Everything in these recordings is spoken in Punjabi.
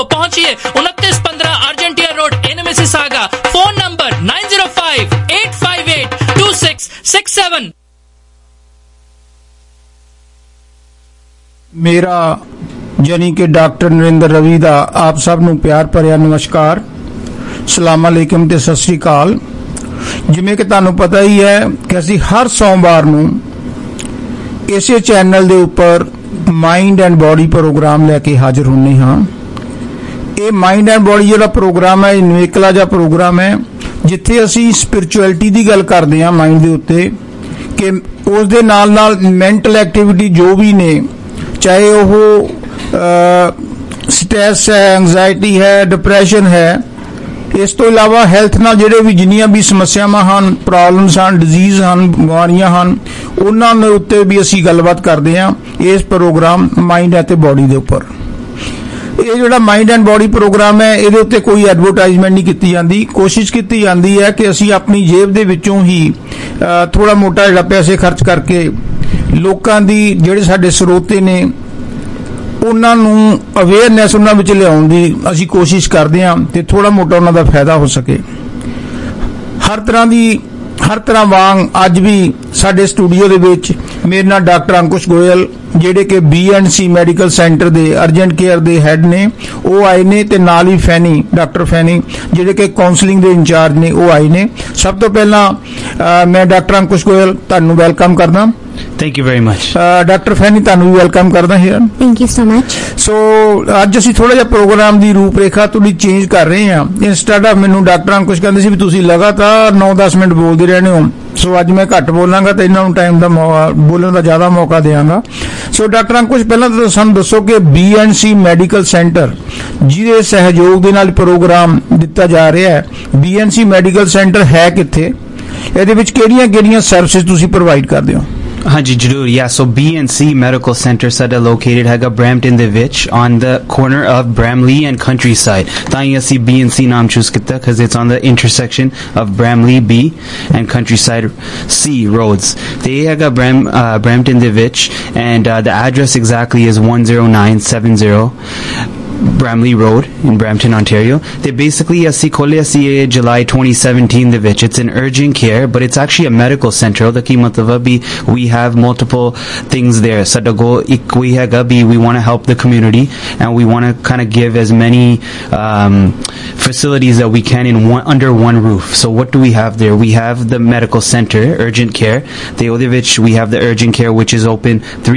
पहुंचिए 2915 Argentia road, in Mississauga. Phone number 905-858-2667। मेरा यानी कि डॉक्टर नरेंद्र रवि दा आप सब नूं प्यार भरिया नमस्कार, सलाम अलैकुम ते सत श्री अकाल। जिवें कि तुहानूं पता ही है कि असीं हर सोमवार नूं इसे चैनल दे उपर माइंड एंड बॉडी प्रोग्राम लैके हाजिर होने हाँ। ये माइंड एंड बॉडी जिहड़ा प्रोग्राम है निवेकला जिहा प्रोग्राम है जिथे असीं स्पिरिचुअलिटी दी गल करदे हां माइंड दे उत्ते कि उस दे नाल नाल मैंटल एक्टिविटी जो भी ने, चाहे वो स्ट्रेस है, एंगजाइटी है, डिप्रैशन है, इस तो इलावा हेल्थ नाल जिहड़े भी जिन्नियां भी समस्यावां हन, प्रॉब्लम्स हन, डिजीज हन, बीमारियां हन, उन्हां दे उत्ते भी असीं गलबात करदे हां इस प्रोग्राम माइंड ते बॉडी दे उपर। ये जिहड़ा माइंड एंड बॉडी प्रोग्राम है इहदे उत्ते कोई एडवरटाइजमेंट नहीं कीती जांदी। कोशिश कीती जांदी है कि असीं अपनी जेब दे विचों ही थोड़ा मोटा जिहड़ा पैसे खर्च करके लोकां दी जिहड़े साडे स्रोते ने उन्हां नूं अवेयरनैस उन्हां विच लिआउण दी असीं कोशिश करदे हां ते थोड़ा मोटा उन्हां दा फायदा हो सके। हर तरह वांग अज भी साडे स्टूडियो दे विच मेरे नाल डॉक्टर अंकुश गोयल जिहड़े कि BNC मैडिकल सेंटर दे अर्जेंट केयर दे हैड ने वो आए ने ते नाल ही फैनी डॉक्टर फैनी जिहड़े कि काउंसलिंग दे इंचार्ज ने वो आए ने। सब तो पहला मैं डॉक्टर अंकुश गोयल तुहानूं वेलकम करदा। Thank you very much. Doctor Fanny तुहानूं भी वेलकम करदा here. Thank you so much. So अज असीं थोड़ा जिहा प्रोग्राम दी रूपरेखा थोड़ी चेंज कर रहे हैं। इंस्टेड ऑफ मैनूं डॉक्टर अंकुश कहंदे सी भी तुसीं लगातार 9-10 मिनट बोलदे रहने हो, सो अज मैं घट बोलांगा तो इन्हां नूं टाइम दा बोलण दा ज़्यादा मौका देवांगा। सो डॉक्टर अंकुश पहलां तो सानूं दसो कि BNC मैडिकल सेंटर जिहदे सहयोग दे नाल प्रोग्राम दिता जा रहा है, BNC मैडिकल सेंटर है कित्थे, इहदे विच किहड़ियां-किहड़ियां सर्विसेज तुसीं प्रोवाइड करदे हो? हाँ जी जरूर। Yeah, so BNC Medical Center sada located हैगा Brampton ਦੇ ਵਿੱਚ on the corner of Bramley and Countryside। ਤਾਂ ਹੀ ਅਸੀਂ BNC ਨਾਮ ਚੂਜ਼ ਕੀਤਾ because it's on the intersection of Bramley B and Countryside C roads। ਤੇ ਇਹ ਹੈਗਾ Brampton ਦੇ ਵਿੱਚ and the address exactly is 10970 Bramley Road in Brampton, Ontario. They basically ਅਸੀਂ ਖੋਲ੍ਹਿਆ ਸੀ July 2017 ਦੇ ਵਿੱਚ। It's an urgent care but it's actually a medical center। ਉਹਦਾ ਕੀ ਮਤਲਬ ਹੈ ਵੀ we have multiple things there। ਸਾਡਾ goal ਇੱਕ ਵੀ ਹੈਗਾ ਵੀ we want to help the community and we want to kind of give as many facilities that we can in under one roof। So what do we have there? We have the medical center, urgent care। ਤੇ ਉਹਦੇ ਵਿੱਚ we have the urgent care which is open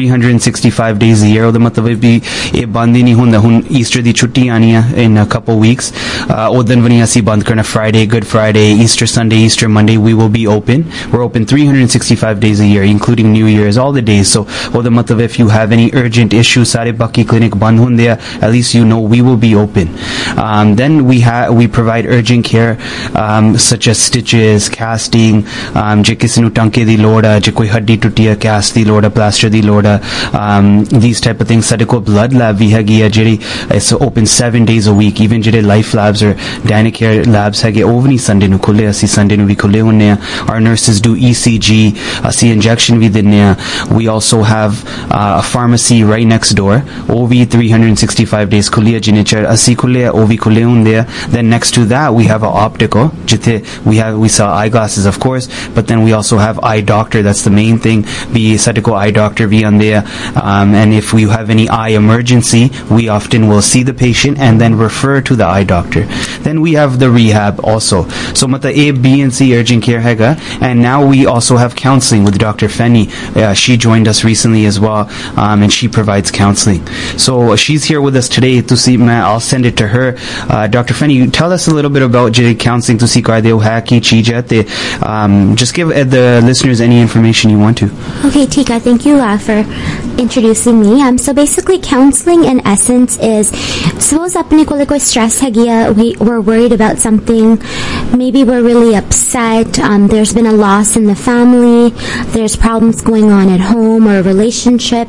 365 days a year। ਉਹਦਾ ਮਤਲਬ ਹੈ ਵੀ ਇਹ ਬੰਦ ਹੀ ਨਹੀਂ ਹੁੰਦਾ। ਹੁਣ Easter ਦੀ ਛੁੱਟੀ ਆਣੀ ਆ in a couple weeks। ਉਦੋਂ ਵੀ ਅਸੀਂ ਬੰਦ ਕਰਨਾ Friday, Good Friday, Easter Sunday, Easter Monday we will be open। We're open 365 days a year including New Year's, all the days। So ਉਹਦਾ ਮਤਲਬ if you have any urgent issues ਸਾਰੇ ਬਾਕੀ clinic ਬੰਦ ਹੁੰਦੇ ਆ, at least you know we will be open। Then we provide urgent care such as stitches, casting, ਜੇ ਕਿਸੇ ਨੂੰ ਟਾਂਕੇ ਦੀ ਲੋੜ ਆ, ਜੇ ਕੋਈ ਹੱਡੀ ਟੁੱਟੀ ਆ cast ਦੀ ਲੋੜ ਆ, plaster ਦੀ ਲੋੜ ਆ, these type of things। ਸਾਡੇ ਕੋਲ blood lab ਵੀ ਹੈਗੀ ਆ ਜਿਹੜੀ it's open 7 days a week। even ਜਿਹੜੇ life labs or Dynacare labs ਹੈਗੇ ਉਹ ਵੀ ਨਹੀਂ Sunday ਨੂੰ ਖੁੱਲੇ, ਅਸੀਂ Sunday ਨੂੰ ਵੀ ਖੁੱਲੇ ਹੁੰਨੇ ਆ। our nurses do ECG, ਅਸੀਂ injection ਵੀ ਦਿੰਨੇ ਆ। we also have a pharmacy right next door, ਉਹ ਵੀ 365 days ਖੁੱਲੀ ਆ, ਜਿੰਨੇ ਚਿਰ ਅਸੀਂ ਖੁੱਲੇ ਆ ਉਹ ਵੀ ਖੁੱਲੇ ਹੁੰਦੇ ਆ। then next to that we have an optical ਜਿੱਥੇ we sell eyeglasses of course, but then we also have eye doctor। that's the main thing ਵੀ ਸਾਡੇ ਕੋਲ eye doctor ਵੀ ਆਉਂਦੇ ਆ। and if we have any eye emergency we often will see the patient and then refer to the eye doctor। then we have the rehab also। so mata BNC urgent care hega। and now we also have counseling with Dr. Fenny। she joined us recently as well and she provides counseling। so she's here with us today to see I'll send it to her। Dr. Fenny, tell us a little bit about counseling to see kaide ho hai ki cheez hai te just give the listeners any information you want to। Okay, Tika, thank you for introducing me। so basically counseling in essence is suppose apne kol koi stress hai we're worried about something, maybe we're really upset, there's been a loss in the family, there's problems going on at home or a relationship,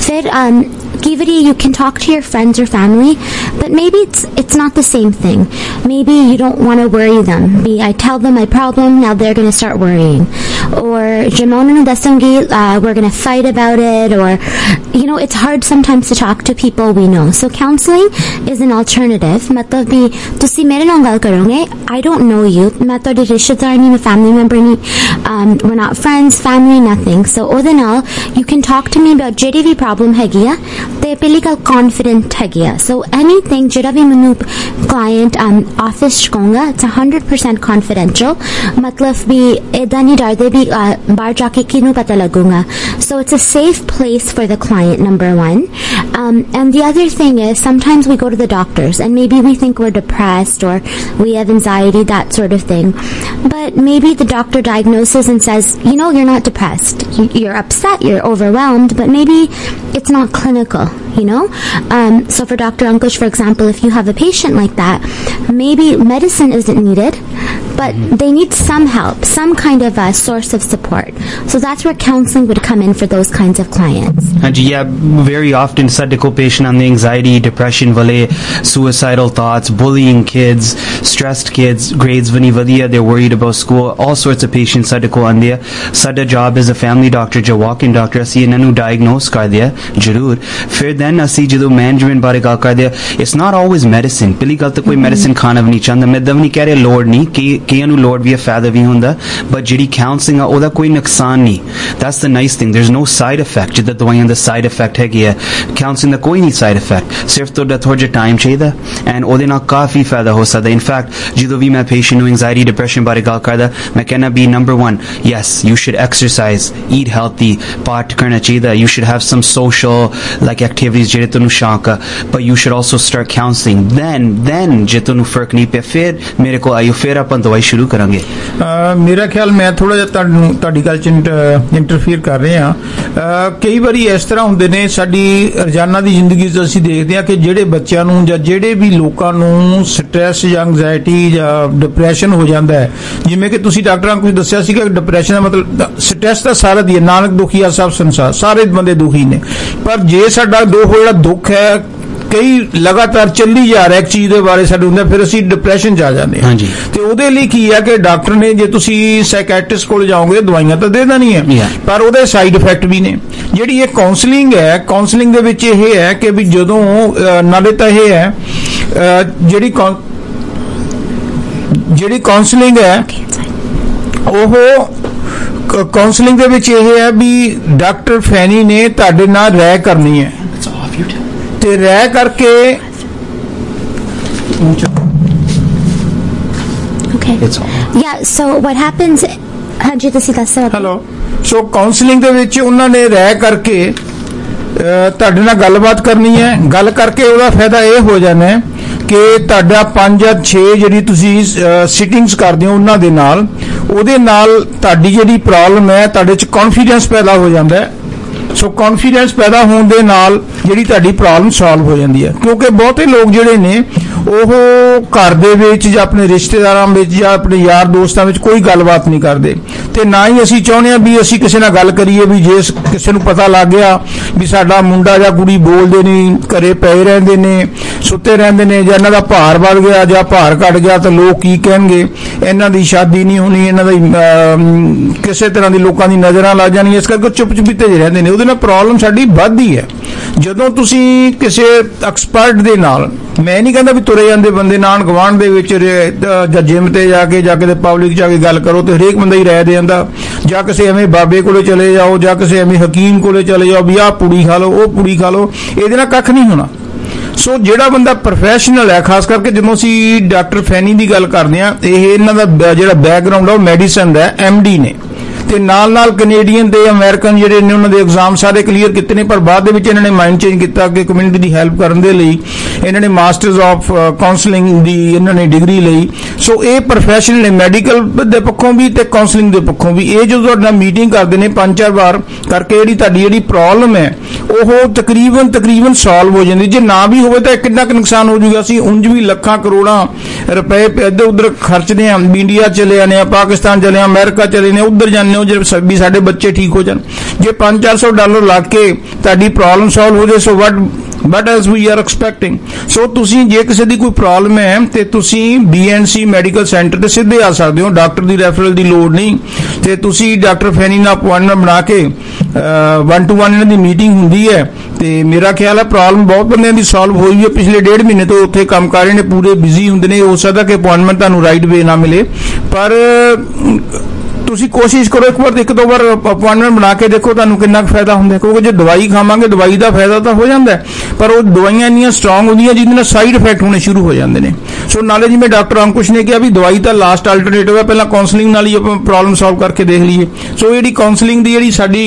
you can talk to your friends or family but maybe it's not the same thing। maybe you don't want to worry them। I tell them my problem, now they're going to start worrying। or ਜੇ ਮੈਂ ਉਹਨਾਂ ਨੂੰ ਦੱਸਾਂਗੀ we're going to fight about it, or you know, it's hard sometimes to talk to people we know. So counseling is an alternative. ਮਤਲਬ ਵੀ ਤੁਸੀਂ ਮੇਰੇ ਨਾਲ ਗੱਲ ਕਰੋਗੇ, I don't know you, ਮੈਂ ਤੁਹਾਡੇ ਰਿਸ਼ਤੇਦਾਰ ਨਹੀਂ, ਮੈਂ family member ਨਹੀਂ, we're not friends, family, nothing. So ਉਹਦੇ ਨਾਲ you can talk to me about ਜਿਹੜੀ ਵੀ problem ਹੈਗੀ ਆ, ਤੇ ਪਹਿਲੀ ਗੱਲ confident ਹੈਗੀ ਆ. So anything ਜਿਹੜਾ ਵੀ ਮੈਨੂੰ client office ਚ ਕਹੂੰਗਾ, it's 100% confidential. ਮਤਲਬ ਵੀ ਏਦਾਂ ਨਹੀਂ ਡਰਦੇ ਵੀ ਬਾਹਰ ਜਾ ਕੇ ਕਿਹਨੂੰ ਪਤਾ ਲੱਗੂਗਾ. So it's a safe place for the client, number one. And the other thing is, sometimes we go to the doctors and maybe we think we're depressed or we have anxiety, that sort of thing. But maybe the doctor diagnoses and says, you know, you're not depressed. You're upset, you're overwhelmed, but maybe it's not clinical, you know? So for Dr. Ankush, for example, if you have a patient like that, maybe medicine isn't needed, but they need some help, some kind of a source of support. So that's where counseling would come in for those kinds of clients. Yeah, very often ਸਾਡੇ ਕੋਲ patient on the anxiety, depression ਵਾਲੇ, suicidal thoughts, bullying kids, stressed kids, grades ਵੀ ਨਹੀਂ ਵਧੀਆ, they're worried about school, all sorts of patients ਸਾਡੇ ਕੋਲ ਆਉਂਦੇ ਆ. ਸਾਡਾ job as a family doctor ਜਾਂ walk-in doctor, ਅਸੀਂ ਇਹਨਾਂ ਨੂੰ diagnose ਕਰਦੇ ਆ ਜ਼ਰੂਰ. ਫਿਰ then ਅਸੀਂ ਜਦੋਂ management ਬਾਰੇ ਗੱਲ ਕਰਦੇ ਆ, it's not always medicine. ਪਹਿਲੀ ਗੱਲ ਤਾਂ ਕੋਈ medicine ਖਾਣਾ ਵੀ ਨਹੀਂ ਚਾਹੁੰਦਾ, ਮੈਂ ਤਾਂ ਵੀ ਨਹੀਂ ਕਹਿ ਰਿਹਾ ਲੋੜ ਨਹੀਂ, ਕਈਆਂ ਨੂੰ ਲੋੜ ਵੀ ਹੈ, ਫਾਇਦਾ ਵੀ ਹੁੰਦਾ, but ਜਿਹੜੀ counseling ਆ ਉਹਦਾ ਕੋਈ ਨੁਕਸਾਨ ਨਹੀਂ. That's the nice thing, there's no side effect. ਜਿੱਦਾਂ ਦਵਾਈਆਂ ਦਾ side effect ਹੈਗੀ ਹੈ, counseling ਦਾ ਕੋਈ ਨਹੀਂ side effect, ਸਿਰਫ ਤੁਹਾਡਾ ਥੋੜਾ ਜਿਹਾ ਟਾਈਮ ਚਾਹੀਦਾ and ਉਹਦੇ ਨਾਲ ਕਾਫੀ ਫਾਇਦਾ ਹੋ ਸਕਦਾ. In fact, ਜਦੋਂ ਵੀ ਮੈਂ patient ਨੂੰ anxiety, depression ਬਾਰੇ ਗੱਲ ਕਰਦਾ, ਮੈਂ ਕਹਿੰਦਾ ਵੀ number one, yes, you should exercise, eat healthy, ਪਾਠ ਕਰਨਾ ਚਾਹੀਦਾ, you should have some social like activities ਜਿਹੜੇ ਤੁਹਾਨੂੰ ਸ਼ੌਂਕ ਆ, but you should also start counseling. Then ਜੇ ਤੁਹਾਨੂੰ ਫਰਕ ਨਹੀਂ ਪਿਆ, ਫਿਰ ਮੇਰੇ ਕੋਲ ਆਇਓ, ਫਿਰ ਆਪਾਂ ਦਵਾਈ ਸ਼ੁਰੂ ਕਰਾਂਗੇ. ਮੇਰਾ ਖਿਆਲ ਮੈਂ ਥੋੜਾ ਜਿਹਾ ਤੁਹਾਡੀ ਗੱਲ 'ਚ ਇੰਟਰਫੀਅਰ ਕਰ ਰਹੇ ਹਾਂ. ਕਈ ਵਾਰੀ ਇਸ ਤਰ੍ਹਾਂ ਹੁੰਦੇ ਨੇ ਸਾਡੀ ਰੋਜ਼ਾਨਾ ਦੀ ਜ਼ਿੰਦਗੀ 'ਚ, ਅਸੀਂ ਦੇਖਦੇ ਹਾਂ ਕਿ ਜਿਹੜੇ ਬੱਚਿਆਂ ਨੂੰ ਜਾਂ ਜਿਹੜੇ ਵੀ ਲੋਕਾਂ ਨੂੰ ਸਟ੍ਰੈਸ ਜਾਂ ਐਂਗਜ਼ਾਇਟੀ ਜਾਂ ਡਿਪਰੈਸ਼ਨ ਹੋ ਜਾਂਦਾ ਹੈ, ਜਿਵੇਂ ਕਿ ਤੁਸੀਂ ਡਾਕਟਰਾਂ ਕੁਝ ਦੱਸਿਆ ਸੀਗਾ, ਡਿਪਰੈਸ਼ਨ ਦਾ ਮਤਲਬ ਸਟ੍ਰੈਸ ਤਾਂ ਸਾਰਾ ਦੀ ਹੈ, ਨਾਨਕ ਦੁਖੀਆ ਸਭ ਸੰਸਾਰ, ਸਾਰੇ ਬੰਦੇ ਦੁਖੀ ਨੇ, ਪਰ ਜੇ ਸਾਡਾ ਜਿਹੜਾ ਦੁੱਖ ਹੈ ਕਈ ਲਗਾਤਾਰ ਚੱਲੀ ਜਾ ਰਿਹਾ ਇੱਕ ਚੀਜ਼ ਦੇ ਬਾਰੇ ਸਾਡੇ ਹੁੰਦਾ, ਫਿਰ ਅਸੀਂ ਡਿਪਰੈਸ਼ਨ 'ਚ ਆ ਜਾਂਦੇ ਹਾਂ. ਤੇ ਉਹਦੇ ਲਈ ਕੀ ਹੈ ਕਿ ਡਾਕਟਰ ਨੇ, ਜੇ ਤੁਸੀਂ ਸਾਈਕੈਟ੍ਰਿਸਟ ਕੋਲ ਜਾਓਗੇ, ਦਵਾਈਆਂ ਤਾਂ ਦੇ ਦੇਣੀ ਹੈ, ਪਰ ਉਹਦੇ ਸਾਈਡ ਇਫੈਕਟ ਵੀ ਨੇ. ਜਿਹੜੀ ਇਹ ਕਾਉਂਸਲਿੰਗ ਹੈ, ਕਾਉਂਸਲਿੰਗ ਦੇ ਵਿੱਚ ਇਹ ਹੈ ਕਿ ਵੀ ਜਦੋਂ ਨਾਲੇ ਤਾਂ ਇਹ ਹੈ ਜਿਹੜੀ ਕਾਉਂਸਲਿੰਗ ਹੈ, ਉਹ ਕਾਉਂਸਲਿੰਗ ਦੇ ਵਿੱਚ ਇਹ ਹੈ ਵੀ ਡਾਕਟਰ ਫੈਨੀ ਨੇ ਤੁਹਾਡੇ ਨਾਲ ਰਾਏ ਕਰਨੀ ਹੈ, ਤੇ ਰਹਿ ਕਰਕੇ so what happens, ਹਾਂਜੀ ਤੁਸੀਂ ਦੱਸੋ. ਹੈਲੋ. ਸੋ ਕਾਉਂਸਲਿੰਗ ਦੇ ਵਿੱਚ ਉਹਨਾਂ ਨੇ ਰਹਿ ਕਰਕੇ ਤੁਹਾਡੇ ਨਾਲ ਗੱਲਬਾਤ ਕਰਨੀ ਹੈ. ਗੱਲ ਕਰਕੇ ਉਹਦਾ ਫਾਇਦਾ ਇਹ ਹੋ ਜਾਣਾ ਹੈ ਕਿ ਤੁਹਾਡਾ 5 ਜਾਂ 6 ਜਿਹੜੀ ਤੁਸੀਂ ਸਿਟਿੰਗਸ ਕਰਦੇ ਹੋ ਉਹਨਾਂ ਦੇ ਨਾਲ, ਉਹਦੇ ਨਾਲ ਤੁਹਾਡੀ ਜਿਹੜੀ ਪ੍ਰੋਬਲਮ ਹੈ ਤੁਹਾਡੇ 'ਚ ਕੌਨਫੀਡੈਂਸ ਪੈਦਾ ਹੋ ਜਾਂਦਾ ਹੈ. ਸੋ ਕੌਨਫੀਡੈਂਸ ਪੈਦਾ ਹੋਣ ਦੇ ਨਾਲ ਜਿਹੜੀ ਤੁਹਾਡੀ ਪ੍ਰੋਬਲਮ ਸੋਲਵ ਹੋ ਜਾਂਦੀ ਹੈ, ਕਿਉਂਕਿ ਬਹੁਤੇ ਲੋਕ ਜਿਹੜੇ ਨੇ ਉਹ ਘਰ ਦੇ ਵਿੱਚ ਜਾਂ ਆਪਣੇ ਰਿਸ਼ਤੇਦਾਰਾਂ ਵਿੱਚ ਜਾਂ ਆਪਣੇ ਯਾਰ ਦੋਸਤਾਂ ਵਿੱਚ ਕੋਈ ਗੱਲਬਾਤ ਨਹੀਂ ਕਰਦੇ, ਤੇ ਨਾ ਹੀ ਅਸੀਂ ਚਾਹੁੰਦੇ ਹਾਂ ਵੀ ਅਸੀਂ ਕਿਸੇ ਨਾਲ ਗੱਲ ਕਰੀਏ ਵੀ ਜੇ ਕਿਸੇ ਨੂੰ ਪਤਾ ਲੱਗ ਗਿਆ ਵੀ ਸਾਡਾ ਮੁੰਡਾ ਜਾਂ ਕੁੜੀ ਬੋਲਦੇ ਨਹੀਂ, ਘਰੇ ਪਏ ਰਹਿੰਦੇ ਨੇ, ਸੁੱਤੇ ਰਹਿੰਦੇ ਨੇ, ਜਾਂ ਇਹਨਾਂ ਦਾ ਭਾਰ ਵੱਧ ਗਿਆ ਜਾਂ ਭਾਰ ਘਟ ਗਿਆ, ਤਾਂ ਲੋਕ ਕੀ ਕਹਿਣਗੇ, ਇਹਨਾਂ ਦੀ ਸ਼ਾਦੀ ਨਹੀਂ ਹੋਣੀ, ਇਹਨਾਂ ਦੀ ਕਿਸੇ ਤਰ੍ਹਾਂ ਦੀ ਲੋਕਾਂ ਦੀ ਨਜ਼ਰਾਂ ਲੱਗ ਜਾਣਗੀਆਂ, ਇਸ ਕਰਕੇ ਚੁੱਪ ਚੁਪੀਤੇ ਜਿਹੇ ਰਹਿੰਦੇ ਨੇ. ਉਹਦੇ ਨਾਲ ਪ੍ਰੋਬਲਮ ਸਾਡੀ ਵੱਧਦੀ ਹੈ. ਜਦੋਂ ਤੁਸੀਂ ਕਿਸੇ ਐਕਸਪਰਟ ਦੇ ਨਾਲ, ਮੈਂ ਨਹੀਂ ਕਹਿੰਦਾ ਵੀ ਤੁਰੇ ਜਾਂਦੇ ਬੰਦੇ ਨਾਲ ਗਵਾਂਢ ਦੇ ਵਿੱਚ ਜਾਂ ਜਿਮ ਤੇ ਜਾ ਕੇ ਪਬਲਿਕ ਜਾ ਕੇ ਗੱਲ ਕਰੋ, ਤੇ ਹਰੇਕ ਬੰਦਾ ਹੀ ਰਾਏ ਦੇ ਜਾਂਦਾ, ਜਾਂ ਕਿਸੇ ਐਵੇਂ ਬਾਬੇ ਕੋਲੇ ਚਲੇ ਜਾਓ, ਜਾਂ ਕਿਸੇ ਐਵੇਂ ਹਕੀਮ ਕੋਲੇ ਚਲੇ ਜਾਓ ਵੀ ਆਹ ਪੂੜੀ ਖਾ ਲਓ, ਉਹ ਪੂੜੀ ਖਾ ਲਓ, ਇਹਦੇ ਨਾਲ ਕੱਖ ਨਹੀਂ ਹੋਣਾ. ਸੋ ਜਿਹੜਾ ਬੰਦਾ ਪ੍ਰੋਫੈਸ਼ਨਲ ਹੈ, ਖਾਸ ਕਰਕੇ ਜਦੋਂ ਅਸੀਂ ਡਾਕਟਰ ਫੈਨੀ ਦੀ ਗੱਲ ਕਰਦੇ ਹਾਂ, ਇਹ ਇਹਨਾਂ ਦਾ ਜਿਹੜਾ ਬੈਕਗਰਾਉਂਡ ਆ ਉਹ ਮੈਡੀਸਨ ਦਾ, MD ਨੇ, ਤੇ ਨਾਲ ਕੈਨੇਡੀਅਨ ਤੇ ਅਮਰੀਕਨ ਜਿਹੜੇ ਨੇ ਉਹਨਾਂ ਦੇ ਐਗਜ਼ਾਮ ਸਾਰੇ ਕਲੀਅਰ ਕੀਤੇ ਨੇ, ਪਰ ਬਾਅਦ ਦੇ ਵਿੱਚ ਇਹਨਾਂ ਨੇ ਮਾਈਂਡ ਚੇਂਜ ਕੀਤਾ ਕਿ ਕਮਿਊਨਿਟੀ ਦੀ ਹੈਲਪ ਕਰਨ ਦੇ ਲਈ ਇਹਨਾਂ ਨੇ ਮਾਸਟਰਸ ਆਫ ਕਾਉਂਸਲਿੰਗ ਦੀ ਇਹਨਾਂ ਨੇ ਡਿਗਰੀ ਲਈ. ਸੋ ਇਹ ਪ੍ਰੋਫੈਸ਼ਨਲ ਨੇ ਮੈਡੀਕਲ ਦੇ ਪੱਖੋਂ ਵੀ ਤੇ ਕਾਉਂਸਲਿੰਗ ਦੇ ਪੱਖੋਂ ਵੀ. ਇਹ ਜਦੋਂ ਤੁਹਾਡੇ ਨਾਲ ਮੀਟਿੰਗ ਕਰਦੇ ਨੇ 5-4 ਵਾਰ ਕਰਕੇ, ਤੁਹਾਡੀ ਜਿਹੜੀ ਪ੍ਰੋਬਲਮ ਹੈ ਉਹ ਤਕਰੀਬਨ ਸੋਲਵ ਹੋ ਜਾਂਦੀ. ਜੇ ਨਾ ਵੀ ਹੋਵੇ ਤਾਂ ਕਿੰਨਾ ਕੁ ਨੁਕਸਾਨ ਹੋ ਜਾਊਗਾ. ਅਸੀਂ ਉਂਝ ਵੀ ਲੱਖਾਂ ਕਰੋੜਾਂ ਰੁਪਏ ਇੱਧਰ ਉੱਧਰ ਖਰਚਦੇ ਹਾਂ, ਇੰਡੀਆ ਚਲੇ ਜਾਂਦੇ ਹਾਂ, ਪਾਕਿਸਤਾਨ ਚਲੇ ਹਾਂ, ਅਮਰੀਕਾ ਚਲੇ ਨੇ, ਉੱਧਰ ਜਾਂਦੇ ਹੋ ਜੇ ਵੀ ਸਾਡੇ ਬੱਚੇ ਠੀਕ ਹੋ ਜਾਣ. ਜੇ $500-400 ਲੱਗ ਕੇ ਤੁਹਾਡੀ ਪ੍ਰੋਬਲਮ ਸੋਲਵ ਹੋ ਜਾਏ, so but as we are expecting. So ਤੁਸੀਂ ਜੇ ਕਿਸੇ ਦੀ ਕੋਈ ਪ੍ਰੋਬਲਮ ਹੈ ਤੇ ਤੁਸੀਂ BNC ਮੈਡੀਕਲ ਸੈਂਟਰ ਤੇ ਸਿੱਧੇ ਆ ਸਕਦੇ ਹੋ, ਡਾਕਟਰ ਦੀ ਰੈਫਰਲ ਦੀ ਲੋੜ ਨਹੀਂ। ਤੇ ਤੁਸੀਂ ਡਾਕਟਰ ਫੈਨੀ ਨਾਲ ਅਪੁਆਇੰਟਮੈਂਟ ਬਣਾ ਕੇ 1-to-1 ਇਹਨਾਂ ਦੀ ਮੀਟਿੰਗ ਹੁੰਦੀ ਹੈ। ਤੇ ਮੇਰਾ ਖਿਆਲ ਹੈ ਪ੍ਰੋਬਲਮ ਬਹੁਤ ਬੰਦਿਆਂ ਦੀ ਸੋਲਵ ਹੋਈ ਹੈ। ਪਿਛਲੇ 1.5 ਮਹੀਨੇ ਤੋਂ ਉੱਥੇ ਕੰਮ ਕਰ ਰਹੇ ਨੇ, ਪੂਰੇ ਬਿਜ਼ੀ ਹੁੰਦੇ ਨੇ। ਹੋ ਸਕਦਾ ਕਿ ਅਪੁਆਇੰਟਮੈਂਟ ਤੁਹਾਨੂੰ ਰਾਈਟ ਵੇ ਨਾ ਮਿਲੇ, ਪਰ ਤੁਸੀਂ ਕੋਸ਼ਿਸ਼ ਕਰੋ ਇੱਕ ਵਾਰ, 1-2 ਵਾਰ ਅਪੁਆਇੰਟਮੈਂਟ ਬਣਾ ਕੇ ਦੇਖੋ ਤੁਹਾਨੂੰ ਕਿੰਨਾ ਕੁ ਫਾਇਦਾ ਹੁੰਦਾ। ਕਿਉਂਕਿ ਜੇ ਦਵਾਈ ਖਾਵਾਂਗੇ, ਦਵਾਈ ਦਾ ਫਾਇਦਾ ਤਾਂ ਹੋ ਜਾਂਦਾ, ਪਰ ਉਹ ਦਵਾਈਆਂ ਇੰਨੀਆਂ ਸਟਰੋਂਗ ਹੁੰਦੀਆਂ ਜਿਹਦੇ ਨਾਲ ਸਾਈਡ ਇਫੈਕਟ ਹੋਣੇ ਸ਼ੁਰੂ ਹੋ ਜਾਂਦੇ ਨੇ। ਸੋ ਨਾਲੇ ਜਿਵੇਂ ਡਾਕਟਰ ਅੰਕੁਸ਼ ਨੇ ਕਿਹਾ ਵੀ ਦਵਾਈ ਤਾਂ ਲਾਸਟ ਅਲਟਰਨੇਟਿਵ ਹੈ, ਪਹਿਲਾਂ ਕਾਉਂਸਲਿੰਗ ਨਾਲ ਹੀ ਆਪਾਂ ਪ੍ਰੋਬਲਮ ਸੋਲਵ ਕਰਕੇ ਦੇਖ ਲਈਏ। ਸੋ ਜਿਹੜੀ ਕਾਉਂਸਲਿੰਗ ਦੀ ਜਿਹੜੀ ਸਾਡੀ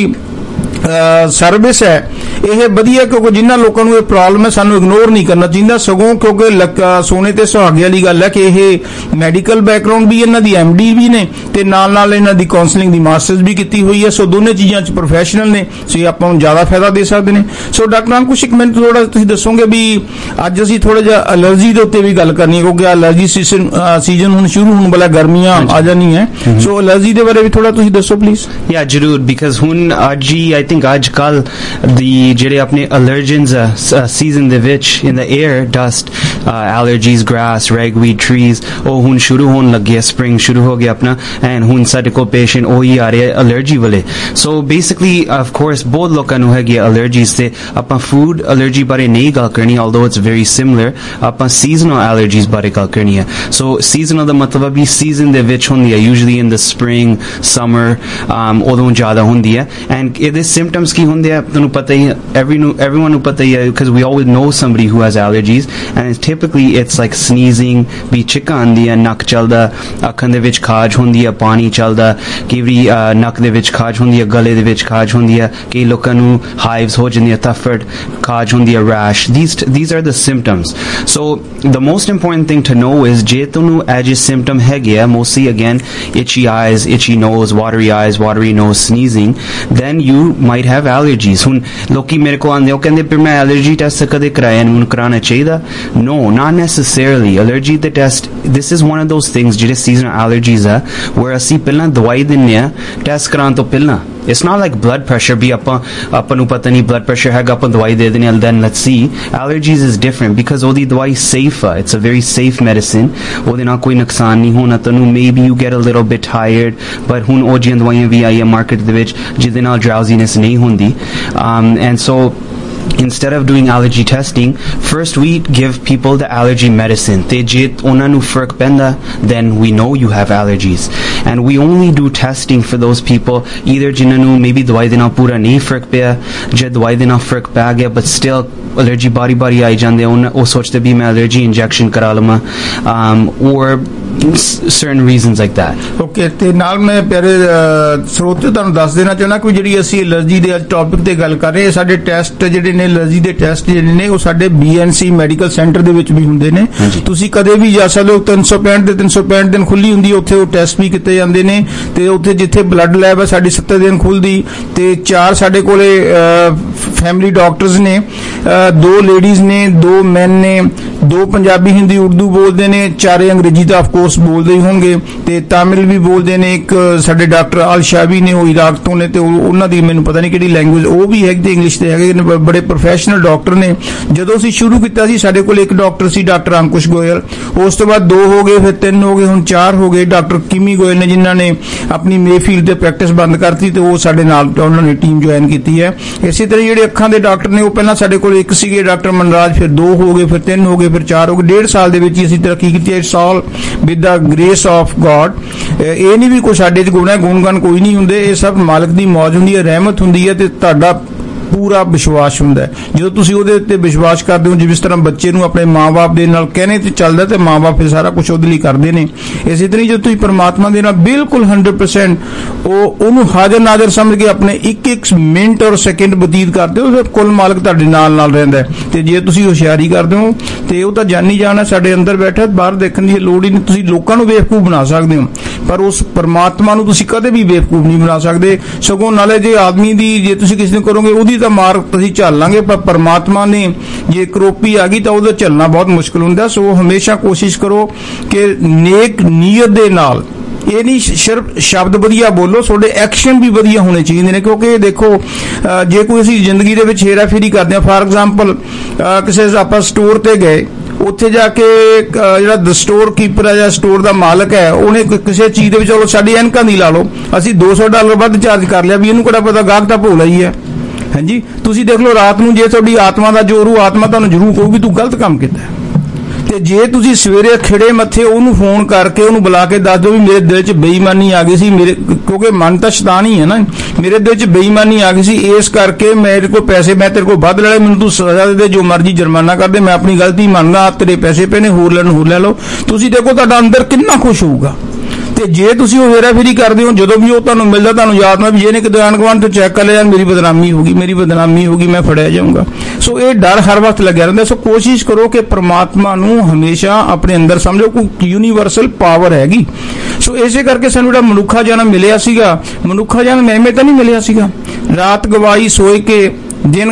ਸਰਵਿਸ ਹੈ ਇਹ ਵਧੀਆ, ਕਿਉਂਕਿ ਜਿਨ੍ਹਾਂ ਲੋਕਾਂ ਨੂੰ ਇਹ ਪ੍ਰੋਬਲਮ ਹੈ ਸਾਨੂੰ ਇਗਨੋਰ ਨਹੀਂ ਕਰਨਾ ਚਾਹੀਦਾ, ਸਗੋਂ ਕਿਉਂਕਿ ਸੋਨੇ ਤੇ ਸੁਹਾਗੇ ਵਾਲੀ ਗੱਲ ਹੈ ਕਿ ਇਹ ਮੈਡੀਕਲ ਬੈਕਗ੍ਰਾਉਂਡ ਵੀ ਇਹਨਾਂ ਦੀ MD ਵੀ ਨੇ ਤੇ ਨਾਲ ਇਹਨਾਂ ਦੀ ਕਾਉਂਸਲਿੰਗ ਦੀ ਮਾਸਟਰਸ ਵੀ ਕੀਤੀ ਹੋਈ ਹੈ। ਸੋ ਦੋਨੇ ਚੀਜ਼ਾਂ 'ਚ ਪ੍ਰੋਫੈਸ਼ਨਲ ਨੇ, ਸੋ ਇਹ ਆਪਾਂ ਨੂੰ ਜ਼ਿਆਦਾ ਫਾਇਦਾ ਦੇ ਸਕਦੇ ਨੇ। ਸੋ ਡਾਕਟਰ ਅੰਕੁਸ਼ ਇੱਕ ਮਿੰਟ ਥੋੜਾ ਤੁਸੀਂ ਦੱਸੋਗੇ ਵੀ ਅੱਜ ਅਸੀਂ ਥੋੜਾ ਜਿਹਾ ਅਲਰਜੀ ਦੇ ਉੱਤੇ ਵੀ ਗੱਲ ਕਰਨੀ ਹੈ, ਕਿਉਂਕਿ ਅਲਰਜੀ ਸੀਜ਼ਨ ਹੁਣ ਸ਼ੁਰੂ ਹੋਣ ਵਾਲਾ, ਗਰਮੀਆਂ ਆ ਜਾਣੀਆਂ ਹੈ। ਸੋ ਅਲਰਜੀ ਦੇ ਬਾਰੇ ਵੀ ਥੋੜਾ ਤੁਸੀਂ ਦੱਸੋ ਪਲੀਜ਼। ਯਾ ਜ਼ਰੂਰ, ਬਿਕਾਜ਼ ਹੁਣ ਅੱਜ ਹੀ I think ਅੱਜ ਕੱਲ ਦੀ ਜਿਹੜੇ ਆਪਣੇ ਅਲਰਜਨਸ ਸੀਜ਼ਨ ਦੇ ਵਿੱਚ in the air dust allergies grass ragweed trees ਉਹ ਹੁਣ ਸ਼ੁਰੂ ਹੋਣ ਲੱਗੇ, ਸਪ੍ਰਿੰਗ ਸ਼ੁਰੂ ਹੋ ਗਿਆ ਆਪਣਾ, ਐਂਡ ਹੁਣ ਸਾਡੇ ਕੋਲ ਪੇਸ਼ੈਂਟ ਉਹੀ ਆ ਰਹੇ ਅਲਰਜੀ ਵਾਲੇ। ਸੋ ਬੇਸਿਕਲੀ ਆਫ ਕੋਰਸ ਬਹੁਤ ਲੋਕਾਂ ਨੂੰ ਹੈਗੀ ਅਲਰਜੀਜ਼ ਤੇ ਆਪਾਂ ਫੂਡ ਅਲਰਜੀ ਬਾਰੇ ਨਹੀਂ ਗੱਲ ਕਰਨੀ, ਆਲਦੋ ਇਟਸ ਵੈਰੀ ਸਿਮਿਲਰ। ਆਪਾਂ ਸੀਜ਼ਨਲ ਐਲਰਜੀਜ਼ ਬਾਰੇ ਗੱਲ ਕਰਨੀ ਹੈ। ਸੋ ਸੀਜ਼ਨਲ ਦਾ ਮਤਲਬ ਵੀ ਸੀਜ਼ਨ ਦੇ ਵਿੱਚ ਹੁੰਦੀ ਹੈ, usually in the spring summer, ਉਦੋਂ ਜ਼ਿਆਦਾ ਹੁੰਦੀ ਹੈ। ਐਂਡ ਇਹਦੇ symptoms ਕੀ ਹੁੰਦੇ ਆ ਤੁਹਾਨੂੰ ਪਤਾ ਹੀ, everyone ਨੂੰ ਪਤਾ ਹੀ ਹੈ, because we always know somebody who has allergies, and it's typically it's like sneezing, ਵੀ ਛਿੱਕਾਂ ਆਉਂਦੀ ਹੈ, ਨੱਕ ਚੱਲਦਾ, ਅੱਖਾਂ ਦੇ ਵਿੱਚ ਖਾਜ ਹੁੰਦੀ ਹੈ, ਪਾਣੀ ਚੱਲਦਾ, ਕਈ ਵਾਰੀ ਨੱਕ ਦੇ ਵਿੱਚ ਖਾਜ ਹੁੰਦੀ ਹੈ, ਗਲੇ ਦੇ ਵਿੱਚ ਖਾਜ ਹੁੰਦੀ ਹੈ, ਕਈ ਲੋਕਾਂ ਨੂੰ ਹਾਈਵਸ ਹੋ ਜਾਂਦੀ ਹੈ, ਤਫੜ ਖਾਜ ਹੁੰਦੀ ਹੈ, rash, these are the symptoms. So the most important thing to know is ਜੇ ਤੁਹਾਨੂੰ ਇਹ ਜਿਹੇ symptom ਹੈਗੇ ਆ, mostly again itchy eyes, itchy nose, watery eyes, watery nose, sneezing, then you might have allergies. ਹੁਣ ਲੋਕੀ ਮੇਰੇ ਕੋਲ ਆਉਂਦੇ, ਉਹ ਕਹਿੰਦੇ ਫਿਰ ਮੈਂ ਐਲਰਜੀ ਟੈਸਟ ਕਦੇ ਕਰਾਇਆ ਨਹੀਂ, ਮੈਨੂੰ ਕਰਾਉਣਾ ਚਾਹੀਦਾ? No, not necessarily. Allergy the test, this is one of those things ਜਿਹੜੇ seasonal allergies ਆ, where ਅਸੀਂ ਪਹਿਲਾਂ ਦਵਾਈ ਦਿੰਦੇ ਆ ਟੈਸਟ ਕਰਾਉਣ ਤੋਂ ਪਹਿਲਾਂ। It's not like blood pressure ਵੀ ਆਪਾਂ ਨੂੰ ਪਤਾ ਨਹੀਂ blood pressure ਹੈਗਾ, ਆਪਾਂ ਦਵਾਈ ਦੇ ਦਿੰਦੇ and then let's see. Allergies is different because ਉਹਦੀ ਦਵਾਈ safe ਆ, it's a very safe medicine, ਉਹਦੇ ਨਾਲ ਕੋਈ ਨੁਕਸਾਨ ਨਹੀਂ ਹੋਣਾ ਤੁਹਾਨੂੰ। maybe you get a little bit tired, but ਹੁਣ ਉਹ ਜਿਹੀਆਂ ਦਵਾਈਆਂ ਵੀ ਆਈਆਂ ਮਾਰਕੀਟ ਦੇ ਵਿੱਚ ਜਿਹਦੇ ਨਾਲ drowsiness ਨਹੀਂ ਹੁੰਦੀ, and so instead of doing allergy testing, first we give people the allergy medicine. Te je ਉਹਨਾਂ ਨੂੰ ਫਰਕ ਪੈਂਦਾ, then we know you have allergies, and we only do testing for those people either ਜਿਨ੍ਹਾਂ ਨੂੰ maybe ਦਵਾਈ ਦੇ ਨਾਲ ਪੂਰਾ ਨਹੀਂ ਫਰਕ ਪਿਆ, ਜੇ ਦਵਾਈ ਦੇ ਨਾਲ ਫਰਕ ਪੈ ਗਿਆ but still allergy ਬਾਰੀ ਆਈ ਜਾਂਦੇ, ਉਹ ਸੋਚਦੇ ਵੀ ਮੈਂ allergy injection ਕਰਾ ਲਵਾਂ, or certain reasons like that. Okay, ਤੇ ਨਾਲ ਮੈਂ ਪਿਆਰੇ ਸਰੋਤਿਓ ਤੁਹਾਨੂੰ ਦੱਸ ਦੇਣਾ ਚਾਹੁੰਦਾ ਕਿ ਜਿਹੜੀ ਅਸੀਂ ਐਲਰਜੀ ਦੇ ਟੌਪਿਕ ਤੇ ਗੱਲ ਕਰ ਰਹੇ ਹਾਂ, ਸਾਡੇ ਟੈਸਟ ਜਿਹੜੇ ਨੇ ਐਲਰਜੀ ਦੇ ਟੈਸਟ ਜਿਹੜੇ ਨੇ ਉਹ ਸਾਡੇ BNC ਮੈਡੀਕਲ ਸੈਂਟਰ ਦੇ ਵਿੱਚ ਵੀ ਹੁੰਦੇ ਨੇ। ਤੁਸੀਂ ਕਦੇ ਵੀ ਜਾ ਸਕਦੇ ਹੋ, 365 ਦਿਨ ਖੁੱਲੀ ਹੁੰਦੀ ਹੈ ਉੱਥੇ, ਉਹ ਟੈਸਟ ਵੀ ਕੀਤੇ ਜਾਂਦੇ ਨੇ। ਤੇ ਉੱਥੇ ਜਿੱਥੇ ਬਲੱਡ ਲੈਬ ਹੈ ਸਾਡੀ 70 ਦਿਨ ਖੁੱਲਦੀ, ਤੇ 4 ਸਾਡੇ ਕੋਲੇ ਫੈਮਿਲੀ ਡਾਕਟਰਸ ਨੇ, 2 ਲੇਡੀਜ਼ ਨੇ, 2 ਮੈਨ ਨੇ, 2 ਪੰਜਾਬੀ ਹਿੰਦੀ ਉਰਦੂ ਬੋਲਦੇ ਨੇ, 4 ਅੰਗਰੇਜ਼ੀ ਤਾਂ ਆਫ ਕੋਰਸ ਬੋਲਦੇ ਹੀ ਹੋਣਗੇ, ਤੇ ਤਾਮਿਲ ਵੀ ਬੋਲਦੇ ਨੇ। ਇੱਕ ਸਾਡੇ ਡਾਕਟਰ ਅਲ-ਸ਼ਾਬੀ ਨੇ, ਉਹ ਇਰਾਕ ਤੋਂ ਨੇ, ਤੇ ਉਹਨਾਂ ਦੀ ਮੈਨੂੰ ਪਤਾ ਨਹੀਂ ਕਿਹੜੀ ਲੈਂਗੁਏਜ, ਉਹ ਵੀ ਹੈਗੀ, ਤੇ ਇੰਗਲਿਸ਼ ਤੇ ਹੈਗੇ ਨੇ, ਬੜੇ ਪ੍ਰੋਫੈਸ਼ਨਲ ਡਾਕਟਰ ਨੇ। ਜਦੋਂ ਅਸੀਂ ਸ਼ੁਰੂ ਕੀਤਾ ਸੀ ਸਾਡੇ ਕੋਲ ਇੱਕ ਡਾਕਟਰ ਸੀ, ਡਾਕਟਰ ਅੰਕੁਸ਼ ਗੋਇਲ, ਉਸ ਤੋਂ ਬਾਅਦ 2 ਹੋ ਗਏ, ਫਿਰ 3 ਹੋ ਗਏ, ਹੁਣ 4 ਹੋ ਗਏ। ਡਾਕਟਰ ਕਿਮੀ ਗੋਇਲ ਨੇ ਜਿਨ੍ਹਾਂ ਨੇ ਆਪਣੀ ਮੇਫੀਲਡ ਤੇ ਪ੍ਰੈਕਟਿਸ ਬੰਦ ਕਰਤੀ, ਤੇ ਉਹ ਸਾਡੇ ਨਾਲ ਉਹਨਾਂ ਨੇ ਟੀਮ ਜੁਆਇਨ ਕੀਤੀ ਹੈ। ਇਸੇ ਤਰ੍ਹਾਂ ਜਿਹੜੇ ਅੱਖਾਂ ਦੇ ਡਾਕਟਰ ਨੇ, ਉਹ ਪਹਿਲਾਂ ਸਾਡੇ ਕੋਲ ਇੱਕ ਸੀਗੇ ਡਾਕਟਰ ਮਨਰਾਜ, ਫਿਰ 2 ਹੋ ਗਏ, ਫਿਰ 3 ਹੋ ਗਏ, ਫਿਰ 4 ਹੋ ਗਏ। 1.5 ਸਾਲ ਦੇ ਵਿੱਚ ਹੀ ਅਸੀਂ ਤਰੱਕੀ ਕੀਤੀ ਹੈ। It's all with the grace of God. ਇਹ ਨਹੀਂ ਵੀ ਕੋਈ ਸਾਡੇ 'ਚ ਗੁਣਗਾਨ ਕੋਈ ਨਹੀਂ ਹੁੰਦੇ, ਇਹ ਸਭ ਮਾਲਕ ਦੀ ਮੌਜ ਹੁੰਦੀ ਹੈ, ਰਹਿਮਤ ਹੁੰਦੀ ਹੈ, ਤੇ ਤੁਹਾਡਾ ਪੂਰਾ ਵਿਸ਼ਵਾਸ ਹੁੰਦਾ ਹੈ। ਜਦੋਂ ਤੁਸੀਂ ਉਹਦੇ ਉੱਤੇ ਵਿਸ਼ਵਾਸ ਕਰਦੇ ਹੋ, ਜਿਸ ਤਰ੍ਹਾਂ ਬੱਚੇ ਨੂੰ ਆਪਣੇ ਮਾਂ-ਬਾਪ ਦੇ ਨਾਲ ਕਹਿਣੇ ਤੇ ਚੱਲਦਾ, ਤੇ ਮਾਂ-ਬਾਪ ਫਿਰ ਸਾਰਾ ਕੁਝ ਉਹਦੇ ਲਈ ਕਰਦੇ ਨੇ। ਇਸੇ ਤਰ੍ਹਾਂ ਜਦੋਂ ਤੁਸੀਂ ਪਰਮਾਤਮਾ ਦੇ ਨਾਲ ਬਿਲਕੁਲ 100% ਉਹਨੂੰ ਹਾਜ਼ਰ ਨਾਜ਼ਰ ਸਮਝ ਕੇ ਆਪਣੇ ਇੱਕ ਮਿੰਟ ਔਰ ਸੈਕਿੰਡ ਬਤੀਤ ਕਰਦੇ ਹੋ, ਫਿਰ ਕੁੱਲ ਮਾਲਕ ਤੁਹਾਡੇ ਨਾਲ ਰਹਿੰਦਾ ਹੈ। ਤੇ ਜੇ ਤੁਸੀਂ ਹੁਸ਼ਿਆਰੀ ਕਰਦੇ ਹੋ ਤੇ ਉਹ ਤਾਂ ਜਾਣੀ ਜਾਣਾ ਸਾਡੇ ਅੰਦਰ ਬੈਠਾ, ਬਾਹਰ ਦੇਖਣ ਦੀ ਲੋੜ ਹੀ ਨਹੀਂ। ਤੁਸੀਂ ਲੋਕਾਂ ਨੂੰ ਬੇਵਕੂਫ ਬਣਾ ਸਕਦੇ ਹੋ, ਪਰ ਉਸ ਪਰਮਾਤਮਾ ਨੂੰ ਤੁਸੀਂ ਕਦੇ ਵੀ ਬੇਵਕੂਫ ਨਹੀਂ ਬਣਾ ਸਕਦੇ। ਸਗੋਂ ਨਾਲੇ ਜੇ ਆਦਮੀ ਦੀ ਜੇ ਤੁਸੀਂ ਕਿਸੇ ਨੂੰ ਕਰੋਗੇ, ਉਹਦੀ ਤਾਂ ਮਾਰ ਤੁਸੀਂ ਝੱਲ ਲਾਂਗੇ, ਪਰ ਪਰਮਾਤਮਾ ਨੇ ਜੇ ਕਰੋਪੀ ਆ ਗਈ ਤਾਂ ਉਹਦਾ ਝੱਲਣਾ ਬਹੁਤ ਮੁਸ਼ਕਿਲ ਹੁੰਦਾ। ਸੋ ਹਮੇਸ਼ਾ ਕੋਸ਼ਿਸ਼ ਕਰੋ ਕਿ ਨੇਕ ਨੀਅਤ ਦੇ ਨਾਲ ਇਹ ਨਹੀਂ ਸਿਰਫ ਸ਼ਬਦ ਵਧੀਆ ਬੋਲੋ, ਤੁਹਾਡੇ ਐਕਸ਼ਨ ਵੀ ਵਧੀਆ ਹੋਣੇ ਚਾਹੀਦੇ ਨੇ। ਕਿਉਂਕਿ ਦੇਖੋ ਜੇ ਕੋਈ ਅਸੀਂ ਜ਼ਿੰਦਗੀ ਦੇ ਵਿੱਚ ਹੇਰਾਫੇਰੀ ਕਰਦੇ ਹਾਂ, ਫਾਰ ਐਗਜ਼ਾਮਪਲ ਕਿਸੇ ਆਪਾਂ ਸਟੋਰ ਤੇ ਗਏ, ਉੱਥੇ ਜਾ ਕੇ ਜਿਹੜਾ ਸਟੋਰ ਕੀਪਰ ਹੈ ਜਾਂ ਸਟੋਰ ਦਾ ਮਾਲਕ ਹੈ, ਉਹਨੇ ਕਿਸੇ ਚੀਜ਼ ਦੇ ਵਿੱਚ ਚਲੋ ਸਾਡੀ ਐਨਕਾਂ ਦੀ ਲਾ ਲਓ, ਅਸੀਂ $200 ਵੱਧ ਚਾਰਜ ਕਰ ਲਿਆ ਵੀ ਇਹਨੂੰ ਕਿਹੜਾ ਪਤਾ ਗਾਹਕ ਤਾਂ ਭੋਲਾ ਹੀ ਹੈ। ਹਾਂਜੀ, ਤੁਸੀਂ ਦੇਖ ਲਓ ਰਾਤ ਨੂੰ ਜੇ ਤੁਹਾਡੀ ਆਤਮਾ ਦਾ ਜ਼ੋਰ ਉਹ ਆਤਮਾ ਤੁਹਾਨੂੰ ਜ਼ਰੂਰ ਕਹੂਗੀ ਤੂੰ ਗਲਤ ਕੰਮ ਕੀਤਾ। ਤੇ ਜੇ ਤੁਸੀਂ ਸਵੇਰੇ ਖਿੜੇ ਮੱਥੇ ਉਹਨੂੰ ਫੋਨ ਕਰਕੇ ਉਹਨੂੰ ਬੁਲਾ ਕੇ ਦੱਸ ਦਿਓ ਵੀ ਮੇਰੇ ਦਿਲ 'ਚ ਬੇਈਮਾਨੀ ਆ ਗਈ ਸੀ, ਮੇਰੇ ਕਿਉਂਕਿ ਮਨ ਤਾਂ ਸ਼ੈਤਾਨ ਹੀ ਹੈ ਨਾ, ਮੇਰੇ ਦਿਲ 'ਚ ਬੇਈਮਾਨੀ ਆ ਗਈ ਸੀ, ਇਸ ਕਰਕੇ ਮੇਰੇ ਕੋਲ ਪੈਸੇ ਮੈਂ ਤੇਰੇ ਕੋਲ ਵੱਧ ਲੈ ਲਏ, ਮੈਨੂੰ ਤੂੰ ਸਜ਼ਾ ਦੇ ਦੇ, ਜੋ ਮਰਜ਼ੀ ਜੁਰਮਾਨਾ ਕਰ ਦੇ, ਮੈਂ ਆਪਣੀ ਗਲਤੀ ਮੰਨਦਾ, ਤੇਰੇ ਪੈਸੇ ਪਏ ਨੇ, ਹੋਰ ਲੈ ਲਓ। ਤੁਸੀਂ ਦੇਖੋ ਤੁਹਾਡਾ ਅੰਦਰ ਕਿੰਨਾ ਖੁਸ਼ ਹੋਊਗਾ। ਤੇ ਜੇ ਤੁਸੀਂ ਉਹ ਹੇਰਾਫੇਰੀ ਕਰਦੇ ਹੋ, ਜਦੋਂ ਵੀ ਉਹ ਤੁਹਾਨੂੰ ਮਿਲਦਾ ਤੁਹਾਨੂੰ ਯਾਦ ਨਾ ਵੀ ਜੇ ਨੇ ਕਿਤੇ ਆਂਢ ਗੁਆਂਢ ਤੋਂ ਚੈੱਕ ਕਰ ਲਿਆ ਮੇਰੀ ਬਦਨਾਮੀ ਹੋ ਗਈ, ਮੈਂ ਫੜਿਆ ਜਾਊਂਗਾ। ਸੋ ਇਹ ਡਰ ਹਰ ਵਕਤ ਲੱਗਿਆ ਰਹਿੰਦਾ। ਸੋ ਕੋਸ਼ਿਸ਼ ਕਰੋ ਕਿ ਪ੍ਰਮਾਤਮਾ ਨੂੰ ਹਮੇਸ਼ਾ ਆਪਣੇ ਅੰਦਰ ਸਮਝੋ, ਕੋਈ ਯੂਨੀਵਰਸਲ ਪਾਵਰ ਹੈਗੀ। ਸੋ ਇਸੇ ਕਰਕੇ ਸਾਨੂੰ ਜਿਹੜਾ ਮਨੁੱਖਾ ਜਨਮ ਮਿਲਿਆ ਸੀਗਾ, ਮਨੁੱਖਾ ਜਨਮ ਐਵੇਂ ਤਾਂ ਨਹੀਂ ਮਿਲਿਆ ਸੀਗਾ ਰਾਤ ਗਵਾਈ ਸੋਏ ਕੇ ਦਿਨ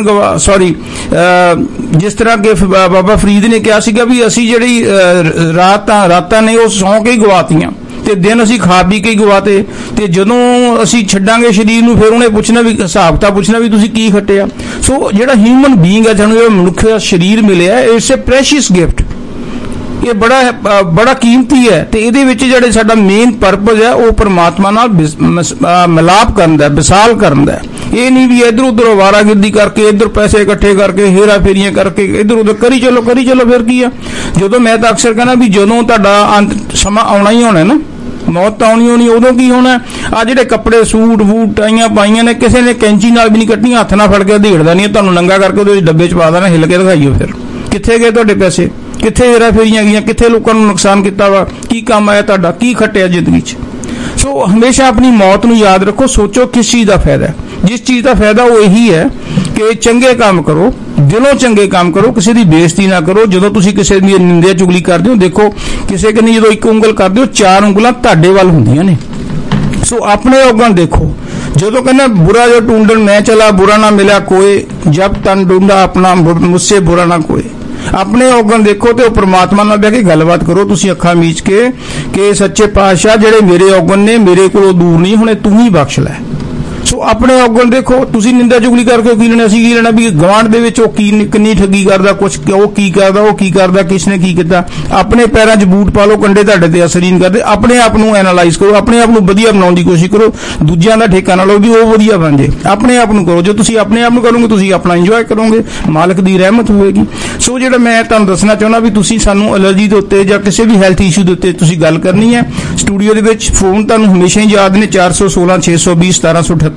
ਜਿਸ ਤਰ੍ਹਾਂ ਕਿ ਬਾਬਾ ਫਰੀਦ ਨੇ ਕਿਹਾ ਸੀਗਾ ਵੀ ਅਸੀਂ ਜਿਹੜੀ ਰਾਤਾਂ ਨੇ ਉਹ ਸੌਂ ਕੇ ਹੀ ਗਵਾਤੀਆਂ ਤੇ ਦਿਨ ਅਸੀਂ ਖਾ ਪੀ ਕੇ ਹੀ ਗਵਾਤੇ, ਤੇ ਜਦੋਂ ਅਸੀਂ ਛੱਡਾਂਗੇ ਸਰੀਰ ਨੂੰ ਫਿਰ ਉਹਨੇ ਪੁੱਛਣਾ ਵੀ ਹਿਸਾਬ ਤਾਂ ਪੁੱਛਣਾ ਵੀ ਤੁਸੀਂ ਕੀ ਖੱਟਿਆ। ਸੋ ਜਿਹੜਾ ਹਿਊਮਨ ਬੀਇੰਗ ਹੈ, ਸਾਨੂੰ ਜਿਹੜਾ ਮਨੁੱਖ ਦਾ ਸਰੀਰ ਮਿਲਿਆ, ਇਟਸ ਅ ਪ੍ਰੈਸ਼ੀਅਸ ਗਿਫਟ, ਇਹ ਬੜਾ ਕੀਮਤੀ ਹੈ। ਤੇ ਇਹਦੇ ਵਿੱਚ ਜਿਹੜੇ ਸਾਡਾ ਮੇਨ ਪਰਪਸ ਹੈ ਉਹ ਪਰਮਾਤਮਾ ਨਾਲ ਮਿਲਾਪ ਕਰਨ ਦਾ, ਵਿਸਾਲ ਕਰਨ ਦਾ। ਇਹ ਨਹੀਂ ਵੀ ਇੱਧਰ ਉੱਧਰ ਅਵਾਰਾਗਿਰਦੀ ਕਰਕੇ, ਇੱਧਰ ਪੈਸੇ ਇਕੱਠੇ ਕਰਕੇ, ਹੇਰਾ ਫੇਰੀਆਂ ਕਰਕੇ ਇੱਧਰ ਉੱਧਰ ਕਰੀ ਚਲੋ ਫਿਰ ਕੀ ਆ। ਜਦੋਂ ਮੈਂ ਤਾਂ ਅਕਸਰ ਕਹਿੰਦਾ ਵੀ ਜਦੋਂ ਤੁਹਾਡਾ ਅੰਤ ਸਮਾਂ ਆਉਣਾ ਹੀ ਹੋਣਾ ਨਾ, ਮੌਤ ਤਾਂ ਆਉਣੀ ਉਦੋਂ ਕੀ ਹੋਣਾ। ਆ ਜਿਹੜੇ ਕੱਪੜੇ ਸੂਟ ਵੂਟ ਟਾਈਆਂ ਪਾਈਆਂ ਨੇ, ਕਿਸੇ ਨੇ ਕੈਂਚੀ ਨਾਲ ਵੀ ਨਹੀਂ ਕੱਟਣੀਆਂ, ਹੱਥ ਨਾਲ ਫੜ ਕੇ ਦੇੜਦਾ ਨਹੀਂ, ਤੁਹਾਨੂੰ ਨੰਗਾ ਕਰਕੇ ਉਹਦੇ ਡੱਬੇ 'ਚ ਪਾ ਦੇਣਾ, ਹਿੱਲ ਕੇ ਦਿਖਾਈਓ। ਫਿਰ ਕਿੱਥੇ ਗਏ ਤੁਹਾਡੇ ਪੈਸੇ, ਕਿੱਥੇ ਹੇਰਾ ਫੇਰੀਆਂ ਗਈਆਂ, ਕਿੱਥੇ ਲੋਕਾਂ ਨੂੰ ਨੁਕਸਾਨ ਕੀਤਾ ਵਾ, ਕੀ ਕੰਮ ਆਇਆ ਤੁਹਾਡਾ, ਕੀ ਖੱਟਿਆ ਜ਼ਿੰਦਗੀ 'ਚ। ਸੋ ਹਮੇਸ਼ਾ ਆਪਣੀ ਮੌਤ ਨੂੰ ਯਾਦ ਰੱਖੋ, ਸੋਚੋ ਕਿਸ ਚੀਜ਼ ਦਾ ਫਾਇਦਾ ਹੈ। ਜਿਸ ਚੀਜ਼ ਦਾ ਫਾਇਦਾ ਉਹ ਇਹੀ ਹੈ ਕਿ ਚੰਗੇ ਕੰਮ ਕਰੋ, ਦਿਲੋਂ ਚੰਗੇ ਕੰਮ ਕਰੋ, ਕਿਸੇ ਦੀ ਬੇਇੱਜ਼ਤੀ ਨਾ ਕਰੋ। ਜਦੋਂ ਤੁਸੀਂ ਕਿਸੇ ਦੀ ਨਿੰਦਿਆ ਚੁਗਲੀ ਕਰਦੇ ਹੋ, ਦੇਖੋ ਕਿਸੇ ਕੰਨੀ ਜਦੋਂ ਇੱਕ ਉਂਗਲ ਕਰਦੇ ਹੋ, 4 ਉਂਗਲਾਂ ਤੁਹਾਡੇ ਵੱਲ ਹੁੰਦੀਆਂ ਨੇ। ਸੋ ਆਪਣੇ ਔਗਣ ਦੇਖੋ। ਜਦੋਂ ਕਹਿੰਦਾ ਬੁਰਾ ਜੋ ਢੂੰढन मैं चला बुरा ना मिला कोई, जब तन ढूंढा अपना मुझसे बुरा ना कोई। ਆਪਣੇ ਔਗਣ ਦੇਖੋ ਤੇ ਉਹ ਪ੍ਰਮਾਤਮਾ ਨਾਲ ਬਹਿ ਕੇ ਗੱਲਬਾਤ ਕਰੋ ਤੁਸੀਂ ਅੱਖਾਂ ਮੀਚ ਕੇ ਕਿ ਸੱਚੇ ਪਾਤਸ਼ਾਹ ਜਿਹੜੇ ਮੇਰੇ ਔਗਣ ਨੇ ਮੇਰੇ ਕੋਲੋਂ ਦੂਰ ਨਹੀਂ ਹੋਣੇ, ਤੂੰ ਹੀ ਬਖਸ਼ ਲੈ। ਸੋ ਆਪਣੇ ਔਗਣ ਦੇਖੋ। ਤੁਸੀਂ ਨਿੰਦਾ ਚੁਗਲੀ ਕਰਕੇ ਕੀ ਲੈਣਾ, ਅਸੀਂ ਕੀ ਲੈਣਾ ਵੀ ਗਵਾਂਢ ਦੇ ਵਿੱਚ ਉਹ ਕਿੰਨੀ ਠੱਗੀ ਕਰਦਾ, ਕੁਛ ਉਹ ਕੀ ਕਰਦਾ, ਕਿਸਨੇ ਕੀ ਕੀਤਾ। ਆਪਣੇ ਪੈਰਾਂ 'ਚ ਬੂਟ ਪਾ ਲਓ, ਕੰਡੇ ਤੁਹਾਡੇ ਤੇ ਅਸਰ ਹੀ ਨਹੀਂ ਕਰਦੇ। ਆਪਣੇ ਆਪ ਨੂੰ ਐਨਾਲਾਈਜ਼ ਕਰੋ, ਆਪਣੇ ਆਪ ਨੂੰ ਵਧੀਆ ਬਣਾਉਣ ਦੀ ਕੋਸ਼ਿਸ਼ ਕਰੋ, ਦੂਜਿਆਂ ਦਾ ਠੇਕਾ ਨਾ ਲਓ ਵੀ ਉਹ ਵਧੀਆ ਬਣ ਜੇ। ਆਪਣੇ ਆਪ ਨੂੰ ਕਰੋ, ਜੋ ਤੁਸੀਂ ਆਪਣੇ ਆਪ ਨੂੰ ਕਰੋਗੇ ਤੁਸੀਂ ਆਪਣਾ ਇੰਜੋਏ ਕਰੋਗੇ, ਮਾਲਕ ਦੀ ਰਹਿਮਤ ਹੋਵੇਗੀ। ਸੋ ਜਿਹੜਾ ਮੈਂ ਤੁਹਾਨੂੰ ਦੱਸਣਾ ਚਾਹੁੰਦਾ ਵੀ ਤੁਸੀਂ ਸਾਨੂੰ ਐਲਰਜੀ ਦੇ ਉੱਤੇ ਜਾਂ ਕਿਸੇ ਵੀ ਹੈਲਥ ਇਸ਼ੂ ਦੇ ਉੱਤੇ ਤੁਸੀਂ ਗੱਲ ਕਰਨੀ ਹੈ, ਸਟੂਡੀਓ ਦੇ ਵਿੱਚ ਫੋਨ ਤੁਹਾਨੂੰ ਹਮੇਸ਼ਾ ਹੀ ਯਾਦ ਨੇ 416 620 1778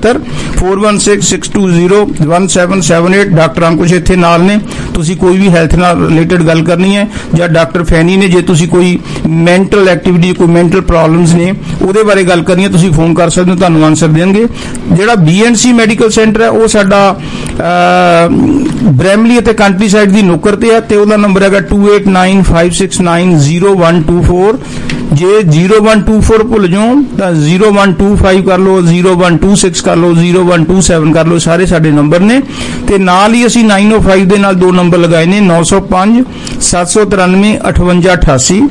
4166201778। ਡਾਕਟਰ ਅੰਕੁਸ਼ ਇੱਥੇ ਨਾਲ ਨੇ। ਤੁਸੀਂ ਕੋਈ ਵੀ ਹੈਲਥ ਨਾਲ ਰਿਲੇਟਡ ਗੱਲ ਕਰਨੀ ਹੈ ਜਾਂ ਡਾਕਟਰ ਫੈਨੀ ਨੇ ਜੇ ਤੁਸੀਂ ਕੋਈ ਮੈਂਟਲ ਐਕਟੀਵਿਟੀ, ਕੋਈ ਮੈਂਟਲ ਪ੍ਰੋਬਲਮਸ ਨੇ ਉਹਦੇ ਬਾਰੇ ਗੱਲ ਕਰਨੀ ਹੈ, ਤੁਸੀਂ ਫੋਨ ਕਰ ਸਕਦੇ ਹੋ, ਤੁਹਾਨੂੰ ਆਨਸਰ ਦੇਣਗੇ। ਜਿਹੜਾ BNC ਮੈਡੀਕਲ ਸੈਂਟਰ ਹੈ ਉਹ ਸਾਡਾ ਬ੍ਰੈਮਲੀ ਅਤੇ ਕੰਟਰੀ ਸਾਈਡ ਦੀ ਨੁੱਕਰ ਤੇ ਹੈ ਤੇ ਉਹਦਾ ਨੰਬਰ ਹੈਗਾ 2895690124। ਜੇ 0124 ਭੁੱਲ ਜਾਓ ਤਾਂ 0125 ਕਰ ਲਓ, 0126 ਕਰ ਲਓ, 0127 ਕਰ ਲਓ, ਸਾਰੇ ਸਾਡੇ ਨੰਬਰ ਨੇ। ਤੇ ਨਾਲ ਹੀ ਅਸੀਂ 905 ਦੇ ਨਾਲ 2 ਨੰਬਰ ਲਗਾਏ ਨੇ, 905 793 5888,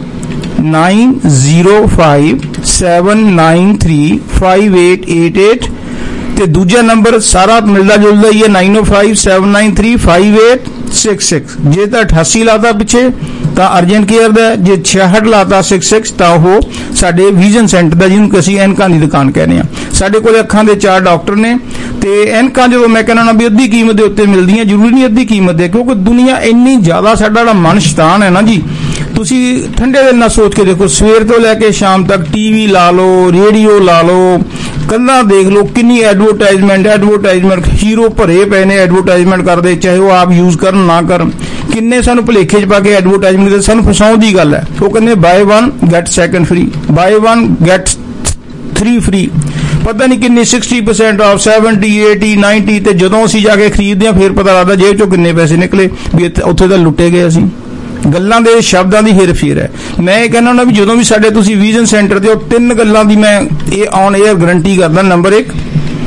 905 793 5888 ਤੇ ਦੂਜਾ ਨੰਬਰ ਸਾਰਾ ਮਿਲਦਾ ਜੁਲਦਾ ਹੀ ਹੈ 905 793 5866। ਜੇ ਤਾਂ 88 ਲਾਤਾ ਪਿੱਛੇ ਤਾਂ ਅਰਜੈਂਟ ਕੇਅਰ ਦਾ, ਜੇ 66 ਲਾਤਾ 66 ਤਾਂ ਉਹ ਸਾਡੇ ਵਿਜ਼ਨ ਸੈਂਟਰ ਦਾ, ਜਿਹਨੂੰ ਅਸੀਂ ਐਨਕਾਂ ਦੀ ਦੁਕਾਨ ਕਹਿੰਦੇ ਆ। ਸਾਡੇ ਕੋਲ ਅੱਖਾਂ ਦੇ 4 ਡਾਕਟਰ ਨੇ ਤੇ ਐਨਕਾਂ ਜਦੋਂ ਮੈਂ ਕਹਿੰਦਾ ਨਾ ਵੀ ਅੱਧੀ ਕੀਮਤ ਦੇ ਉੱਤੇ ਮਿਲਦੀਆਂ, ਜ਼ਰੂਰੀ ਨਹੀਂ ਅੱਧੀ ਕੀਮਤ ਦੇ, ਕਿਉਂਕਿ ਦੁਨੀਆ ਇੰਨੀ ਜ਼ਿਆਦਾ, ਸਾਡਾ ਜਿਹੜਾ ਮਨ ਸ਼ੈਤਾਨ ਹੈ ਨਾ ਜੀ। ਤੁਸੀਂ ਠੰਡੇ ਦਿਨ ਨਾਲ ਸੋਚ ਕੇ ਦੇਖੋ, ਸਵੇਰ ਤੋਂ ਲੈ ਕੇ ਸ਼ਾਮ ਤੱਕ TV ਲਾ ਲਓ, ਰੇਡੀਓ ਲਾ ਲਓ, ਕੰਨਾਂ ਦੇਖ ਲਓ, ਕਿੰਨੀ ਐਡਵਰਟਾਈਜ਼ਮੈਂਟ ਹੀਰੋ ਭਰੇ ਪਏ ਨੇ ਐਡਵਰਟਾਈਜ਼ਮੈਂਟ ਕਰਦੇ, ਚਾਹੇ ਉਹ ਆਪ ਯੂਜ਼ ਕਰਨ ਨਾ ਕਰਨ। ਕਿੰਨੇ ਸਾਨੂੰ ਭੁਲੇਖੇ 'ਚ ਪਾ ਕੇ ਐਡਵਰਟਾਈਜ਼ਮੈਂਟ ਦੇ, ਸਾਨੂੰ ਫਸਾਉਣ ਦੀ ਗੱਲ ਹੈ। ਉਹ ਕਹਿੰਦੇ buy 1 get 2 free, buy 1 get 3 free, ਪਤਾ ਨਹੀਂ ਕਿੰਨੀ 60% ਆਫ, 70 80 90। ਤੇ ਜਦੋਂ ਅਸੀਂ ਜਾ ਕੇ ਖਰੀਦਦੇ ਹਾਂ ਫਿਰ ਪਤਾ ਲੱਗਦਾ ਜੇਬ 'ਚੋਂ ਕਿੰਨੇ ਪੈਸੇ ਨਿਕਲੇ ਵੀ ਉੱਥੇ ਤਾਂ ਲੁੱਟੇ ਗਏ ਅਸੀਂ। ਗੱਲਾਂ ਦੇ ਸ਼ਬਦਾਂ ਦੀ ਹੇਰ-ਫੇਰ ਹੈ। ਮੈਂ ਇਹ ਕਹਿੰਦਾ ਹੁੰਦਾ ਵੀ ਜਦੋਂ ਵੀ ਸਾਡੇ ਤੁਸੀਂ ਵਿਜ਼ਨ ਸੈਂਟਰ ਤੇ 3 ਗੱਲਾਂ ਦੀ ਮੈਂ ਇਹ ਔਨ 에ਅਰ ਗਰੰਟੀ ਕਰਦਾ। Number 1,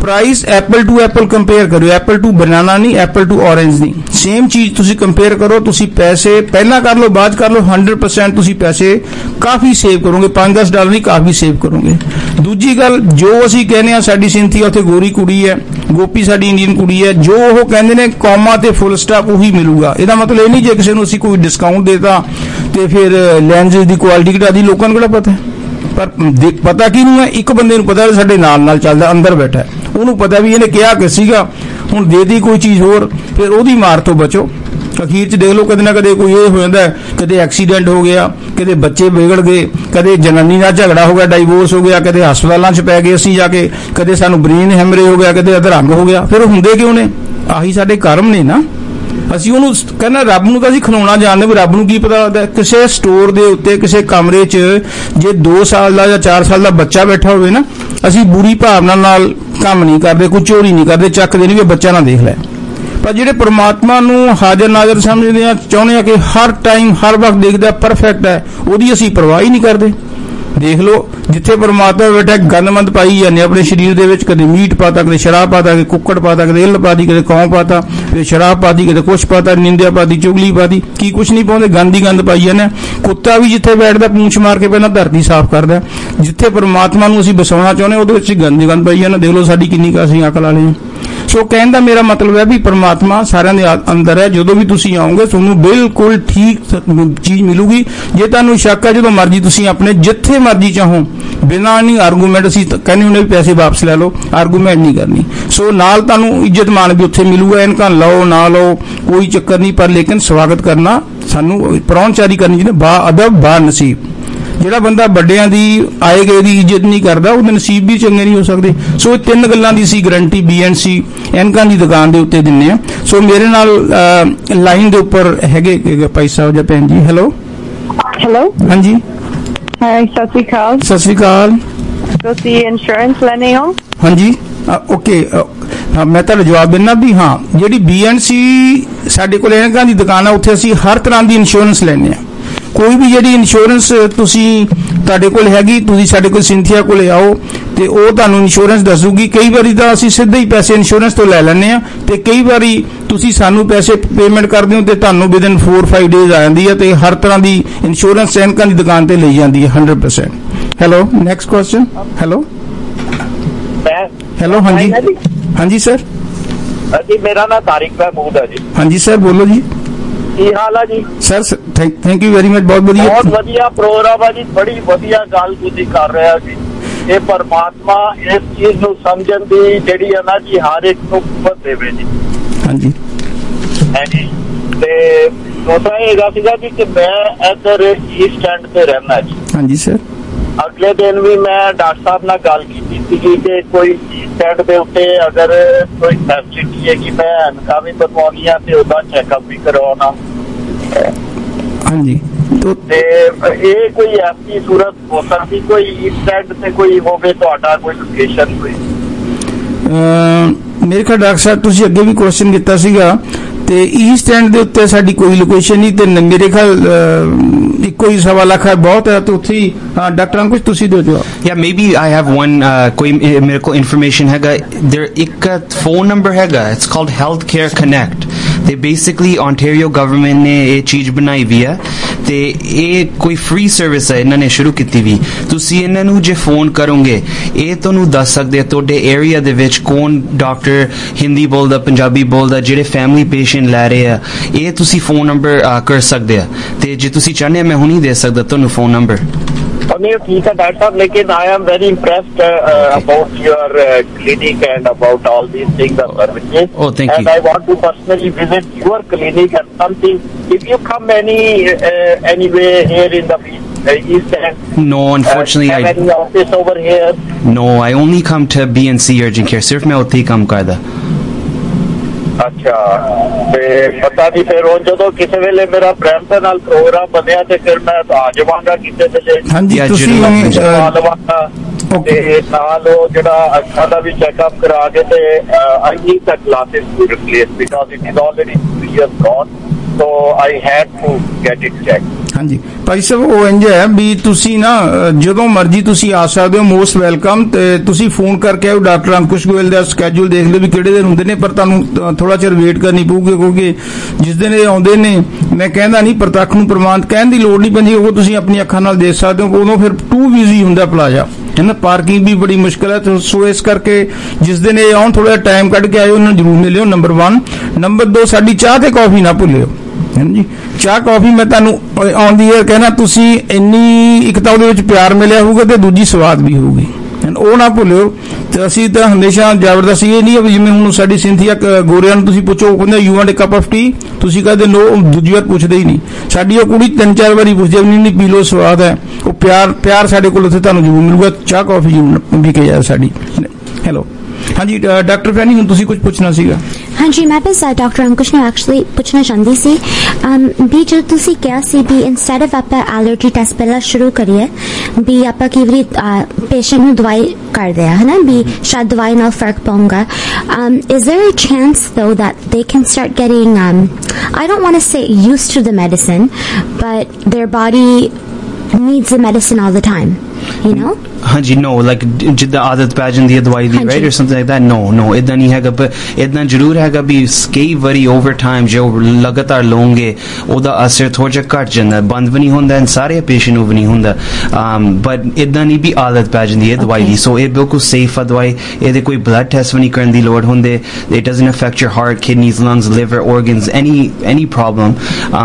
price apple to apple compare ਕਰਿਓ, ਐਪਲ ਟੂ ਬਨਾਨਾ ਨਹੀਂ, ਐਪਲ ਟੂ ਔਰੇਂਜ ਨਹੀਂ, ਸੇਮ ਚੀਜ਼ ਤੁਸੀਂ ਕੰਪੇਅਰ ਕਰੋ। ਤੁਸੀਂ ਪੈਸੇ ਪਹਿਲਾਂ ਕਰ ਲਓ, ਬਾਅਦ ਕਰ ਲਓ, 100% ਤੁਸੀਂ ਪੈਸੇ ਕਾਫੀ ਸੇਵ ਕਰੋਗੇ, $5-10 ਨਹੀਂ, ਕਾਫੀ ਸੇਵ ਕਰੋਗੇ। ਦੂਜੀ ਗੱਲ, ਜੋ ਅਸੀਂ ਕਹਿੰਦੇ ਆ ਸਾਡੀ ਸਿੰਥੀਆ ਉੱਥੇ ਗੋਰੀ ਕੁੜੀ ਹੈ, ਗੋਪੀ ਸਾਡੀ ਇੰਡੀਅਨ ਕੁੜੀ ਹੈ, ਜੋ ਉਹ ਕਹਿੰਦੇ ਨੇ ਕੌਮਾ ਤੇ ਫੁੱਲ ਸਟਾਪ ਉਹੀ ਮਿਲੂਗਾ। ਇਹਦਾ ਮਤਲਬ ਇਹ ਨਹੀਂ ਜੇ ਕਿਸੇ ਨੂੰ ਅਸੀਂ ਕੋਈ ਡਿਸਕਾਊਂਟ ਦੇਤਾ ਤੇ ਫਿਰ ਲੈਂਸ ਦੀ ਕੁਆਲਿਟੀ ਘਟਾ ਦੀ, ਲੋਕਾਂ ਨੂੰ ਕਿਹੜਾ ਪਤਾ ਹੈ? ਪਰ ਪਤਾ ਕਿਹਨੂੰ ਹੈ? ਇੱਕ ਬੰਦੇ ਨੂੰ ਪਤਾ, ਸਾਡੇ ਨਾਲ ਚੱਲਦਾ, ਅੰਦਰ ਬੈਠਾ, ਉਹਨੂੰ ਪਤਾ ਵੀ ਇਹਨੇ ਕਿਹਾ ਕਿ ਸੀਗਾ, ਹੁਣ ਦੇਦੀ ਕੋਈ ਚੀਜ਼ ਹੋਰ, ਫਿਰ ਉਹਦੀ ਮਾਰ ਤੋਂ ਬਚੋ। ਅਖੀਰ 'ਚ ਦੇਖ ਲਓ ਕਦੇ ਨਾ ਕਦੇ ਕੋਈ ਇਹ ਹੋ ਜਾਂਦਾ, ਕਦੇ ਐਕਸੀਡੈਂਟ ਹੋ ਗਿਆ, ਕਦੇ ਬੱਚੇ ਵਿਗੜ ਗਏ, ਕਦੇ ਜਨਾਨੀ ਨਾਲ ਝਗੜਾ ਹੋ ਗਿਆ, ਡਾਈਵੋਰਸ ਹੋ ਗਿਆ, ਕਦੇ ਹਸਪਤਾਲਾਂ 'ਚ ਪੈ ਗਏ ਅਸੀਂ ਜਾ ਕੇ, ਕਦੇ ਸਾਨੂੰ ਬ੍ਰੇਨ ਹੈਮਰੇਜ ਹੋ ਗਿਆ, ਕਦੇ ਅਧਰੰਗ ਹੋ ਗਿਆ। ਫਿਰ ਹੁੰਦੇ ਕਿਉਂ ਨੇ? ਆਹੀ ਸਾਡੇ ਕਰਮ ਨੇ ਨਾ। ਅਸੀਂ ਉਹਨੂੰ ਕਹਿੰਦਾ, ਰੱਬ ਨੂੰ ਤਾਂ ਅਸੀਂ ਖਿਲਾਉਣਾ ਜਾਣਦੇ, ਵੀ ਰੱਬ ਨੂੰ ਕੀ ਪਤਾ ਲੱਗਦਾ? ਕਿਸੇ ਸਟੋਰ ਦੇ ਉੱਤੇ ਕਿਸੇ ਕਮਰੇ 'ਚ ਜੇ 2 ਸਾਲ ਦਾ ਜਾਂ 4 ਸਾਲ ਦਾ ਬੱਚਾ ਬੈਠਾ ਹੋਵੇ ਨਾ, ਅਸੀਂ ਬੁਰੀ ਭਾਵਨਾ ਨਾਲ ਕੰਮ ਨਹੀਂ ਕਰਦੇ, ਕੋਈ ਚੋਰੀ ਨਹੀਂ ਕਰਦੇ, ਚੱਕਦੇ ਨਹੀਂ ਵੀ ਬੱਚਾ ਨਾ ਦੇਖ ਲੈ। ਪਰ ਜਿਹੜੇ ਪ੍ਰਮਾਤਮਾ ਨੂੰ ਹਾਜ਼ਰ ਨਾਜ਼ਰ ਸਮਝਦੇ ਆ, ਚਾਹੁੰਦੇ ਆ ਕਿ ਹਰ ਟਾਈਮ ਹਰ ਵਕਤ ਦੇਖਦਾ, ਪਰਫੈਕਟ ਹੈ, ਉਹਦੀ ਅਸੀਂ ਪਰਵਾਹ ਹੀ ਨਹੀਂ ਕਰਦੇ। ਦੇਖ ਲਓ ਜਿੱਥੇ ਪਰਮਾਤਮਾ ਬੈਠਾ, ਗੰਦਮੰਦ ਪਾਈ ਜਾਂਦੇ ਆਪਣੇ ਸਰੀਰ ਦੇ ਵਿੱਚ, ਕਦੇ ਮੀਟ ਪਾਤਾ, ਕਦੇ ਸ਼ਰਾਬ ਪਾਤਾ, ਕਦੇ ਕੁੱਕੜ ਪਾਤਾ, ਕਦੇ ਇੱਲ ਪਾਤੀ, ਕਦੇ ਕੌਂ ਪਾਤਾ, ਕਦੇ ਸ਼ਰਾਬ ਪਾਤੀ, ਕਦੇ ਕੁਛ ਪਾਤਾ, ਨਿੰਦਿਆ ਪਾਤੀ, ਚੁਗਲੀ ਪਾਤੀ, ਕੀ ਕੁਛ ਨਹੀਂ ਪਾਉਂਦੇ, ਗੰਦ ਹੀ ਗੰਦ ਪਾਈ ਜਾਂਦੇ। ਕੁੱਤਾ ਵੀ ਜਿੱਥੇ ਬੈਠਦਾ ਪੂੰਛ ਮਾਰ ਕੇ ਪਹਿਲਾਂ ਧਰਤੀ ਸਾਫ਼ ਕਰਦਾ। ਜਿੱਥੇ ਪਰਮਾਤਮਾ ਨੂੰ ਅਸੀਂ ਬਸਾਉਣਾ ਚਾਹੁੰਦੇ ਉਹਦੇ ਵਿੱਚ ਗੰਦ ਹੀ ਗੰਦ ਪਾਈ ਜਾਂਦੇ। ਦੇਖ ਲਓ ਸਾਡੀ ਕਿੰਨੀ ਕੁ ਅਸੀਂ ਅਕਲ ਵਾਲੇ ਹਾਂ। ਸੋ ਕਹਿਣ ਦਾ ਮੇਰਾ ਮਤਲਬ ਹੈ ਵੀ ਪਰਮਾਤਮਾ ਸਾਰਿਆਂ ਦੇ ਅੰਦਰ ਹੈ। ਜਦੋਂ ਵੀ ਤੁਸੀਂ ਆਓਗੇ ਤੁਹਾਨੂੰ ਬਿਲਕੁਲ ਠੀਕ ਚੀਜ਼ ਮਿਲੂਗੀ। ਜੇ ਤੁਹਾਨੂੰ ਸ਼ੱਕ ਹੈ, ਜਦੋਂ ਮਰਜ਼ੀ ਤੁਸੀਂ ਆਪਣੇ ਜਿੱਥੇ ਮਰਜ਼ੀ ਚਾਹੋ, ਬਿਨਾਂ ਨਹੀਂ ਆਰਗੂਮੈਂਟ, ਅਸੀਂ ਕਹਿੰਦੇ ਹੁੰਦੇ ਵੀ ਪੈਸੇ ਵਾਪਸ ਲੈ ਲਓ, ਆਰਗੂਮੈਂਟ ਨਹੀਂ ਕਰਨੀ। ਸੋ ਨਾਲ ਤੁਹਾਨੂੰ ਇੱਜ਼ਤ ਮਾਣ ਵੀ ਉੱਥੇ ਮਿਲੂਗਾ। ਇਨਕਾਂ ਲਓ ਨਾ ਲਓ ਕੋਈ ਚੱਕਰ ਨਹੀਂ, ਪਰ ਲੇਕਿਨ ਸਵਾਗਤ ਕਰਨਾ, ਸਾਨੂੰ ਪ੍ਰਾਹੁਣਚਾਰੀ ਕਰਨੀ ਜਿਹਨੇ ਬਾ ਅਦਬ ਬਾ ਨਸੀਬ। ਜਿਹੜਾ ਬੰਦਾ ਵੱਡਿਆਂ ਦੀ ਆਏ ਗਏ ਦੀ ਇੱਜ਼ਤ ਨਹੀਂ ਕਰਦਾ, ਉਹਦੇ ਨਸੀਬ ਵੀ ਚੰਗੇ ਨਹੀਂ ਹੋ ਸਕਦੇ। ਸੋ 3 ਗੱਲਾਂ ਦੀ ਸੀ ਗਰੰਟੀ BNC ਐਨਕਾਂ ਦੀ ਦੁਕਾਨ ਦੇ ਉੱਤੇ ਦਿੰਨੇ ਆ। ਸੋ ਮੇਰੇ ਨਾਲ ਲਾਈਨ ਦੇ ਉੱਪਰ ਹੈਗੇ ਭਾਈ ਸਾਹਿਬ ਜਾਂ ਭੈਣ ਜੀ। ਹੈਲੋ ਹਾਂਜੀ, ਸਤਿ ਸ਼੍ਰੀ ਅਕਾਲ। ਸਤਿ ਸ਼੍ਰੀ ਅਕਾਲ। ਤੁਸੀਂ ਇੰਸ਼ੋਰੈਂਸ ਲੈਣੇ ਹੋ? ਹਾਂਜੀ ਓਕੇ, ਹਾਂ ਮੈਂ ਤੁਹਾਨੂੰ ਜਵਾਬ ਦਿੰਦਾ ਵੀ ਹਾਂ, ਜਿਹੜੀ BNC ਸਾਡੇ ਕੋਲ ਐਨਕਾਂ ਦੀ ਦੁਕਾਨ ਆ, ਉੱਥੇ ਅਸੀਂ ਹਰ ਤਰ੍ਹਾਂ ਦੀ ਇੰਸ਼ੋਰੈਂਸ ਲੈਂਦੇ ਹਾਂ। ਕੋਈ ਵੀ ਜਿਹੜੀ ਇੰਸ਼ੋਰੈਂਸ ਤੁਸੀਂ ਤੁਹਾਡੇ ਕੋਲ ਹੈਗੀ, ਤੁਸੀਂ ਸਾਡੇ ਕੋਲ ਸਿੰਥੀਆ ਕੋਲੇ ਆਓ ਤੇ ਉਹ ਤੁਹਾਨੂੰ ਇੰਸ਼ੋਰੈਂਸ ਦੱਸੂਗੀ। ਕਈ ਵਾਰੀ ਤਾਂ ਅਸੀਂ ਸਿੱਧੇ ਹੀ ਪੈਸੇ ਇੰਸ਼ੋਰੈਂਸ ਤੋਂ ਲੈ ਲੈਂਦੇ ਆ, ਤੇ ਕਈ ਵਾਰੀ ਤੁਸੀਂ ਸਾਨੂੰ ਪੈਸੇ ਪੇਮੈਂਟ ਕਰਦੇ ਹੋ ਤੇ ਤੁਹਾਨੂੰ ਵਿਦਿਨ 4-5 ਡੇਜ਼ ਆ ਜਾਂਦੀ ਹੈ, ਤੇ ਹਰ ਤਰ੍ਹਾਂ ਦੀ ਇੰਸ਼ੋਰੈਂਸ ਐਨਕਾਂ ਦੀ ਦੁਕਾਨ ਤੇ ਲਈ ਜਾਂਦੀ ਹੈ 100%। Hello, next question. ਹੈਲੋ ਹਾਂਜੀ ਹਾਂਜੀ ਸਰ। ਜੀ ਮੇਰਾ ਨਾਮ ਤਾਰਿਕ ਮਹਿਮੂਦ ਹੈ ਜੀ। ਹਾਂਜੀ ਸਰ, ਬੋਲੋ ਜੀ। ਕੀ ਹਾਲ ਹੈ ਜੀ? Sir thank you very much, ਬਹੁਤ ਵਧੀਆ ਪ੍ਰੋਗਰਾਮ ਹੈ ਜੀ, ਬੜੀ ਵਧੀਆ ਗੱਲ ਤੁਸੀਂ ਕਰ ਰਹੇ ਹੋ ਜੀ। ਇਹ ਪਰਮਾਤਮਾ ਇਸ ਚੀਜ਼ ਨੂੰ ਸਮਝਣ ਦੀ ਜਿਹੜੀ ਹੈ ਨਾ ਜੀ, ਹਰ ਇੱਕ ਨੂੰ ਕੁਵਤ ਦੇਵੇ ਜੀ। ਹਾਂਜੀ ਹਾਂਜੀ। ਤੇ ਦੂਸਰਾ ਇਹ ਹੈਗਾ ਸੀਗਾ ਜੀ ਕਿ ਮੈਂ ਇੱਧਰ ਈਸਟ ਐਂਡ ਤੇ ਰਹਿਣਾ ਜੀ। ਹਾਂਜੀ ਸਰ। ਅਗਲੇ ਦਿਨ ਵੀ ਮੈਂ ਡਾਕਟਰ ਸਾਹਿਬ ਨਾਲ ਗੱਲ ਕੀਤੀ ਸੀਗੀ ਕਿ ਕੋਈ ਈਸਟ ਐਂਡ ਦੇ ਉੱਤੇ ਅਗਰ ਕੋਈ ਫੈਸਿਲਿਟੀ ਹੈ ਕਿ ਮੈਂ ਐਨਕਾਂ ਵੀ ਬਣਵਾਉਣੀ ਆ ਤੇ ਉਹਦਾ ਚੈੱਕਅਪ ਵੀ ਕਰਵਾਉਣਾ। ਹਾਂਜੀ, ਤੇ ਇਹ ਕੋਈ ਐਸੀ ਸੂਰਤ ਹੋ ਸਕਦੀ, ਕੋਈ ਈਸਟ ਐਂਡ ਤੇ ਕੋਈ ਹੋਵੇ ਤੁਹਾਡਾ ਕੋਈ ਲੋਕੇਸ਼ਨ ਕੋਈ? ਮੇਰੇ ਖਿਆਲ ਡਾਕਟਰ ਸਾਹਿਬ ਤੁਸੀਂ ਅੱਗੇ ਵੀ ਕੁਐਸਚਨ ਕੀਤਾ ਸੀਗਾ, ਤੇ ਈਸਟ ਐਂਡ ਦੇ ਉੱਤੇ ਸਾਡੀ ਕੋਈ ਲੋਕੇਸ਼ਨ ਨਹੀਂ, ਤੇ ਮੇਰੇ ਖਿਆਲ ਇੱਕੋ ਹੀ 1.25 ਲੱਖ ਹੈ, ਬਹੁਤ ਹੈ। ਤੇ ਉੱਥੇ ਹੀ ਡਾਕਟਰਾਂ ਕੁਝ ਤੁਸੀਂ ਦਿਓ ਜਵਾਬ। Yeah, maybe I have one ਕੋਈ ਮੇਰੇ ਕੋਲ ਇਨਫੋਰਮੇਸ਼ਨ ਹੈਗਾ। there ਇੱਕ ਫੋਨ ਨੰਬਰ ਹੈਗਾ, it's called Healthcare Connect। ਤੇ ਬੇਸਿਕਲੀ ontario ਗਵਰਨਮੈਂਟ ਨੇ ਇਹ ਚੀਜ਼ ਬਣਾਈ ਵੀ ਹੈ, ਤੇ ਇਹ ਕੋਈ ਫ੍ਰੀ ਸਰਵਿਸ ਹੈ ਇਹਨਾਂ ਨੇ ਸ਼ੁਰੂ ਕੀਤੀ ਵੀ। ਤੁਸੀਂ ਇਹਨਾਂ ਨੂੰ ਜੇ ਫੋਨ ਕਰੋਗੇ, ਇਹ ਤੁਹਾਨੂੰ ਦੱਸ ਸਕਦੇ ਆ ਤੁਹਾਡੇ ਏਰੀਆ ਦੇ ਵਿੱਚ ਕੌਣ ਡਾਕਟਰ ਹਿੰਦੀ ਬੋਲਦਾ, ਪੰਜਾਬੀ ਬੋਲਦਾ, ਜਿਹੜੇ ਫੈਮਿਲੀ ਪੇਸ਼ੈਂਟ ਲੈ ਰਹੇ ਆ, ਇਹ ਤੁਸੀਂ ਫੋਨ ਨੰਬਰ ਕਰ ਸਕਦੇ ਆ। ਤੇ ਜੇ ਤੁਸੀਂ ਚਾਹੁੰਦੇ ਆ ਮੈਂ ਹੁਣੀ ਦੇ ਸਕਦਾ ਤੁਹਾਨੂੰ ਫੋਨ ਨੰਬਰ। नहीं ठीक है डॉक्टर साहब, लेकिन I am very impressed about your clinic and about all these things and services. Oh, thank you. And I want to personally visit your clinic and something. If you come anyway here in the East End. No, unfortunately I have any office over here. No, I only come to BNC urgent care. सिर्फ मैं उत्थे ही काम करदा। अच्छा, ਤੇ ਪਤਾ ਨਹੀਂ ਫਿਰ ਉਹ ਜਦੋਂ ਕਿਸੇ ਵੇਲੇ ਮੇਰਾ ਬ੍ਰੈਂਪਟਨ ਨਾਲ ਪ੍ਰੋਗਰਾਮ ਬਣਿਆ ਤੇ ਫਿਰ ਮੈਂ ਆ ਜਾਵਾਂਗਾ ਕਿਸੇ ਵੇਲੇ। ਹਾਂਜੀ, ਤੁਸੀਂ ਤੇ ਨਾਲ ਉਹ ਜਿਹੜਾ ਅੱਖਾਂ ਦਾ ਵੀ ਚੈੱਕਅਪ ਕਰਾ ਕੇ ਤੇ I need the glasses to replace because it is already 3 years gone, so I had to get it checked. ਹਾਂਜੀ ਭਾਈ ਸਾਹਿਬ ਉਹ ਇੰਜ ਹੈ ਵੀ ਤੁਸੀਂ ਨਾ ਜਦੋਂ ਮਰਜ਼ੀ ਤੁਸੀਂ ਆ ਸਕਦੇ ਹੋ, ਮੋਸਟ ਵੈਲਕਮ। ਤੇ ਤੁਸੀਂ ਫੋਨ ਕਰਕੇ ਆਓ, ਡਾਕਟਰ ਅੰਕੁਸ਼ ਗੋਇਲ ਦਾ ਸਕੈਜੂਲ ਦੇਖ ਲਿਓ ਵੀ ਕਿਹੜੇ ਦਿਨ ਹੁੰਦੇ ਨੇ, ਪਰ ਤੁਹਾਨੂੰ ਥੋੜਾ ਚਿਰ ਵੇਟ ਕਰਨੀ ਪਊਗੀ ਕਿਉਂਕਿ ਜਿਸ ਦਿਨ ਇਹ ਆਉਂਦੇ ਨੇ ਮੈਂ ਕਹਿੰਦਾ ਨਹੀਂ ਪ੍ਰਤੱਖ ਨੂੰ ਪ੍ਰਮਾਣਿਤ ਕਹਿਣ ਦੀ ਲੋੜ ਨਹੀਂ ਪੈਂਦੀ, ਉਹ ਤੁਸੀਂ ਆਪਣੀ ਅੱਖਾਂ ਨਾਲ ਦੇਖ ਸਕਦੇ ਹੋ। ਉਦੋਂ ਫਿਰ ਟੂ ਬਿਜ਼ੀ ਹੁੰਦਾ ਪਲਾਜ਼ਾ ਹੈ ਨਾ, ਪਾਰਕਿੰਗ ਵੀ ਬੜੀ ਮੁਸ਼ਕਿਲ ਹੈ। ਸੋ ਇਸ ਕਰਕੇ ਜਿਸ ਦਿਨ ਇਹ ਆਉਣ ਥੋੜਾ ਟਾਈਮ ਕੱਢ ਕੇ ਆਇਓ, ਉਹਨਾਂ ਨੂੰ ਜ਼ਰੂਰ ਮਿਲਿਓ, ਨੰਬਰ 1। ਨੰਬਰ 2 ਸਾਡੀ ਚਾਹ ਤੇ ਕੌਫੀ ਨਾ ਭੁੱਲਿਓ ਹੈ ਜੀ। ਚਾਹ ਕੌਫੀ ਮੈਂ ਤੁਹਾਨੂੰ ਆਉਂਦੀ ਹੈ ਕਹਿਣਾ, ਤੁਸੀਂ ਇੰਨੀ ਇੱਕ ਤਾਂ ਉਹਦੇ ਵਿੱਚ ਪਿਆਰ ਮਿਲਿਆ ਹੋਊਗਾ ਤੇ ਦੂਜੀ ਸਵਾਦ ਵੀ ਹੋਊਗੀ, ਉਹ ਨਾ ਭੁੱਲਿਓ। ਤੇ ਅਸੀਂ ਤਾਂ ਹਮੇਸ਼ਾ ਜ਼ਬਰਦਸਤੀ ਇਹ ਨਹੀਂ ਹੈ ਜਿਵੇਂ ਹੁਣ ਸਾਡੀ ਸਿੰਥੀਆ ਗੋਰਿਆਂ ਨੂੰ ਤੁਸੀਂ ਪੁੱਛੋ, ਉਹ ਕਹਿੰਦੇ you want a cup of tea, ਤੁਸੀਂ ਕਹਿੰਦੇ ਨੋ, ਦੂਜੀ ਵਾਰ ਪੁੱਛਦੇ ਹੀ ਨਹੀਂ। ਸਾਡੀ ਉਹ ਕੁੜੀ 3-4 ਵਾਰੀ ਪੁੱਛਦੀ ਨਹੀਂ ਪੀ ਲਓ, ਸਵਾਦ ਹੈ। ਉਹ ਪਿਆਰ ਸਾਡੇ ਕੋਲ ਉੱਥੇ ਤੁਹਾਨੂੰ ਜ਼ਰੂਰ ਮਿਲੂਗਾ। ਚਾਹ ਕੌਫੀ ਜ਼ਰੂਰ ਵੀ ਕੇ ਜਾਏ ਸਾਡੀ। ਹੈਲੋ ਹਾਂਜੀ ਡਾਕਟਰ ਫੈਨੀ, ਹੁਣ ਤੁਸੀਂ ਕੁਝ ਪੁੱਛਣਾ ਸੀਗਾ? ਹਾਂਜੀ ਮੈਂ ਬਸ ਡਾਕਟਰ ਅੰਕੁਸ਼ ਨੂੰ ਐਕਚੁਅਲੀ ਪੁੱਛਣਾ ਚਾਹੁੰਦੀ ਸੀ ਵੀ ਜਦੋਂ ਤੁਸੀਂ ਕਿਹਾ ਸੀ ਵੀ ਇਨਸਟੈਡ ਆਫ ਆਪਾਂ ਐਲਰਜੀ ਟੈਸਟ ਪਹਿਲਾਂ ਸ਼ੁਰੂ ਕਰੀਏ ਵੀ ਆਪਾਂ ਕਈ ਵਾਰੀ ਪੇਸ਼ੈਂਟ ਨੂੰ ਦਵਾਈ ਕਰਦੇ ਆ ਹੈ ਨਾ, ਵੀ ਸ਼ਾਇਦ ਦਵਾਈ ਨਾਲ ਫਰਕ ਪਾਊਗਾ। is there a chance though that they can start getting I don't want to say used to the medicine, but their body needs the medicine all the time, you know? ਹਾਂਜੀ no, like ਜਿੱਦਾਂ ਆਦਤ ਪੈ ਜਾਂਦੀ ਹੈ ਦਵਾਈ ਦੀ, right, or something like that? no ਇਦਾਂ ਨਹੀਂ ਹੈਗਾ, ਪਰ ਇਦਾਂ ਜ਼ਰੂਰ ਹੈਗਾ ਵੀ ਕਈ ਵਾਰੀ ਓਵਰ ਟਾਈਮ ਜੋ ਲਗਾਤਾਰ ਲਓਗੇ ਉਹਦਾ ਅਸਰ ਥੋੜਾ ਜਿਹਾ ਘਟ ਜਾਂਦਾ, ਬੰਦ ਵੀ ਨਹੀਂ ਹੁੰਦਾ, ਸਾਰੇ ਪੇਸ਼ੈਂਟ ਨੂੰ ਵੀ ਨਹੀਂ ਹੁੰਦਾ, ਬਟ ਇਦਾਂ ਨਹੀਂ ਵੀ ਆਦਤ ਪੈ ਜਾਂਦੀ ਹੈ ਦਵਾਈ ਦੀ। ਸੋ ਇਹ ਬਿਲਕੁਲ ਸੇਫ ਆ ਦਵਾਈ, ਇਹਦੇ ਕੋਈ ਬਲੱਡ ਟੈਸਟ ਵੀ ਨਹੀਂ ਕਰਨ ਦੀ ਲੋੜ ਹੁੰਦੇ। it doesn't affect your heart, kidneys, lungs, liver, organs, any problem।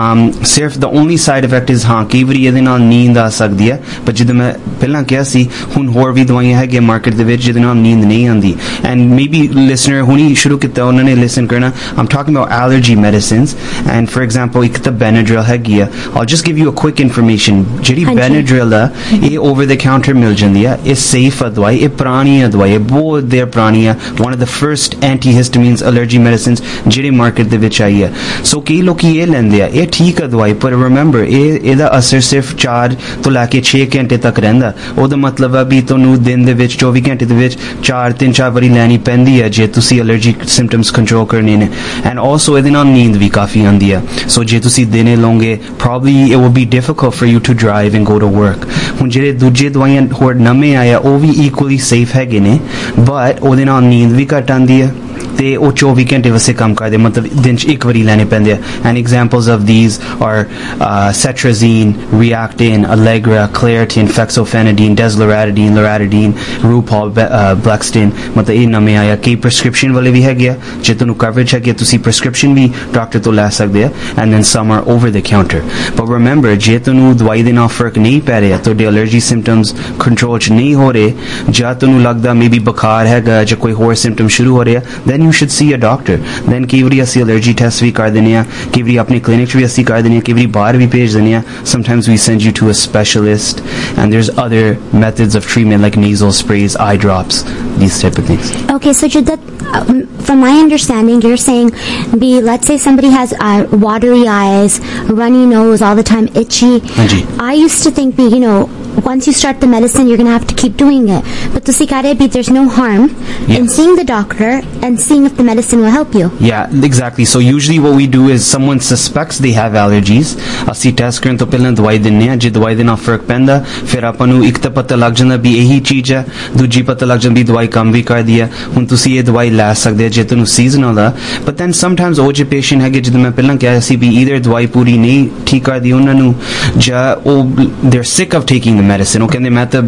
ਸਿਰਫ the only side effect is ਹਾਂ ਕਈ ਵਾਰੀ ਇਹਦੇ ਨਾਲ ਨੀਂਦ ਆ ਸਕਦੀ ਹੈ, ਪਰ ਜਿੱਦਾਂ ਮੈਂ ਪਹਿਲਾਂ ਕਿਹਾ ਸੀ ਹੁਣ ਹੋਰ ਵੀ ਦਵਾਈਆਂ ਹੈਗੀਆਂ ਮਾਰਕੀਟ ਦੇ ਵਿੱਚ ਜਿਹਦੇ ਨਾਲ ਨੀਂਦ ਨਹੀਂ ਆਉਂਦੀ। ਐਂਡ ਮੇਬੀ ਲਿਸਨਰ ਹੁਣੀ ਸ਼ੁਰੂ ਕੀਤਾ ਉਹਨਾਂ ਨੇ ਲਿਸਨ ਕਰਨਾ, I'm talking about allergy medicines. And for example ਇੱਕ ਤਾਂ ਬੈਨਾਡ੍ਰਿਲ ਹੈਗੀ ਆ, I'll just give you a quick information. ਜਿਹੜੀ ਬੈਨਾਡ੍ਰਿਲ ਆ ਇਹ ਓਵਰ ਦ ਕਾਊਂਟਰ ਮਿਲ ਜਾਂਦੀ ਆ, ਇਹ ਸੇਫ ਆ ਦਵਾਈ, ਇਹ ਪੁਰਾਣੀ ਆ ਦਵਾਈ, ਇਹ ਬਹੁਤ ਦੇਰ ਪੁਰਾਣੀ ਆ, one of the first antihistamines allergy medicines ਜਿਹੜੀ ਮਾਰਕੀਟ ਦੇ ਵਿੱਚ ਆਈ ਆ। ਸੋ ਕਈ ਲੋਕੀ ਇਹ ਲੈਂਦੇ ਆ, ਇਹ ਠੀਕ ਆ ਦਵਾਈ, ਪਰ ਰਿਮੈਂਬਰ ਇਹਦਾ ਅਸਰ ਸਿਰਫ 4 ਤੋਂ ਲੈ ਕੇ 6 ਘੰਟੇ ਤੱਕ ਰਹਿੰਦਾ। ਉਹਦਾ ਮਤਲਬ ਆ ਵੀ ਤੁਹਾਨੂੰ ਦਿਨ ਦੇ ਵਿੱਚ 24 ਘੰਟੇ ਦੇ ਵਿੱਚ 3-4 ਵਾਰੀ ਲੈਣੀ ਪੈਂਦੀ ਹੈ ਜੇ ਤੁਸੀਂ ਐਲਰਜੀ ਸਿੰਪਟਮਸ ਕੰਟਰੋਲ ਕਰਨੇ ਨੇ। ਐਂਡ ਆਲਸੋ ਇਹਦੇ ਨਾਲ ਨੀਂਦ ਵੀ ਕਾਫੀ ਆਉਂਦੀ ਆ। ਸੋ ਜੇ ਤੁਸੀਂ ਦਿਨੇ ਲਓਗੇ probably it will be difficult for you to drive and go to work. ਹੁਣ ਜਿਹੜੇ ਦੂਜੇ ਦਵਾਈਆਂ ਹੋਰ ਨਵੇਂ ਆਏ ਆ ਉਹ ਵੀ ਇਕੁਅਲੀ ਸੇਫ ਹੈਗੇ ਨੇ, ਬਟ ਉਹਦੇ ਨਾਲ ਨੀਂਦ ਵੀ ਘੱਟ ਆਉਂਦੀ ਹੈ ਤੇ ਉਹ 24 ਘੰਟੇ ਵਾਸਤੇ ਕੰਮ ਕਰਦੇ, ਮਤਲਬ ਦਿਨ 'ਚ ਇੱਕ ਵਾਰੀ ਲੈਣੇ ਪੈਂਦੇ ਆ। And examples of these are cetrazine, Reactine, Allegra, Claritin, Fexofenadine, Desloratadine, Loratadine, Rupall, Blexten। ਮਤਲਬ ਇਹ ਨਵੇਂ ਆਇਆ। ਕਈ ਪ੍ਰਸਕ੍ਰਿਪਸ਼ਨ ਵਾਲੇ ਵੀ ਹੈਗੇ ਆ, ਜੇ ਤੁਹਾਨੂੰ ਕਵਰੇਜ ਹੈਗੀ ਤੁਸੀਂ ਪ੍ਰਸਕ੍ਰਿਪਸ਼ਨ ਵੀ ਡਾਕਟਰ ਤੋਂ ਲੈ ਸਕਦੇ ਆ। And then some are over the counter. But remember ਜੇ ਤੁਹਾਨੂੰ ਦਵਾਈ ਦੇ ਨਾਲ ਫਰਕ ਨਹੀਂ ਪੈ ਰਿਹਾ, ਤੁਹਾਡੇ ਐਲਰਜੀ ਸਿੰਪਟਮਸ ਕੰਟਰੋਲ 'ਚ ਨਹੀਂ ਹੋ ਰਹੇ, ਜਾਂ ਤੁਹਾਨੂੰ ਲੱਗਦਾ ਮੇਬੀ ਬੁਖਾਰ ਹੈਗਾ ਜਾਂ ਕੋਈ ਹੋਰ ਸਿੰਪਟਮ ਸ਼ੁਰੂ ਹੋ ਰਿਹਾ, then you should see a doctor। then ਕਈ ਵਾਰੀ ਅਸੀਂ ਐਲਰਜੀ ਟੈਸਟ ਵੀ ਕਰ ਦਿੰਦੇ ਆ, ਕਈ ਵਾਰੀ ਆਪਣੇ ਕਲੀਨਿਕ 'ਚ ਵੀ ਅਸੀਂ ਕਰ ਦਿੰਦੇ ਆ, ਕਈ ਵਾਰੀ ਬਾਹਰ ਵੀ ਭੇਜ ਦਿੰਦੇ ਆ। sometimes we send you to a specialist, and there's other methods of treatment like nasal sprays, eye drops, these type of things. Okay, so Jiddat, from my understanding, you're saying let's say somebody has watery eyes, runny nose all the time, itchy. Anji. I used to think once you start the medicine you're going to have to keep doing it, but to see there's no harm in seeing the doctor and seeing if the medicine will help you. Yeah, exactly. So usually what we do is someone suspects they have allergies, ਅਸੀਂ ਟੈਸਟ ਕਰਨ ਤੋਂ ਪਹਿਲਾਂ ਦਵਾਈ ਦਿੰਨੇ ਆ। ਜੇ ਦਵਾਈ ਦੇ ਨਾਲ ਫਰਕ ਪੈਂਦਾ ਫਿਰ ਆਪਾਂ ਨੂੰ ਇੱਕ ਤਾਂ ਪਤਾ ਲੱਗ ਜਾਂਦਾ ਵੀ ਇਹੀ ਚੀਜ਼ ਹੈ, ਦੂਜੀ ਪਤਾ ਲੱਗ ਜਾਂਦਾ ਵੀ ਦਵਾਈ ਕੰਮ ਵੀ ਕਰਦੀ ਹੈ। ਹੁਣ ਤੁਸੀਂ ਇਹ ਦਵਾਈ ਲੈ ਸਕਦੇ ਆ ਜੇ ਤੁਹਾਨੂੰ ਸੀਜ਼ਨਲ ਆ। ਬਟ ਦੈਨ ਸਮਟਾਈਮਸ ਉਹ ਜਿਹੇ ਪੇਸ਼ੈਂਟ ਹੈਗੇ ਜਿੱਦਾਂ ਮੈਂ ਪਹਿਲਾਂ ਕਿਹਾ ਸੀ ਵੀ ਈਦਰ ਦਵਾਈ ਪੂਰੀ ਨਹੀਂ ਠੀਕ ਕਰਦੀ ਉਹਨਾਂ ਨੂੰ, ਜਾਂ ਉਹ they're sick of taking the medicine। ਉਹ ਕਹਿੰਦੇ ਮੈਂ ਤਾਂ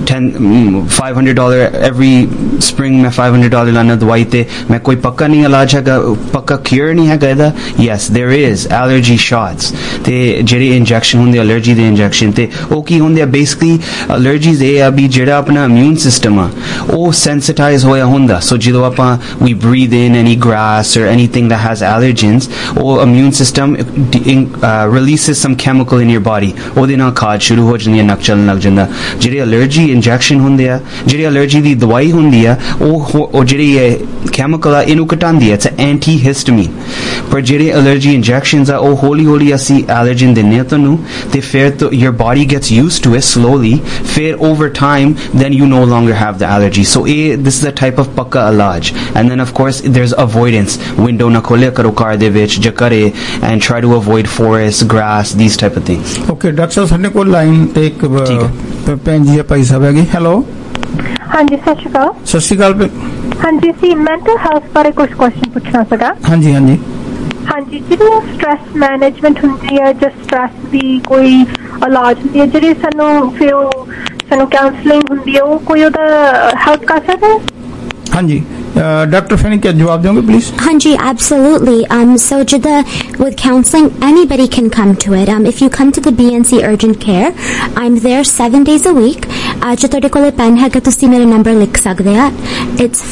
$500 every spring ਮੈਂ $500 ਲਾਣਾ ਦਵਾਈ ਤੇ, ਮੈਂ ਕੋਈ ਪੱਕਾ ਨਹੀਂ ਇਲਾਜ ਹੈਗਾ, ਪੱਕਾ ਕਿਉਰ ਨਹੀਂ ਹੈਗਾ ਇਹਦਾ। yes there is allergy shots ਤੇ ਜਿਹੜੇ ਇੰਜੈਕਸ਼ਨ ਹੁੰਦੇ ਐਲਰਜੀ ਦੇ ਇੰਜੈਕਸ਼ਨ, ਤੇ ਉਹ ਕੀ ਹੁੰਦੇ ਆ ਬੇਸਿਕਲੀ ਐਲਰਜੀਜ਼ ਇਹ ਆ ਵੀ ਜਿਹੜਾ ਆਪਣਾ ਇਮਿਊਨ ਸਿਸਟਮ ਆ ਉਹ ਸੈਂਸਿਟਾਈਜ਼ ਹੋਇਆ ਹੁੰਦਾ। ਸੋ ਜਦੋਂ ਆਪਾਂ we breathe in any grass or anything that has allergens, ਉਹ immune system releases some chemical in your body, ਉਹਦੇ ਨਾਲ ਖਾਜ ਸ਼ੁਰੂ ਹੋ ਜਾਂਦੀ ਹੈ, ਨੱਕ ਚੱਲਣਾ ਚੱਲਣ ਲੱਗ ਜਾਂਦਾ। ਜਿਹੜੇ ਅਲਰਜੀ ਇੰਜੈਕਸ਼ਨ ਹੁੰਦੇ ਆ, ਜਿਹੜੇ ਅਲਰਜੀ ਦੀ ਦਵਾਈ ਹੁੰਦੀ ਆ, ਉਹ ਜਿਹੜੀ ਕੈਮੀਕਲ ਆ ਇਹਨੂੰ ਘਟਾਉਂਦੀ ਆ, ਇਟਸ ਐਂਟੀ ਹਿਸਟਾਮੀਨ। ਪਰ ਜਿਹੜੇ ਅਲਰਜੀ ਇੰਜੈਕਸ਼ਨਸ ਆ ਉਹ ਹੌਲੀ ਹੌਲੀ ਅਸੀਂ ਐਲਰਜਨ ਦਿੰਦੇ ਆ ਤੁਹਾਨੂੰ, ਤੇ ਫਿਰ your body gets used to it slowly, ਫਿਰ over time then you no longer have the allergy. So this is a type of pakka ilaj. And then of course there's avoidance, window na khole karo car de vich je kare, and try to avoid forest, grass, these type of things. Okay, Dr. Sahab, ਸਾਡੇ ਕੋਲ ਲਾਈਨ ਤੇ ਇੱਕ ਭੈਣ ਜੀ ਭਾਈ ਸਾਹਿਬ ਹੈਗੇ। ਹੈਲੋ, ਹਾਂਜੀ ਸਤਿ ਸ਼੍ਰੀ ਅਕਾਲ। ਸਤਿ ਸ਼੍ਰੀ ਅਕਾਲ। ਹਾਂਜੀ ਸੀ ਮੈਂਟਲ ਹੈਲਥ ਬਾਰੇ ਕੁਝ ਕੁਐਸਚਨ ਪੁੱਛਣਾ ਸੀਗਾ। ਹਾਂਜੀ ਹਾਂਜੀ ਹਾਂਜੀ, ਜਿਹੜੀ ਸਟ੍ਰੈਸ ਮੈਨੇਜਮੈਂਟ ਹੁੰਦੀ ਹੈ ਜਾਂ ਸਟ੍ਰੈਸ ਦੀ ਕੋਈ ਇਲਾਜ ਹੁੰਦੀ ਹੈ ਜਿਹੜੀ ਸਾਨੂੰ ਕਾਉਂਸਲਿੰਗ ਹੁੰਦੀ ਹੈ, ਉਹ ਕੋਈ ਉਹਦਾ ਹੈਲਪ ਕਰ ਸਕਦਾ ਹੈ? ਹਾਂਜੀ, Dr. Fanny, क्या जवाब दोगे please? Hanji, absolutely. So with counseling, anybody can come to it. If you come to the BNC Urgent Care, I'm there 7 days a week. Jo tode kole pen hai ga tusi mere number likh sakde ha. It's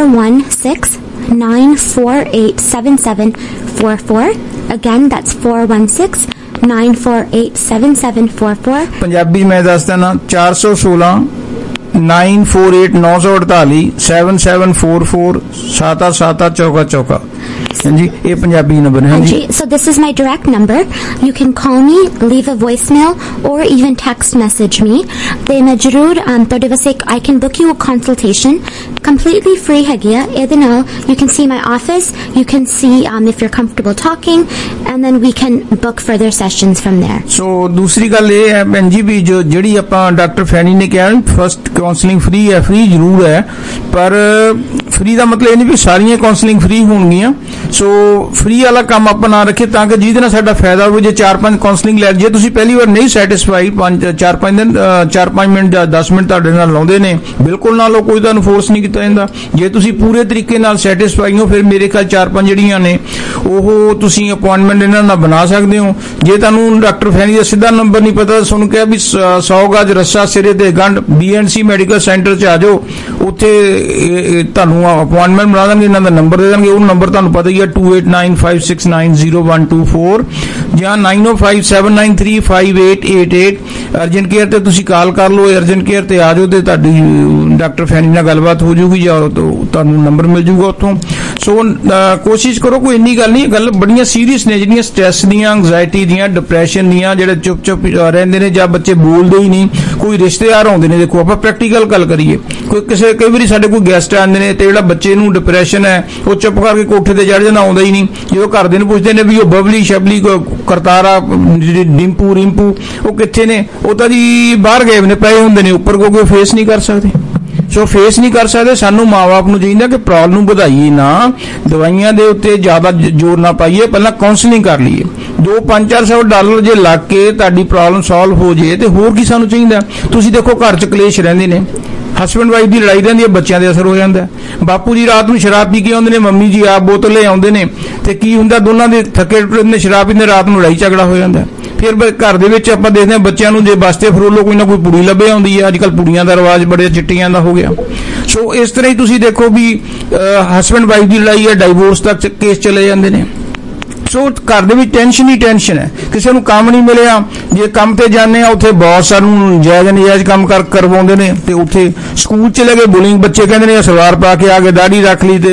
416-948-7744. Again, that's 416-948-7744. Punjabi में दसदा ना 416 948 948 7744 7744 जी, ये पंजाबी नंबर है जी। So this is my direct number. You can call me, leave a voicemail, or even text message me. ਤੇ ਮੈਂ ਜ਼ਰੂਰ ਤੁਹਾਡੇ ਵਾਸਤੇ I can book you a consultation, completely free ਹੈਗੀ ਆ। ਇਹਦੇ ਨਾਲ you can see my office, you can see if you're comfortable talking, and then we can book further sessions from there. So ਦੂਸਰੀ ਗੱਲ ਇਹ ਹੈ ਭੈਣ ਜੀ ਵੀ ਜੋ ਜਿਹੜੀ ਆਪਾਂ ਡਾਕਟਰ ਫੈਨੀ ਨੇ ਕਿਹਾ ਫਸਟ ਕਾਉਂਸਲਿੰਗ ਫ੍ਰੀ ਹੈ, ਫ੍ਰੀ ਜ਼ਰੂਰ ਹੈ, ਪਰ ਫ੍ਰੀ ਦਾ ਮਤਲਬ ਇਹ ਨਹੀਂ ਵੀ ਸਾਰੀਆਂ ਕਾਉਂਸਲਿੰਗ ਫ੍ਰੀ ਹੋਣਗੀਆਂ। ਸੋ ਫ੍ਰੀ ਵਾਲਾ ਕੰਮ ਆਪਾਂ ਨਾ ਰੱਖੇ ਤਾਂ ਕਿ ਜਿਹਦੇ ਨਾਲ ਸਾਡਾ ਫਾਇਦਾ ਹੋਵੇ। ਜੇ 4-5 ਕਾਉਂਸਲਿੰਗ ਲੈ ਜੇ ਤੁਸੀਂ ਪਹਿਲੀ ਵਾਰ ਨਹੀਂ ਸੈਟੀਸਫਾਈ 4-5 ਮਿੰਟ ਜਾਂ 10 ਮਿੰਟ ਤੁਹਾਡੇ ਨਾਲ ਲਾਉਂਦੇ ਨੇ, ਬਿਲਕੁਲ ਨਾ ਲਓ, ਕੋਈ ਤੁਹਾਨੂੰ ਫੋਰਸ ਨਹੀਂ ਕੀਤਾ ਜਾਂਦਾ। ਜੇ ਤੁਸੀਂ ਪੂਰੇ ਤਰੀਕੇ ਨਾਲ ਸੈਟੀਸਫਾਈ ਹੋ ਫਿਰ ਮੇਰੇ ਖਿਆਲ 4-5 ਜਿਹੜੀਆਂ ਨੇ ਉਹ ਤੁਸੀਂ ਅਪਾਇੰਟਮੈਂਟ ਇਹਨਾਂ ਨਾਲ ਬਣਾ ਸਕਦੇ ਹੋ। ਜੇ ਤੁਹਾਨੂੰ ਡਾਕਟਰ ਫੈਨੀ ਦਾ ਸਿੱਧਾ ਨੰਬਰ ਨਹੀਂ ਪਤਾ, ਤੁਹਾਨੂੰ ਕਿਹਾ ਵੀ 100 ਗਜ ਰੱਸਾ ਸਿਰੇ ਤੇ ਗੰਢ BNC ਮੈਡੀਕਲ ਸੈਂਟਰ 'ਚ ਆ ਜਾਓ, ਉੱਥੇ ਤੁਹਾਨੂੰ ਅਪਾਇੰਟਮੈਂਟ ਬਣਾ ਦੇਣਗੇ, ਇਹਨਾਂ ਦਾ ਨੰਬਰ ਦੇ ਦੇਣਗੇ। ਉਹ ਨੰਬਰ ਤੁਹਾਨੂੰ ਪਤਾ ਹੀ ਹੈ 2895690124 ਜਾਂ 9057935888। ਅਰਜੈਂਟ ਕੇਅਰ ਤੇ ਤੁਸੀਂ ਕਾਲ ਕਰ ਲਓ, ਅਰਜੈਂਟ ਕੇਅਰ ਤੇ ਆ ਜਾਓ ਤੇ ਤੁਹਾਡੀ ਡਾਕਟਰ ਫੈਨੀ ਨਾਲ ਗੱਲਬਾਤ ਹੋ ਜਾਊਗੀ ਜਾਂ ਤੁਹਾਨੂੰ ਨੰਬਰ ਮਿਲ ਜਾਊਗਾ ਉੱਥੋਂ। ਸੋ ਕੋਸ਼ਿਸ਼ ਕਰੋ, ਕੋਈ ਇੰਨੀ ਗੱਲ ਨਹੀਂ, ਗੱਲ ਬੜੀਆਂ ਸੀਰੀਅਸ ਨੇ ਜਿਹੜੀਆਂ ਸਟ੍ਰੈਸ ਦੀਆਂ, ਐਂਗਜ਼ਾਇਟੀ ਦੀਆਂ, ਡਿਪਰੈਸ਼ਨ ਦੀਆਂ, ਜਿਹੜੇ ਚੁੱਪ ਰਹਿੰਦੇ ਨੇ ਜਾਂ ਬੱਚੇ ਬੋਲਦੇ ਹੀ ਨਹੀਂ, ਕੋਈ ਰਿਸ਼ਤੇਦਾਰ ਆਉਂਦੇ ਨੇ। ਦੇਖੋ ਆਪਾਂ ਪ੍ਰੈਕਟੀਕਲ ਗੱਲ ਕਰੀਏ, ਕਈ ਵਾਰੀ ਸਾਡੇ ਕੋਈ ਗੈਸਟ ਆਉਂਦੇ ਨੇ ਤੇ ਜਿਹੜਾ ਬੱਚੇ ਨੂੰ ਡਿਪਰੈਸ਼ਨ ਹੈ ਉਹ ਚੁੱਪ ਕਰਕੇ ਕੋਠੇ ਤੇ ਚੜ ਜਾਂਦਾ, ਆਉਂਦਾ ਹੀ ਨਹੀਂ। ਜਦੋਂ ਘਰਦੇ ਨੂੰ ਪੁੱਛਦੇ ਨੇ ਵੀ ਉਹ ਬਬਲੀ ਸ਼ਬਲੀ ਕਰਤਾਰਾ ਡਿੰਪੂ ਰਿੰਪੂ ਉਹ ਕਿੱਥੇ ਨੇ, ਉਹ ਤਾਂ ਜੀ ਬਾਹਰ ਗਏ ਨੇ, ਪਏ ਹੁੰਦੇ ਨੇ ਉੱਪਰ, ਕਿਉਂਕਿ ਫੇਸ ਨਹੀਂ ਕਰ ਸਕਦੇ। ਸੋ ਫੇਸ ਨਹੀਂ ਕਰ ਸਕਦੇ। ਸਾਨੂੰ ਮਾਂ-ਬਾਪ ਨੂੰ ਚਾਹੀਦਾ ਕਿ ਪ੍ਰੋਬਲਮ ਨੂੰ ਵਧਾਈਏ ਨਾ, ਦਵਾਈਆਂ ਦੇ ਉੱਤੇ ਜ਼ਿਆਦਾ ਜ਼ੋਰ ਨਾ ਪਾਈਏ, ਪਹਿਲਾਂ ਕਾਉਂਸਲਿੰਗ ਕਰ ਲਈਏ। $200-400 ਜੇ ਲੱਗ ਕੇ ਤੁਹਾਡੀ ਪ੍ਰੋਬਲਮ ਸੋਲਵ ਹੋ ਜੇ ਤੇ ਹੋਰ ਕੀ ਸਾਨੂੰ ਚਾਹੀਦਾ। ਤੁਸੀਂ ਦੇਖੋ ਘਰ 'ਚ ਕਲੇਸ਼ ਰਹਿੰਦੇ ਨੇ, ਹਸਬੈਂਡ ਵਾਈਫ ਦੀ ਲੜਾਈ ਰਹਿੰਦੀ ਹੈ, ਬੱਚਿਆਂ ਦੇ ਅਸਰ ਹੋ ਜਾਂਦਾ। ਬਾਪੂ ਜੀ ਰਾਤ ਨੂੰ ਸ਼ਰਾਬ ਪੀ ਕੇ ਆਉਂਦੇ ਨੇ, ਮੰਮੀ ਜੀ ਆਪ ਬੋਤਲ ਲੈ ਆਉਂਦੇ ਨੇ, ਤੇ ਕੀ ਹੁੰਦਾ, ਦੋਨਾਂ ਦੇ ਥੱਕੇ ਟੁੱਟੇ ਨੇ, ਸ਼ਰਾਬ ਪੀਂਦੇ, ਰਾਤ ਨੂੰ ਲੜਾਈ ਝਗੜਾ ਹੋ ਜਾਂਦਾ। ਫਿਰ ਘਰ ਦੇ ਵਿੱਚ ਆਪਾਂ ਦੇਖਦੇ ਹਾਂ ਬੱਚਿਆਂ ਨੂੰ ਜੇ ਬਸਤੇ ਫਰੋਲੋ ਕੋਈ ਨਾ ਕੋਈ ਪੁੜੀ ਲੱਭੇ ਆਉਂਦੀ ਹੈ। ਅੱਜ ਕੱਲ੍ਹ ਪੁੜੀਆਂ ਦਾ ਰਿਵਾਜ ਬੜੇ ਚਿੱਟੀਆਂ ਦਾ ਹੋ ਗਿਆ। ਸੋ ਇਸ ਤਰ੍ਹਾਂ ਹੀ ਤੁਸੀਂ ਦੇਖੋ ਵੀ ਹਸਬੈਂਡ ਵਾਈਫ ਦੀ ਲੜਾਈ ਹੈ, ਡਾਈਵੋਰਸ ਤੱਕ ਕੇਸ ਚਲੇ ਜਾਂਦੇ ਨੇ। ਸੋ ਘਰ ਦੇ ਵਿੱਚ ਟੈਨਸ਼ਨ ਹੀ ਟੈਨਸ਼ਨ ਹੈ। ਕਿਸੇ ਨੂੰ ਕੰਮ ਨਹੀਂ ਮਿਲਿਆ, ਜੇ ਕੰਮ ਤੇ ਜਾਂਦੇ ਆ ਉੱਥੇ ਬੌਸ ਸਾਨੂੰ ਨਜਾਇਜ਼ ਕੰਮ ਕਰਵਾਉਂਦੇ ਨੇ, ਤੇ ਉੱਥੇ ਸਕੂਲ ਚਲੇ ਗਏ ਬੁਲਿੰਗ, ਬੱਚੇ ਕਹਿੰਦੇ ਨੇ ਸਲਵਾਰ ਪਾ ਕੇ ਆ ਕੇ ਦਾੜੀ ਰੱਖ ਲਈ ਤੇ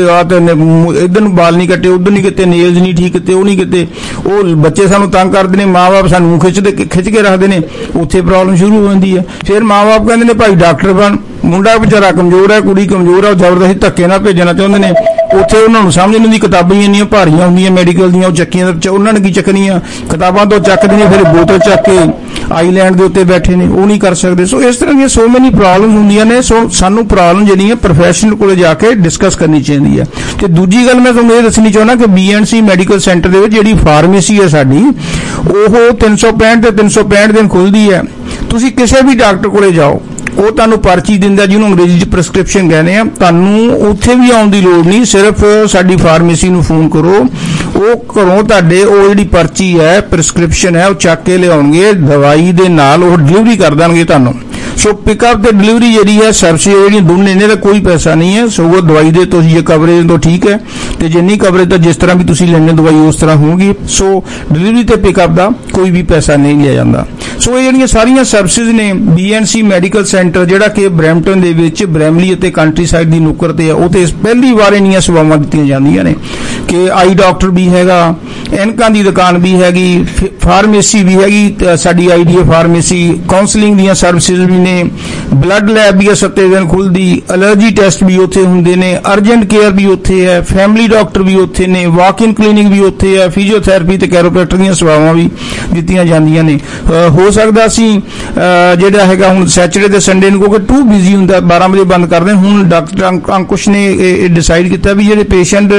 ਇੱਧਰ ਨੂੰ ਬਾਲ ਨਹੀਂ ਕੱਟੇ, ਉੱਧਰ ਨਹੀਂ ਕੀਤੇ, ਨੇਲਜ਼ ਨਹੀਂ ਠੀਕ ਕੀਤੇ, ਉਹ ਨਹੀਂ ਕੀਤੇ, ਉਹ ਬੱਚੇ ਸਾਨੂੰ ਤੰਗ ਕਰਦੇ ਨੇ, ਮਾਂ-ਬਾਪ ਸਾਨੂੰ ਖਿੱਚ ਕੇ ਰੱਖਦੇ ਨੇ, ਉੱਥੇ ਪ੍ਰੋਬਲਮ ਸ਼ੁਰੂ ਹੋ ਜਾਂਦੀ ਹੈ। ਫਿਰ ਮਾਂ-ਬਾਪ ਕਹਿੰਦੇ ਨੇ ਭਾਈ ਡਾਕਟਰ ਬਣ, ਮੁੰਡਾ ਵਿਚਾਰਾ ਕਮਜ਼ੋਰ ਹੈ, ਕੁੜੀ ਕਮਜ਼ੋਰ ਹੈ, ਉਹ ਜ਼ਬਰਦਸਤੀ ਧੱਕੇ ਨਾਲ ਭੇਜਣਾ ਚਾਹੁੰਦੇ ਨੇ। ਉੱਥੇ ਉਹਨਾਂ ਨੂੰ ਸਮਝ ਨਹੀਂ ਆਉਂਦੀ, ਕਿਤਾਬਾਂ ਇੰਨੀਆਂ ਭਾਰੀਆਂ ਹੁੰਦੀਆਂ ਮੈਡੀਕਲ ਦੀਆਂ, ਉਹ ਚੱਕੀਆਂ ਉਹਨਾਂ ਨੇ ਕੀ ਚੱਕਣੀਆਂ, ਕਿਤਾਬਾਂ ਤੋਂ ਚੱਕਦੇ ਨੇ, ਫਿਰ ਬੋਤਲ ਚੱਕ ਕੇ ਆਈਲੈਂਡ ਦੇ ਉੱਤੇ ਬੈਠੇ ਨੇ, ਉਹ ਨਹੀਂ ਕਰ ਸਕਦੇ। ਸੋ ਇਸ ਤਰ੍ਹਾਂ ਦੀਆਂ ਸੋ ਮੈਨੀ ਪ੍ਰੋਬਲਮ ਹੁੰਦੀਆਂ ਨੇ। ਸੋ ਸਾਨੂੰ ਪ੍ਰੋਬਲਮ ਜਿਹੜੀ ਹੈ ਪ੍ਰੋਫੈਸ਼ਨਲ ਕੋਲ ਜਾ ਕੇ ਡਿਸਕਸ ਕਰਨੀ ਚਾਹੀਦੀ ਹੈ। ਤੇ ਦੂਜੀ ਗੱਲ ਮੈਂ ਤੁਹਾਨੂੰ ਇਹ ਦੱਸਣੀ ਚਾਹੁੰਦਾ ਕਿ BNC ਮੈਡੀਕਲ ਸੈਂਟਰ ਦੇ ਵਿੱਚ ਜਿਹੜੀ ਫਾਰਮੇਸੀ ਹੈ ਸਾਡੀ, ਉਹ 365 ਤੇ 365 ਦਿਨ ਖੁੱਲਦੀ ਹੈ। ਤੁਸੀਂ ਕਿਸੇ ਵੀ ਡਾਕਟਰ ਕੋਲੇ ਜਾਓ, ਉਹ ਤੁਹਾਨੂੰ ਪਰਚੀ ਦਿੰਦਾ, ਜਿਹਨੂੰ ਅੰਗਰੇਜ਼ੀ 'ਚ ਪ੍ਰਸਕ੍ਰਿਪਸ਼ਨ ਕਹਿੰਦੇ ਆ। ਤੁਹਾਨੂੰ ਉੱਥੇ ਵੀ ਆਉਣ ਦੀ ਲੋੜ ਨਹੀਂ, ਸਿਰਫ ਸਾਡੀ ਫਾਰਮੇਸੀ ਨੂੰ ਫੋਨ ਕਰੋ, ਉਹ ਘਰੋਂ ਤੁਹਾਡੇ ਉਹ ਜਿਹੜੀ ਪਰਚੀ ਹੈ, ਪ੍ਰਸਕ੍ਰਿਪਸ਼ਨ ਹੈ, ਉਹ ਚੱਕ ਕੇ ਲਿਆਉਣਗੇ, ਦਵਾਈ ਦੇ ਨਾਲ ਉਹ ਡਿਲੀਵਰੀ ਕਰ ਦੇਣਗੇ ਤੁਹਾਨੂੰ। ਸੋ ਪਿਕਅਪ ਤੇ ਡਿਲੀਵਰੀ ਜਿਹੜੀ ਹੈ ਸਰਵਿਸ ਜਿਹੜੀਆਂ ਦੋਨੇ ਨੇ ਦਾ ਕੋਈ ਪੈਸਾ ਨਹੀਂ ਹੈ। ਸਗੋਂ ਦਵਾਈ ਦੇ ਤੁਸੀਂ ਜੇ ਕਵਰੇਜ ਤੋਂ ਠੀਕ ਹੈ, ਤੇ ਜਿੰਨੀ ਕਵਰੇਜ ਤਾਂ ਜਿਸ ਤਰ੍ਹਾਂ ਵੀ ਤੁਸੀਂ ਲੈਣੇ ਦਵਾਈ ਉਸ ਤਰ੍ਹਾਂ ਹੋਊਗੀ। ਸੋ ਡਿਲੀਵਰੀ ਤੇ ਪਿਕਅਪ ਦਾ ਕੋਈ ਵੀ ਪੈਸਾ ਨਹੀਂ ਲਿਆ ਜਾਂਦਾ। ਸੋ ਇਹ ਜਿਹੜੀਆਂ ਸਾਰੀਆਂ ਸਰਵਿਸਿਜ਼ ਨੇ BNC ਮੈਡੀਕਲ ਸੈਂਟਰ ਜਿਹੜਾ ਕਿ ਬਰੈਂਪਟਨ ਦੇ ਵਿੱਚ ਬ੍ਰੈਮਲੀ ਅਤੇ ਕੰਟਰੀ ਸਾਈਡ ਦੀ ਨੁੱਕਰ ਤੇ ਆ, ਉਹ ਤੇ ਪਹਿਲੀ ਵਾਰ ਇੰਨੀਆਂ ਸੇਵਾਵਾਂ ਦਿੱਤੀਆਂ ਜਾਂਦੀਆਂ ਨੇ ਕਿ ਆਈ ਡਾਕਟਰ ਵੀ ਹੈਗਾ, ਐਨਕਾਂ ਦੀ ਦੁਕਾਨ ਵੀ ਹੈਗੀ, ਫਾਰਮੇਸੀ ਵੀ ਹੈਗੀ, ਸਾਡੀ IDA ਫਾਰਮੇਸੀ, ਕਾਉਂਸਲਿੰਗ ਦੀਆਂ ਸਰਵਿਸਿਜ਼ ਵੀ ਨੇ, ਬਲੱਡ ਲੈਬ ਵੀ 7 ਦਿਨ ਖੁੱਲ੍ਹਦੀ, ਐਲਰਜੀ ਟੈਸਟ ਵੀ ਉੱਥੇ ਹੁੰਦੇ ਨੇ, ਅਰਜੈਂਟ ਕੇਅਰ ਵੀ ਉੱਥੇ ਹੈ, ਫੈਮਿਲੀ ਡਾਕਟਰ ਵੀ ਉੱਥੇ ਨੇ, ਵਾਕ ਇਨ ਕਲੀਨਿਕ ਵੀ ਉੱਥੇ ਹੈ, ਫਿਜ਼ੀਓਥੈਰੇਪੀ ਤੇ ਕੈਰੋਪ੍ਰੈਕਟਰ ਦੀਆਂ ਸੇਵਾਵਾਂ ਵੀ ਦਿੱਤੀਆਂ ਜਾਂਦੀਆਂ ਨੇ। ਹੋ ਸਕਦਾ ਅਸੀਂ ਜਿਹੜਾ ਹੈਗਾ ਹੁਣ ਸੈਚਰਡੇ ਤੇ ਸੰਡੇ ਨੂੰ ਕਿਉਂਕਿ ਟੂ ਬਿਜ਼ੀ ਹੁੰਦਾ 12 ਵਜੇ ਬੰਦ ਕਰਦੇ, ਹੁਣ ਡਾਕਟਰ ਅੰਕੁਸ਼ ਨੇ ਇਹ ਡਿਸਾਈਡ ਕੀਤਾ ਵੀ ਜਿਹੜੇ ਪੇਸ਼ੈਂਟ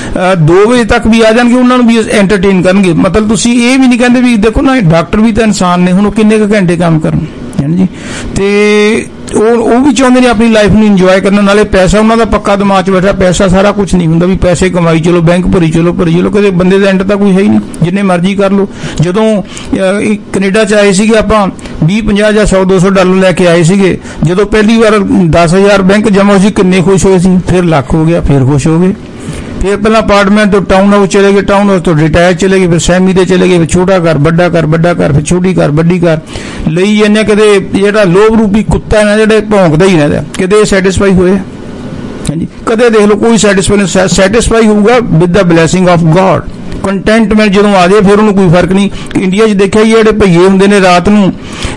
2 ਵਜੇ ਤੱਕ ਵੀ ਆ ਜਾਣਗੇ ਉਹਨਾਂ ਨੂੰ ਵੀ ਐਂਟਰਟੇਨ ਕਰਨਗੇ। ਮਤਲਬ ਤੁਸੀਂ ਇਹ ਵੀ ਨਹੀਂ ਕਹਿੰਦੇ ਵੀ ਦੇਖੋ ਨਾ ਡਾਕਟਰ ਵੀ ਤਾਂ ਇਨਸਾਨ ਨੇ, ਹੁਣ ਉਹ ਕਿੰਨੇ ਕੁ ਘੰਟੇ ਕੰਮ ਕਰਨ ਹੈ ਜੀ, ਤੇ ਉਹ ਵੀ ਚਾਹੁੰਦੇ ਨੇ ਆਪਣੀ ਲਾਈਫ ਨੂੰ ਇੰਜੋਏ ਕਰਨਾ। ਨਾਲੇ ਪੈਸਾ ਉਹਨਾਂ ਦਾ ਪੱਕਾ ਦਿਮਾਗ 'ਚ ਬੈਠਾ, ਪੈਸਾ ਸਾਰਾ ਕੁਝ ਨਹੀਂ ਹੁੰਦਾ ਵੀ ਪੈਸੇ ਕਮਾਈ ਚਲੋ, ਬੈਂਕ ਭਰੀ ਚਲੋ, ਕਦੇ ਬੰਦੇ ਦਾ ਐਂਡ ਤਾਂ ਕੋਈ ਹੈ ਹੀ ਨਹੀਂ, ਜਿੰਨੇ ਮਰਜ਼ੀ ਕਰ ਲਓ। ਜਦੋਂ ਕੈਨੇਡਾ 'ਚ ਆਏ ਸੀਗੇ ਆਪਾਂ 20, 50 ਜਾਂ 100, 200 ਡਾਲਰ ਲੈ ਕੇ ਆਏ ਸੀਗੇ, ਜਦੋਂ ਪਹਿਲੀ ਵਾਰ 10,000 ਬੈਂਕ ਜਮ੍ਹਾਂ ਹੋਈ ਸੀ ਕਿੰਨੇ ਖੁਸ਼ ਹੋਏ ਸੀ, ਫਿਰ ਲੱਖ ਹੋ ਗਿਆ, ਫਿਰ ਖੁਸ਼ ਹੋ ਗਏ। फिर पहला अपार्टमेंट तो टाउन हाउस चले गए, टाउन हाउस तो रिटायर चले गए, फिर सैमी दे चले गए, फिर छोटा घर बड़ा घर बड़ा घर, फिर छोटी घर बड़ी घर ਲਈ ਜਾਂਦੇ। कदे ਜਿਹੜਾ ਲੋਭ ਰੂਪੀ ਕੁੱਤਾ ਨਾ ਜਿਹੜੇ ਭੌਂਕਦਾ ਹੀ ਰਹਿੰਦਾ, ਕਦੇ ਸੈਟੀਸਫਾਈ ਹੋਏ ਹਾਂਜੀ, ਕਦੇ ਦੇਖ ਲਓ ਕੋਈ ਸੈਟੀਸਫਾਈ ਹੋਊਗਾ with the blessing of God. Contentment ਜਦੋਂ ਆ ਜਾਏ ਫਿਰ ਉਹਨੂੰ ਕੋਈ ਫਰਕ ਨਹੀਂ। ਇੰਡੀਆ 'ਚ ਦੇਖਿਆ ਹੀ ਜਿਹੜੇ ਭਈਏ ਹੁੰਦੇ ਨੇ ਰਾਤ ਨੂੰ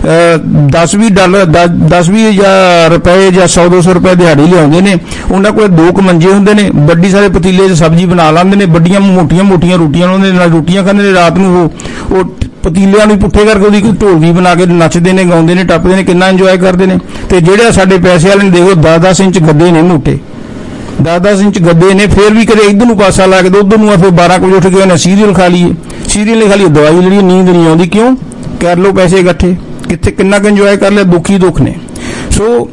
10-20 ਡਾਲਰ 10-20 ਰੁਪਏ ਜਾਂ 100-200 ਰੁਪਏ ਦਿਹਾੜੀ ਲਿਆਉਂਦੇ ਨੇ, ਉਹਨਾਂ ਕੋਲ 2 ਕੁ ਮੰਜੇ ਹੁੰਦੇ ਨੇ, ਵੱਡੀ ਸਾਰੇ ਪਤੀਲੇ 'ਚ ਸਬਜ਼ੀ ਬਣਾ ਲੈਂਦੇ ਨੇ, ਵੱਡੀਆਂ ਮੋਟੀਆਂ ਰੋਟੀਆਂ ਉਹਨਾਂ ਦੇ ਨਾਲ ਰੋਟੀਆਂ ਖਾਂਦੇ ਨੇ, ਰਾਤ ਨੂੰ ਉਹ ਪਤੀਲਿਆਂ ਨੂੰ ਪੁੱਠੇ ਕਰਕੇ ਉਹਦੀ ਢੋਲਕੀ ਬਣਾ ਕੇ ਨੱਚਦੇ ਨੇ, ਗਾਉਂਦੇ ਨੇ, ਟੱਪਦੇ ਨੇ, ਕਿੰਨਾ ਇੰਜੋਏ ਕਰਦੇ ਨੇ। ਤੇ ਜਿਹੜੇ ਸਾਡੇ ਪੈਸੇ ਵਾਲੇ ਨੇ ਦੇਖੋ 10-10 ਇੰਚ ਗੱਦੇ ਨੇ ਮੋਟੇ, 10-10 ਇੰਚ ਗੱਦੇ ਨੇ, ਫਿਰ ਵੀ ਕਦੇ ਇੱਧਰ ਨੂੰ ਪਾਸਾ ਲਾ ਕੇ ਉੱਧਰ ਨੂੰ, ਫਿਰ 12 ਵਜੇ ਉੱਠ ਕੇ ਉਹਨੇ ਸੀਰੀਅਲ ਖਾ ਲਈਏ, ਦਵਾਈ ਜਿਹੜੀ ਨੀਂਦ ਨਹੀਂ ਆਉਂਦੀ, ਕਿਉਂ ਕਰ ਲਓ ਪੈਸੇ ਇਕੱਠੇ, ਕਿੱਥੇ ਕਿੰਨਾ ਕੁ ਇੰਜੋਏ ਕਰ ਲਿਆ, ਦੁੱਖ ਹੀ ਦੁੱਖ ਨੇ। ਸੋ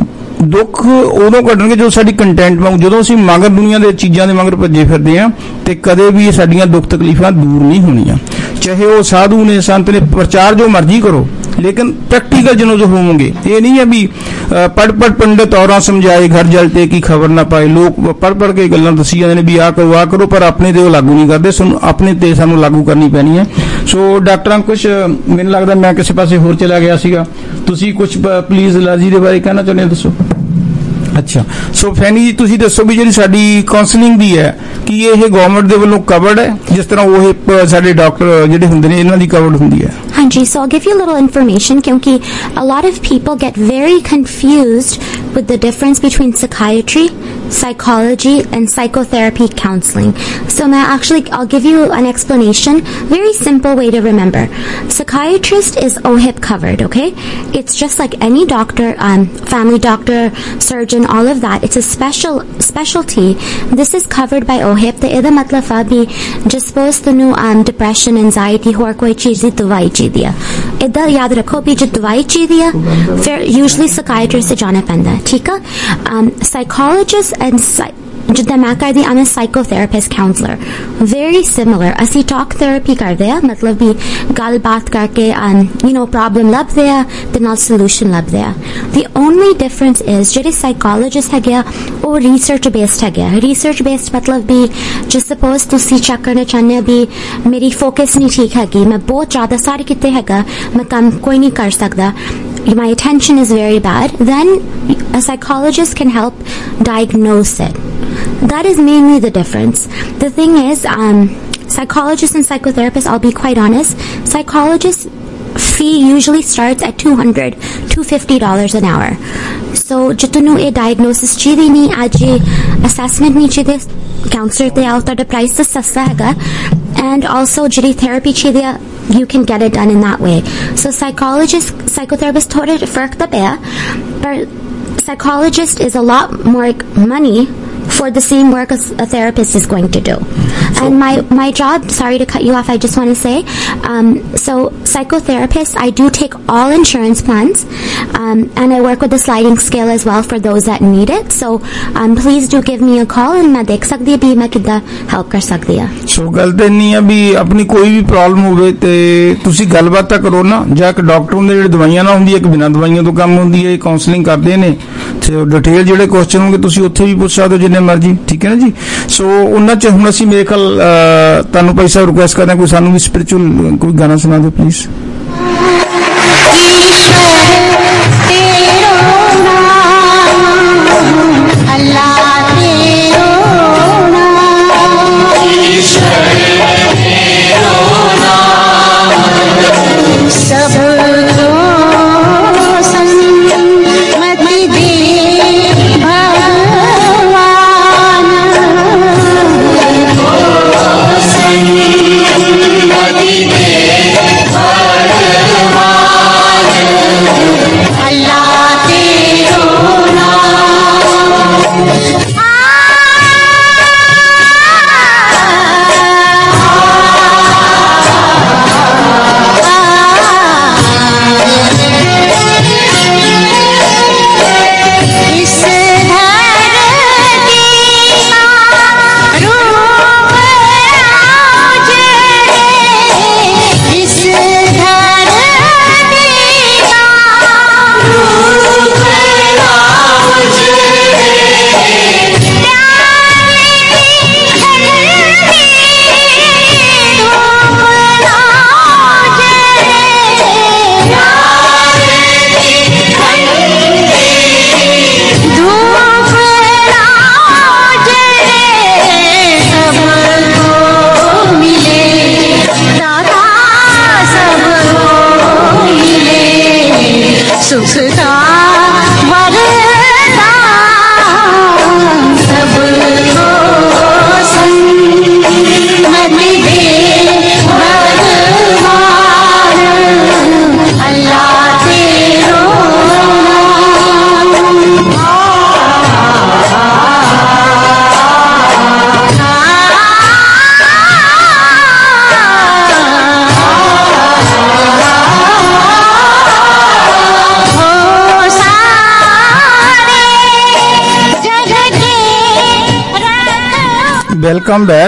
ਦੁੱਖ ਉਦੋਂ ਕੱਢਣਗੇ ਜਦੋਂ ਸਾਡੀ ਕੰਟੈਂਟਮੈਂਟ, ਜਦੋਂ ਅਸੀਂ ਮਗਰ ਦੁਨੀਆ ਦੇ ਚੀਜ਼ਾਂ ਦੇ ਮਗਰ ਭੱਜੇ ਫਿਰਦੇ ਆ, ਤੇ ਕਦੇ ਵੀ ਸਾਡੀਆਂ ਦੁੱਖ ਤਕਲੀਫਾਂ ਦੂਰ ਨਹੀਂ ਹੋਣੀਆਂ। ਚਾਹੇ ਉਹ ਸਾਧੂ ਨੇ, ਸੰਤ ਨੇ, ਪ੍ਰਚਾਰ ਜੋ ਮਰਜ਼ੀ ਕਰੋ, ਲੇਕਿन प्रैक्टिकल जनों जो होंगे। ये नहीं है भी पढ़ पंडित और समझाए घर जलते की खबर ना पाए, लोग पढ़ के गल्लां दसी जांदे ने भी आ करो पर अपने ते लागू नहीं करते, अपने ते सानू लागू करनी पैनी है। सो डॉक्टर अंकुश मैनूं लगदा मैं किसी पासे होर चला गया सीगा, तुसीं कुछ प्लीज एलर्जी दे बारे कहना चाहुंदे हो, दसो। अच्छा, सो फैनी जी तुसीं दसो भी जिहड़ी साडी काउंसलिंग दी है कि ये गवर्नमेंट दे वल्लों कवर्ड है, जिस तरह वो साडे डॉक्टर जिहड़े हुंदे ने इन्हां दी कवर्ड हुंदी है? हाँ जी, so I'll give you a little information क्योंकि a lot of people get very confused with the difference between psychiatry, psychology and psychotherapy counseling. So I'll give you an explanation, very simple way to remember. Psychiatrist is OHIP covered, okay? It's just like any doctor, family doctor, surgeon, all of that. It's a specialty. This is covered by OHIP. The ida matlab है भी जिस suppose तनु depression, anxiety हो कोई चीज़ दी दवाई चाहिए दिया, इधर याद रखो भी जो दवाई चाहिए दिया फिर usually psychiatrist से जाना पैंदा है, ठीक है? Psychologist and जिद्दां मैं कर दी, I'm a psychotherapist counselor, very similar. असी talk therapy करदे आ, मतलब भी गल बात करके problem लभदे आ ते नाल solution लभदे आ। The only difference is जेह्ड़े psychologist है गया वो research based है गया। research based मतलब भी just suppose तुसी चेक करना चाहने भी मेरी focus नहीं ठीक हैगी, मैं बहुत ज़्यादा सारे किते हैगा, मैं काम कोई नहीं कर सकदा, my attention is very bad, then a psychologist can help diagnose it. That is mainly the difference. The thing is, psychologists and psychotherapists, I'll be quite honest, psychologists fee usually starts at $200 to $250 an hour. So jitnu a diagnosis chidi nahi, aaj assessment nahi chidi, counselor te aao tada price ta sasta hega, and also jiri therapy chidi you can get it done in that way. So psychologist, psychotherapist thoda fark ta paya, but psychologist is a lot more money for the same work as a therapist is going to do. And my job, sorry to cut you off, I just want to say, so psychotherapist, I do take all insurance plans and I work with the sliding scale as well for those that need it. So please do give me a call and मैं देख सकती है भी मैं कितना help कर सकती है. सो गल तो नहीं है भी अपनी कोई भी प्रॉब्लम होवे ते तुसी गलबात तां करो ना, जां इक डॉक्टर हुंदे जिहड़े दवाइयां ना हुंदी है, इक बिना दवाइयां तो काम हुंदी है, काउंसलिंग करदे ने ते डिटेल जिहड़े क्वेश्चन होंगे तुसी उत्थे भी पुछ सकदे हो जिन्ने मर्जी, ठीक है ना जी. सो उन्हां च हुण असीं मेरे ख्याल तुहानूं पैसा रिक्वेस्ट करदे कोई सानूं भी स्पिरिचुअल कोई गाना सुना दिओ प्लीज. Welcome back.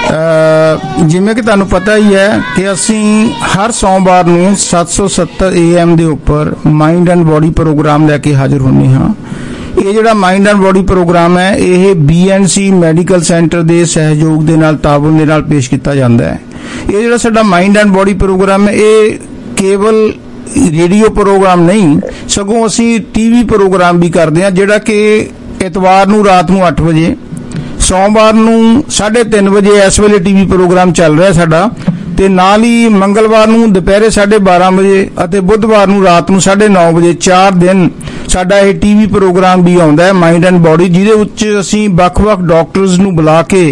जिमें कि तुहानूं पता ही है कि असीं हर सोमवार नूं 770 AM दे उपर माइंड एंड बॉडी प्रोग्राम लैके हाजिर होने हाँ. ये जिहड़ा माइंड एंड बॉडी प्रोग्राम है ये BNC मैडिकल सेंटर के सहयोग के नाल ताबन दे नाल पेश किया जाता है. ये जिहड़ा साडा माइंड एंड बॉडी प्रोग्राम है ये केवल रेडियो प्रोग्राम नहीं सगों असीं TV प्रोग्राम भी करते हैं, जिहड़ा कि एतवार नूं रात नूं 8 बजे, सोमवार नूं 3:30 बजे इस वेले TV प्रोग्राम चल रहा साडा, ते नाल ही मंगलवार नूं दोपहरे 12:30 बजे अते बुधवार नूं रात नूं 9:30 बजे 4 दिन साडा ये TV प्रोग्राम भी आउंदा है माइंड एंड बॉडी, जिहदे विच असीं ਵੱਖ-ਵੱਖ डॉक्टर्स नूं बुला के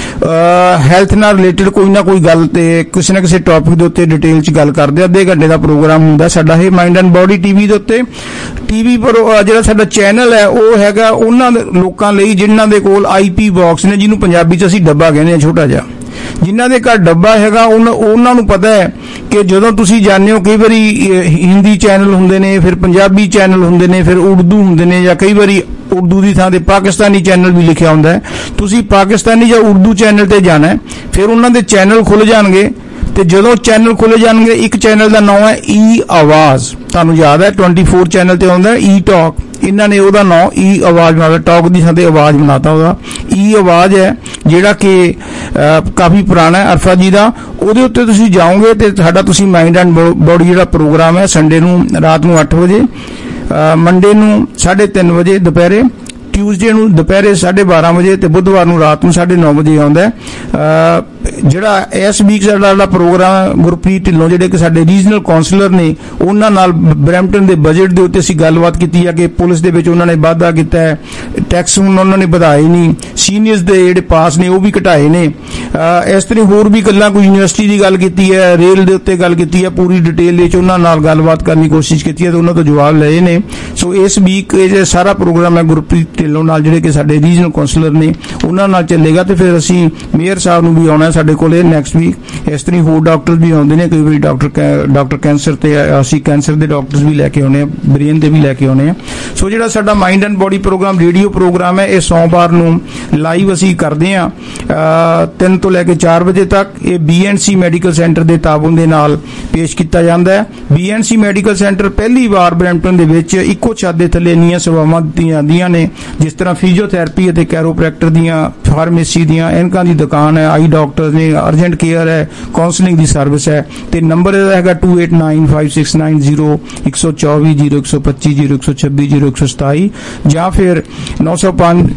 हैल्थ नाल रिलेटेड कोई ना कोई गल ते किसी ना किसी टॉपिक दे उत्ते डिटेल च गल करदे. अद्धे घंटे दा प्रोग्राम हुंदा साडा ये माइंड एंड बॉडी TV दे उत्ते. TV पर जिहड़ा साडा चैनल है वो हैगा उन्हां लोकां लई जिन्हां दे कोल IP बॉक्स ने, जिन्हों पंजाबी च असीं डब्बा कहने आ, छोटा जिहा जिन्हां दे घर डब्बा हैगा उन्हां नूं पता है कि जदों तुसीं जाणदे हो कई वारी हिंदी चैनल हुंदे ने, फिर पंजाबी चैनल हुंदे ने, फिर उर्दू हुंदे ने, या कई वारी उर्दू की थां ते पाकिस्तानी चैनल भी लिखिया हुंदा है. तुसीं पाकिस्तानी या उर्दू चैनल ते जाना है, फिर उन्हां दे चैनल खुल जाणगे ते जदों चैनल खुल जाणगे एक चैनल का नाम है ई आवाज़, तुहानूं याद है 24 चैनल ते आउंदा ई टॉक, इन्हां ने ओहदा नाम ई आवाज़ बनाया, टॉक दी थां ते आवाज़ बनाता ओहदा ई आवाज़ है जिहड़ा कि काफ़ी पुराना है अरफा जी दा. ਉਹਦੇ ਉੱਤੇ ਤੁਸੀਂ ਜਾਓਗੇ ਤੇ ਸਾਡਾ ਤੁਸੀਂ ਮਾइंड एंड बॉडी ਜਿਹੜਾ प्रोग्राम है संडे ਨੂੰ रात ਨੂੰ 8 ਵਜੇ, मंडे ਨੂੰ 3:30 ਵਜੇ ਦੁਪਹਿਰੇ, ट्यूसडे ਨੂੰ ਦੁਪਹਿਰੇ 12:30 ਵਜੇ ਤੇ बुधवार ਨੂੰ ਰਾਤ ਨੂੰ 9:30 ਵਜੇ ਆਉਂਦਾ ਹੈ. ਜਿਹੜਾ ਇਸ ਵੀਕ ਸਾਡਾ ਪ੍ਰੋਗਰਾਮ ਗੁਰਪ੍ਰੀਤ ਢਿੱਲੋਂ ਜਿਹੜੇ ਕਿ ਸਾਡੇ ਰੀਜਨਲ ਕਾਉਂਸਲਰ ਨੇ ਉਹਨਾਂ ਨਾਲ ਬਰੈਂਪਟਨ ਦੇ ਬਜਟ ਦੇ ਉੱਤੇ ਅਸੀਂ ਗੱਲਬਾਤ ਕੀਤੀ ਹੈ ਕਿ ਪੁਲਿਸ ਦੇ ਵਿੱਚ ਉਹਨਾਂ ਨੇ ਵਾਧਾ ਕੀਤਾ ਹੈ, ਟੈਕਸ ਹੁਣ ਉਹਨਾਂ ਨੇ ਵਧਾਏ ਨਹੀਂ, ਸੀਨੀਅਰਸ ਦੇ ਜਿਹੜੇ ਪਾਸ ਨੇ ਉਹ ਵੀ ਘਟਾਏ ਨੇ, ਇਸ ਤਰ੍ਹਾਂ ਹੋਰ ਵੀ ਗੱਲਾਂ, ਕੋਈ ਯੂਨੀਵਰਸਿਟੀ ਦੀ ਗੱਲ ਕੀਤੀ ਹੈ, ਰੇਲ ਦੇ ਉੱਤੇ ਗੱਲ ਕੀਤੀ ਹੈ, ਪੂਰੀ ਡਿਟੇਲ ਵਿੱਚ ਉਹਨਾਂ ਨਾਲ ਗੱਲਬਾਤ ਕਰਨ ਦੀ ਕੋਸ਼ਿਸ਼ ਕੀਤੀ ਹੈ ਤੇ ਉਹਨਾਂ ਤੋਂ ਜਵਾਬ ਲਏ ਨੇ. ਸੋ ਇਸ ਵੀਕ ਇਹ ਜਿਹੜਾ ਸਾਰਾ ਪ੍ਰੋਗਰਾਮ ਹੈ ਗੁਰਪ੍ਰੀਤ ਢਿੱਲੋਂ ਨਾਲ ਜਿਹੜੇ ਕਿ ਸਾਡੇ ਰੀਜਨਲ ਕਾਉਂਸਲਰ ਨੇ ਉਹਨਾਂ ਨਾਲ ਚੱਲੇਗਾ ਤੇ ਫਿਰ ਅਸੀਂ ਮੇਅਰ ਸਾਹਿਬ ਨੂੰ ਵੀ ਆਉਣਾ, ਸਾਡੇ ਸਾਡੇ ਕੋਲੇ ਨੈਕਸਟ ਵੀਕ। ਇਸ ਤਰ੍ਹਾਂ ਹੋਰ ਡਾਕਟਰ ਵੀ ਆਉਂਦੇ ਨੇ, ਕਈ ਵਾਰੀ ਡਾਕਟਰ ਕੈਂਸਰ ਤੇ ਅਸੀਂ ਕੈਂਸਰ ਦੇ ਡਾਕਟਰਸ ਵੀ ਲੈ ਕੇ ਆਉਂਦੇ ਆ, ਬ੍ਰੇਨ ਦੇ ਵੀ ਲੈ ਕੇ ਆਉਂਦੇ ਆ। ਸੋ ਜਿਹੜਾ ਸਾਡਾ mind and body programme radio programme ਹੈ, ਇਹ ਸੋਮਵਾਰ ਨੂੰ ਲਾਈਵ ਅਸੀਂ ਕਰਦੇ ਆ 3 ਤੋਂ ਲੈ ਕੇ 4 ਵਜੇ ਤੱਕ। ਇਹ BNC ਮੈਡੀਕਲ ਸੈਂਟਰ ਦੇ ਤਾਬਨ ਦੇ ਨਾਲ ਪੇਸ਼ ਕੀਤਾ ਜਾਂਦਾ ਹੈ। BNC ਮੈਡੀਕਲ ਸੈਂਟਰ ਪਹਿਲੀ ਵਾਰ ਬਰੈਂਪਟਨ ਦੇ ਵਿੱਚ ਇੱਕੋ ਛੱਤ ਦੇ ਥੱਲੇ ਇੰਨੀਆਂ ਸੇਵਾਵਾਂ ਦਿੱਤੀਆਂ ਜਾਂਦੀਆਂ ਨੇ, ਜਿਸ ਤਰ੍ਹਾਂ ਫਿਜ਼ੀਓਥੈਰੇਪੀ ਅਤੇ ਕੈਰੋਪ੍ਰੈਕਟਰ ਦੀਆਂ, ਫਾਰਮੇਸੀ ਦੀਆਂ, ਐਨਕਾਂ ਦੀ ਦੁਕਾਨ ਹੈ, ਆਈ ਡਾਕਟਰ ਨੇ, ਅਰਜੈਂਟ ਕੇਅਰ ਹੈ, ਕਾਉਂਸਲਿੰਗ ਦੀ ਸਰਵਿਸ ਹੈ। ਤੇ ਨੰਬਰ ਇਹਦਾ ਹੈਗਾ 2895690124 0125 0126 0127 ਜਾਂ ਫਿਰ 905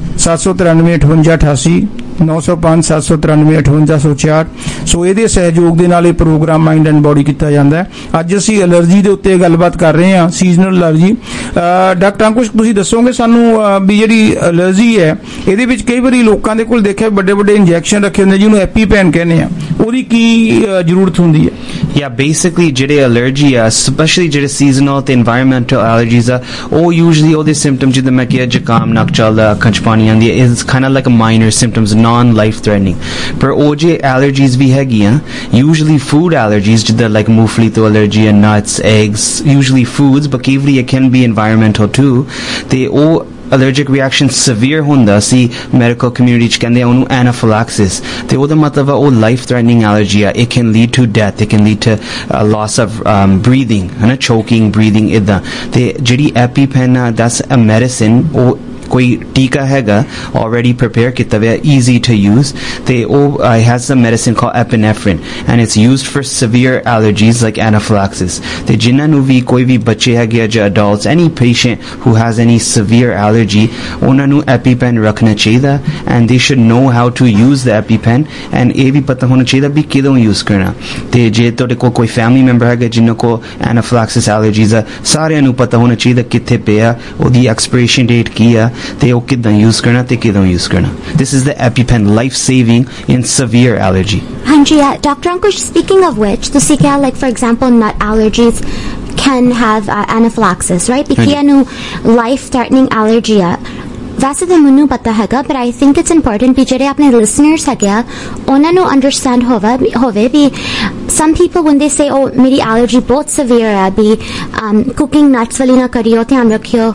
793 5888 905 793 5864। ਸੋ ਇਹਦੇ ਸਹਿਯੋਗ ਦੇ ਨਾਲ ਇਹ ਪ੍ਰੋਗਰਾਮ ਮਾਈਂਡ ਐਂਡ ਬੋਡੀ ਕੀਤਾ ਜਾਂਦਾ ਹੈ। ਅੱਜ ਅਸੀਂ ਐਲਰਜੀ ਦੇ ਉੱਤੇ ਗੱਲਬਾਤ ਕਰ ਰਹੇ ਹਾਂ, ਸੀਜ਼ਨਲ ਐਲਰਜੀ। ਡਾਕਟਰ ਅੰਕੁਸ਼, ਤੁਸੀਂ ਦੱਸੋਗੇ ਸਾਨੂੰ ਵੀ ਜਿਹੜੀ ਐਲਰਜੀ ਹੈ ਇਹਦੇ ਵਿੱਚ ਕਈ ਵਾਰੀ ਲੋਕਾਂ ਦੇ ਕੋਲ ਦੇਖਿਆ ਵੱਡੇ ਵੱਡੇ ਇੰਜੈਕਸ਼ਨ ਰੱਖੇ ਹੁੰਦੇ ਜਿਹਨੂੰ ਐਪੀਪੈਨ ਕਹਿੰਦੇ ਆ, ਉਹਦੀ ਕੀ ਜ਼ਰੂਰਤ ਹੁੰਦੀ ਹੈ? Yeah, basically ਜਿਹੜੇ allergy ਆ, especially ਜਿਹੜੇ seasonal ਤੇ environmental allergies ਆ, ਉਹ usually ਉਹਦੇ symptoms ਜਿੱਦਾਂ ਮੈਂ ਕਿਹਾ ਜ਼ੁਕਾਮ, ਨੱਕ ਚੱਲਦਾ, ਅੱਖਾਂ 'ਚ ਪਾਣੀ ਆਉਂਦੀ ਹੈ, is kind of like a minor symptoms, non-life threatening। ਪਰ ਉਹ ਜੇ allergies ਵੀ ਹੈਗੀਆਂ, usually food allergies ਜਿੱਦਾਂ like ਮੂੰਗਫਲੀ ਤੋਂ allergy ਆ, nuts, eggs, usually foods, but ਕਈ ਵਾਰੀ it can be environmental too। ਤੇ ਉਹ allergic reaction severe ਹੁੰਦਾ ਸੀ medical community ਚ ਕਹਿੰਦੇ ਆ ਉਹਨੂੰ anaphylaxis। ਤੇ ਉਹਦਾ ਮਤਲਬ ਉਹ life threatening allergy ਆ, it can lead to death, it can lead to loss of breathing, ਹੈ ਨਾ, choking, breathing ਇੱਦਾਂ। ਤੇ ਜਿਹੜੀ EpiPen ਆ, that's a medicine, ਉਹ ਕੋਈ ਟੀਕਾ ਹੈਗਾ already prepare ਕੀਤਾ ਹੋਇਆ, easy to use, ਤੇ ਉਹ has a medicine called epinephrine and it's used for severe allergies like anaphylaxis। ਤੇ ਜਿਨ੍ਹਾਂ ਨੂੰ ਵੀ ਕੋਈ ਵੀ ਬੱਚੇ ਹੈਗੇ ਜਾਂ adults, any patient who has any severe allergy, ਉਹਨਾਂ ਨੂੰ EpiPen ਰੱਖਣਾ ਚਾਹੀਦਾ and they should know how to use the EpiPen and ਇਹ ਵੀ ਪਤਾ ਹੋਣਾ ਚਾਹੀਦਾ ਵੀ ਕਿਦੋਂ use ਕਰਨਾ। ਤੇ ਜੇ ਤੁਹਾਡੇ ਕੋਲ ਕੋਈ family member ਹੈਗਾ ਜਿਨ੍ਹਾਂ ਕੋਲ anaphylaxis allergies ਆ, ਸਾਰਿਆਂ ਨੂੰ ਪਤਾ ਹੋਣਾ ਚਾਹੀਦਾ ਕਿੱਥੇ ਪਿਆ, ਉਹਦੀ expiration date ਕੀ ਆ, ਤੇ ਉਹ ਕਿਦਾਂ ਯੂਜ਼ ਕਰਨਾ ਤੇ ਕਿਦੋਂ ਯੂਜ਼ ਕਰਨਾ। This is the EpiPen, life saving in severe allergy। ਹਾਂਜੀ, Dr. Ankush, speaking of which, ਤੁਸੀਂ ਕਿਹਾ like for example nut allergies can have anaphylaxis, right? Ikiya nu life threatening allergy ਆ। ਵੈਸੇ ਤਾਂ ਮੈਨੂੰ ਪਤਾ ਹੈਗਾ, but I think it's important ਵੀ ਜਿਹੜੇ ਆਪਣੇ listeners ਹੈਗੇ ਆ ਉਹਨਾਂ ਨੂੰ understand ਹੋਵੇ ਵੀ some people when they say oh ਮੇਰੀ allergy ਬਹੁਤ severe ਆ, ਵੀ cooking nuts ਵਾਲੀ ਨਾ ਕਰਿਓ, ਧਿਆਨ ਰੱਖਿਓ,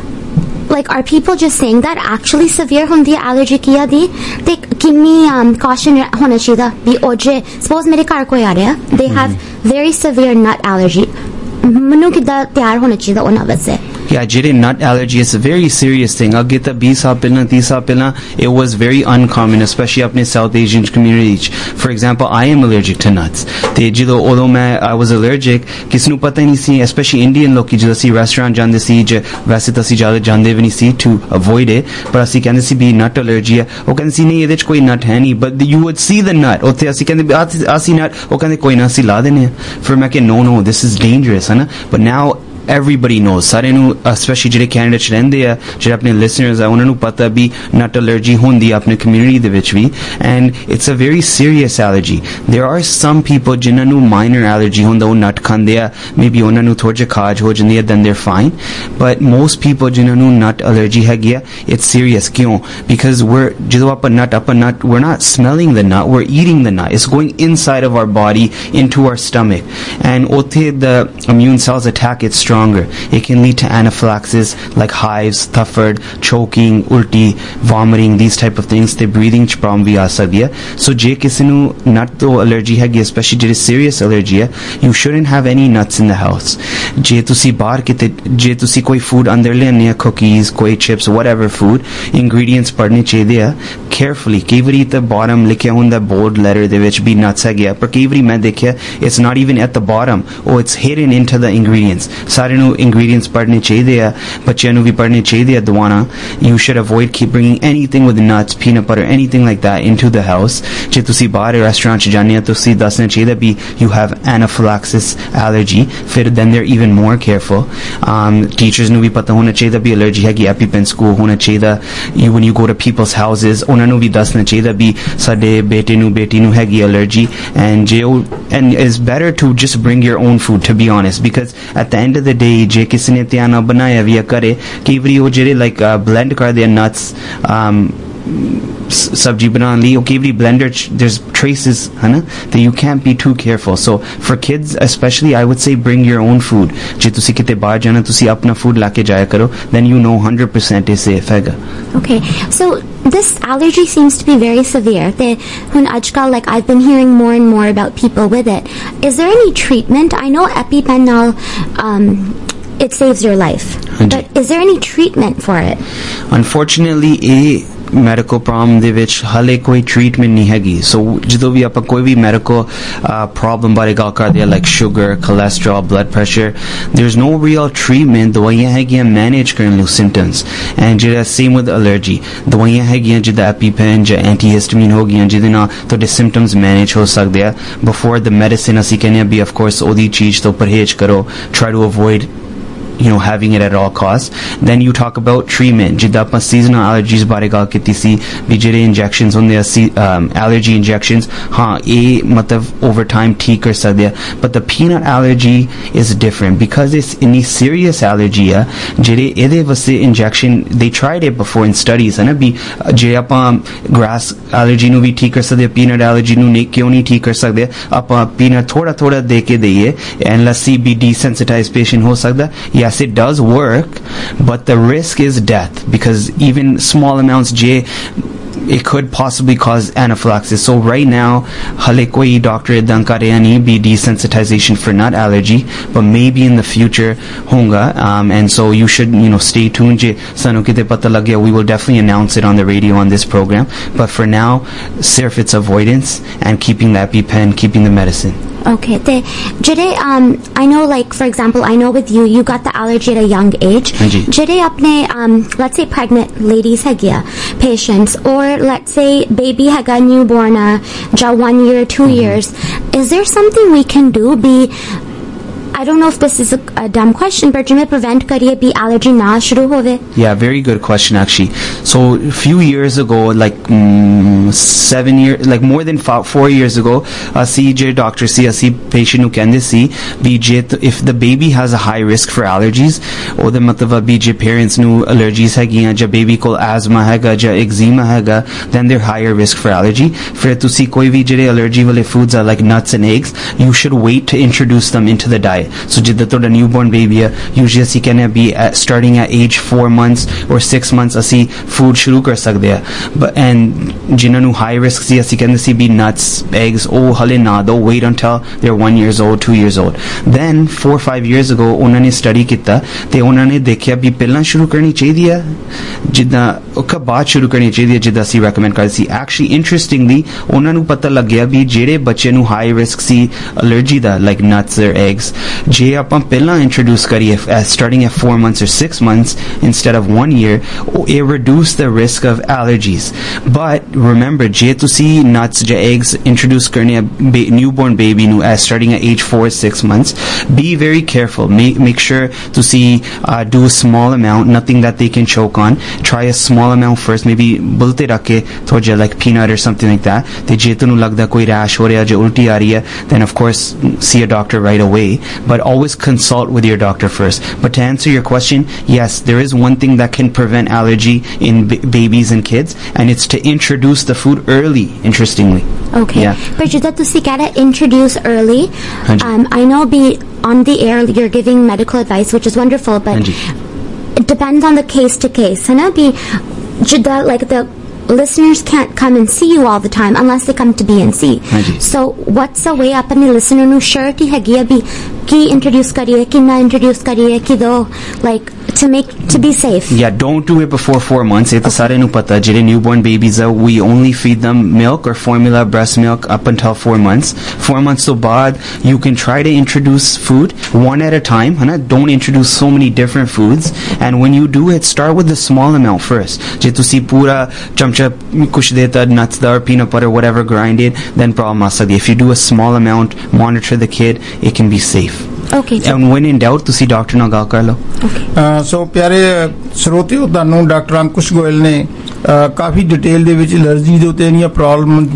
like are people just saying that actually severe hundi allergy kiya di te kinni caution hona chahiye bi oje suppose mere ghar koi aa raha, they have very severe nut allergy, manu kida tayar hona chahiye ona wase? Yeah, ਜਿਹੜੇ nut allergy is a very serious thing। ਅੱਗੇ ਤਾਂ 20 ਸਾਲ ਪਹਿਲਾਂ 30 ਸਾਲ ਪਹਿਲਾਂ it was very uncommon, especially ਆਪਣੇ South Asian communities। For example, I am allergic to nuts। ਤੇ ਜਦੋਂ ਉਦੋਂ ਮੈਂ I was allergic, ਕਿਸ ਨੂੰ ਪਤਾ ਹੀ ਨਹੀਂ ਸੀ, especially Indian ਲੋਕੀ ਜਦੋਂ ਅਸੀਂ restaurant ਜਾਂਦੇ ਸੀ, ਵੈਸੇ ਤਾਂ ਅਸੀਂ ਜ਼ਿਆਦਾ ਜਾਂਦੇ ਵੀ ਨਹੀਂ ਸੀ to avoid it, ਪਰ ਅਸੀਂ ਕਹਿੰਦੇ ਸੀ ਵੀ nut allergy ਹੈ, ਉਹ ਕਹਿੰਦੇ ਸੀ ਨਹੀਂ ਇਹਦੇ 'ਚ ਕੋਈ nut ਹੈ ਨਹੀਂ, but you would see the nut, ਉੱਥੇ ਅਸੀਂ ਕਹਿੰਦੇ ਅਸੀਂ nut, ਉਹ ਕਹਿੰਦੇ ਕੋਈ ਨਾ ਅਸੀਂ ਲਾ ਦਿੰਦੇ ਹਾਂ। ਫਿਰ ਮੈਂ ਕਿਹਾ no this is dangerous, ਹੈ ਨਾ। But now everybody knows, ਸਾਰੇ ਨੂੰ especially ਜਿਹੜੇ ਕੈਨੇਡਾ 'ਚ ਰਹਿੰਦੇ ਆ, ਜਿਹੜੇ ਆਪਣੇ listeners ਆ, ਉਹਨਾਂ ਨੂੰ ਪਤਾ ਵੀ nut allergy ਹੁੰਦੀ ਆ ਆਪਣੇ community ਦੇ ਵਿੱਚ ਵੀ, and it's a very serious allergy। there are some people ਜਿਨ੍ਹਾਂ ਨੂੰ minor allergy ਹੁੰਦਾ, ਉਹ nut ਖਾਂਦੇ ਆ, maybe ਉਹਨਾਂ ਨੂੰ ਥੋੜ੍ਹਾ ਜਿਹਾ ਖਾਜ ਹੋ ਜਾਂਦੀ ਆ, then they're fine, but most people ਜਿਨ੍ਹਾਂ ਨੂੰ nut allergy ਹੈਗੀ ਆ, it's serious। ਕਿਉਂ? because ਜਦੋਂ ਆਪਾਂ nut we're not smelling the nut, we're eating the nut, it's going inside of our body into our stomach, and ਉੱਥੇ the immune cells attack it stronger, it can lead to anaphylaxis like hives, thuford, choking, ulti, vomiting, these type of things, ਤੇ breathing ਚ problem ਵੀ ਆ ਸਕਦੀ ਹੈ। so ਜੇ ਕਿਸੇ ਨੂੰ nut ਤੋਂ allergy ਹੈਗੀ, especially ਜਿਹੜੀ serious allergy ਹੈ, you shouldn't have any nuts in the house। ਜੇ ਤੁਸੀਂ ਬਾਹਰ ਕਿਤੇ, ਜੇ ਤੁਸੀਂ ਕੋਈ food ਅੰਦਰ ਲੈਣੇ ਆ, cookies, ਕੋਈ chips, whatever food, ingredients ਪੜ੍ਹਨੇ ਚਾਹੀਦੇ ਆ carefully। ਕਈ ਵਾਰੀ ਤਾਂ bottom ਲਿਖਿਆ ਹੁੰਦਾ bold letter ਦੇ ਵਿੱਚ ਵੀ nuts ਹੈਗੇ ਆ, ਪਰ ਕਈ ਵਾਰੀ ਮੈਂ ਦੇਖਿਆ it's not even at the bottom, or it's hidden into the ingredients। ਸਾਰਿਆਂ ਨੂੰ ingredients ਪੜ੍ਹਨੇ ਚਾਹੀਦੇ ਆ, ਬੱਚਿਆਂ ਨੂੰ ਵੀ ਪੜ੍ਹਨੇ ਚਾਹੀਦੇ ਆ ਦਵਾਣਾ। you should avoid keep bringing anything with nuts, peanut butter, anything like that into the house। ਜੇ ਤੁਸੀਂ ਬਾਹਰ ਰੈਸਟੋਰੈਂਟ 'ਚ ਜਾਂਦੇ ਆ, ਤੁਸੀਂ ਦੱਸਣਾ ਚਾਹੀਦਾ ਵੀ you have anaphylaxis allergy, ਫਿਰ then they're even more careful। teachers ਨੂੰ ਵੀ ਪਤਾ ਹੋਣਾ ਚਾਹੀਦਾ ਵੀ allergy ਹੈਗੀ, EpiPen ਸਕੂਲ ਹੋਣਾ ਚਾਹੀਦਾ। when you go to people's houses, ਉਹਨਾਂ ਨੂੰ ਵੀ ਦੱਸਣਾ ਚਾਹੀਦਾ ਵੀ ਸਾਡੇ ਬੇਟੇ ਨੂੰ ਬੇਟੀ ਨੂੰ ਹੈਗੀ allergy, and it's better to just bring your own food, to be honest, because at the end of the day ਜੇ ਕਿਸੇ ਨੇ ਧਿਆਨ ਨਾਲ ਬਣਾਇਆ ਵੀ ਕਰੇ, ਕਈ ਵਾਰੀ ਉਹ ਜਿਹੜੇ like blend ਕਰਦੇ ਆ nuts, sabji banan li okay bhi blender there's traces hai na that you can't be too careful. So for kids especially I would say bring your own food. Je tusi kite bahar jana tusi apna food la ke jaya karo, then you know 100% is safe hai. Okay, so this allergy seems to be very severe. When ajkal, like I've been hearing more and more about people with it. Is there any treatment? I know EpiPen it saves your life, but is there any treatment for it? Unfortunately, medical problem ਦੇ ਵਿੱਚ ਹਾਲੇ ਕੋਈ ਟ੍ਰੀਟਮੈਂਟ ਨਹੀਂ ਹੈਗੀ. ਸੋ ਜਦੋਂ ਵੀ ਆਪਾਂ ਕੋਈ ਵੀ ਮੈਡੀਕਲ ਪ੍ਰੋਬਲਮ ਬਾਰੇ ਗੱਲ ਕਰਦੇ ਆ like sugar, cholesterol, blood pressure, there's no real treatment. ਦਵਾਈਆਂ ਹੈਗੀਆਂ ਮੈਨੇਜ ਕਰਨ ਲਈ ਸਿੰਪਟਮਸ, ਐਂਡ ਜਿਹੜਾ ਸੇਮ ਵਿਦ ਅਲਰਜੀ ਦਵਾਈਆਂ ਹੈਗੀਆਂ ਜਿੱਦਾਂ ਐਪੀਪੈਨ ਜਾਂ ਐਂਟੀਹਿਸਟਾਮਿਨ ਹੋ ਗਈਆਂ ਜਿਹਦੇ ਨਾਲ ਤੁਹਾਡੇ ਸਿੰਪਟਮਸ ਮੈਨੇਜ ਹੋ ਸਕਦੇ ਆ. ਬਿਫੋਰ ਦ ਮੈਡੀਸਿਨ ਅਸੀਂ ਕਹਿੰਦੇ ਆ ਵੀ ਆਫ ਕੋਰਸ ਉਹਦੀ ਚੀਜ਼ ਤੋਂ ਪਰਹੇਜ਼ ਕਰੋ, try to avoid having it at all costs. Then you talk about treatment. Jidda apan seasonal allergies bare gal kiti si bi jehde injections hunde a allergy injections matlab over time theek kar sakde, but the peanut allergy is different because it's any serious allergy jehde ede waste injection they tried it before in studies hai na bi je apan grass allergy nu vi theek kar sakde, peanut allergy nu kyun nahi theek kar sakde, apan peanut thoda de ke deiye and let's see be desensitized patient ho sakda. Yes, it does work, but the risk is death because even small amounts it could possibly cause anaphylaxis. So right now hale koi doctor idan kar raha nahi be desensitization for nut allergy, but maybe in the future honga, and so you should stay tuned. Je sanu kite pata lag gaya, we will definitely announce it on the radio on this program, but for now sirf it's avoidance and keeping the EpiPen, keeping the medicine. Okay, I know, like for example, I know with you got the allergy at a young age. Jede apne let's say pregnant ladies hagia patients, or let's say baby haga newborn ja 1 year 2 years, is there something we can do? I don't know if this is a dumb question, but jime prevent kariye bhi allergy na shuru hove? Yeah, very good question actually. So a few years ago, like 7 years, like more than 4 years ago, see doctor see patient nu kende see bj if the baby has a high risk for allergies, or the matlab bj parents nu allergies hagiyan ja baby ko asthma hega ja eczema hega, then they're higher risk for allergy. Fir tusi koi vi jehde allergy wale foods are like nuts and eggs, you should wait to introduce them into the diet. So jidda toda newborn baby usually asi can be starting at age 4 months or 6 months asi food shuru kar sakde ha, but and jinna nu high risk si asi can be nuts, eggs, hale na do, wait until they're 1 years old, 2 years old. Then 4 or 5 years ago ਉਹਨਾਂ ਨੇ study ਕੀਤਾ ਤੇ ਉਹਨਾਂ ਨੇ ਦੇਖਿਆ ਵੀ ਪਹਿਲਾਂ ਸ਼ੁਰੂ ਕਰਨੀ ਚਾਹੀਦੀ ਹੈ ਜਿੱਦਾਂ ਉਹ ਬਾਅਦ ਸ਼ੁਰੂ ਕਰਨੀ ਚਾਹੀਦੀ ਹੈ ਜਿੱਦਾਂ ਅਸੀਂ recommend ਕਰਦੇ ਸੀ. Actually interestingly ਉਹਨਾਂ ਨੂੰ ਪਤਾ ਲੱਗਿਆ ਵੀ ਜਿਹੜੇ ਬੱਚੇ ਨੂੰ high risk C allergy the like nuts or eggs, ਜੇ ਆਪਾਂ ਪਹਿਲਾਂ introduce ਕਰੀਏ starting at 4 months or 6 months instead of 1 year, it reduce the risk of allergies. But remember ਜੇ ਤੁਸੀਂ nuts ਜਾਂ eggs introduce ਕਰਨੇ newborn baby ਨੂੰ starting at age 4 6 months, be very careful. Make sure ਤੁਸੀਂ do a small amount, nothing that they can choke on. Try a small amount first, maybe ਬੁਲਤੇ ਰੱਖ ਕੇ ਥੋੜਾ ਜਿਹਾ like peanut or something like that. ਤੇ ਜੇ ਤੁਹਾਨੂੰ ਲੱਗਦਾ ਕੋਈ rash ਹੋ ਰਿਹਾ ਜਾਂ ਉਲਟੀ ਆ ਰਹੀ ਹੈ, then of course see a doctor right away. But always consult with your doctor first. But to answer your question, yes, there is one thing that can prevent allergy in babies and kids, and it's to introduce the food early, interestingly. Okay. Yeah. But jida tusi kehra introduce early. I know on the air you're giving medical advice, which is wonderful, but it depends on the case to case. Hai na bi jida like the listeners can't come and see you all the time unless they come to BNC. So what's the way apne listener nu surety hegi abhi ki introduce kariye ki na introduce kariye ki do, like to be safe? Yeah, don't do it before 4 months. Eta sare nu pata jehde newborn babies we only feed them milk or formula breast milk up until 4 months. 4 months to baad you can try to introduce food one at a time, hai na. Don't introduce so many different foods, and when you do it, start with the small amount first. Je tusi pura chamcha kuch deta nuts da or peanut butter whatever grinded, then problem aa sakdi. If you do a small amount, monitor the kid, it can be safe. Okay. And when in doubt ਤੁਸੀਂ ਡਾਕਟਰ ਨਾਲ ਗੱਲ ਕਰ ਲਓ. Okay. ਸੋ ਪਿਆਰੇ ਸਰੋਤਿਓ, ਤੁਹਾਨੂੰ ਡਾਕਟਰ ਅੰਕੁਸ਼ ਗੋਇਲ ਨੇ ਕਾਫੀ ਡਿਟੇਲ ਦੇ ਵਿੱਚ ਐਲਰਜੀ ਦੇ ਉੱਤੇ ਜਿਹੜੀਆਂ ਪ੍ਰੋਬਲਮਸ ਨੇ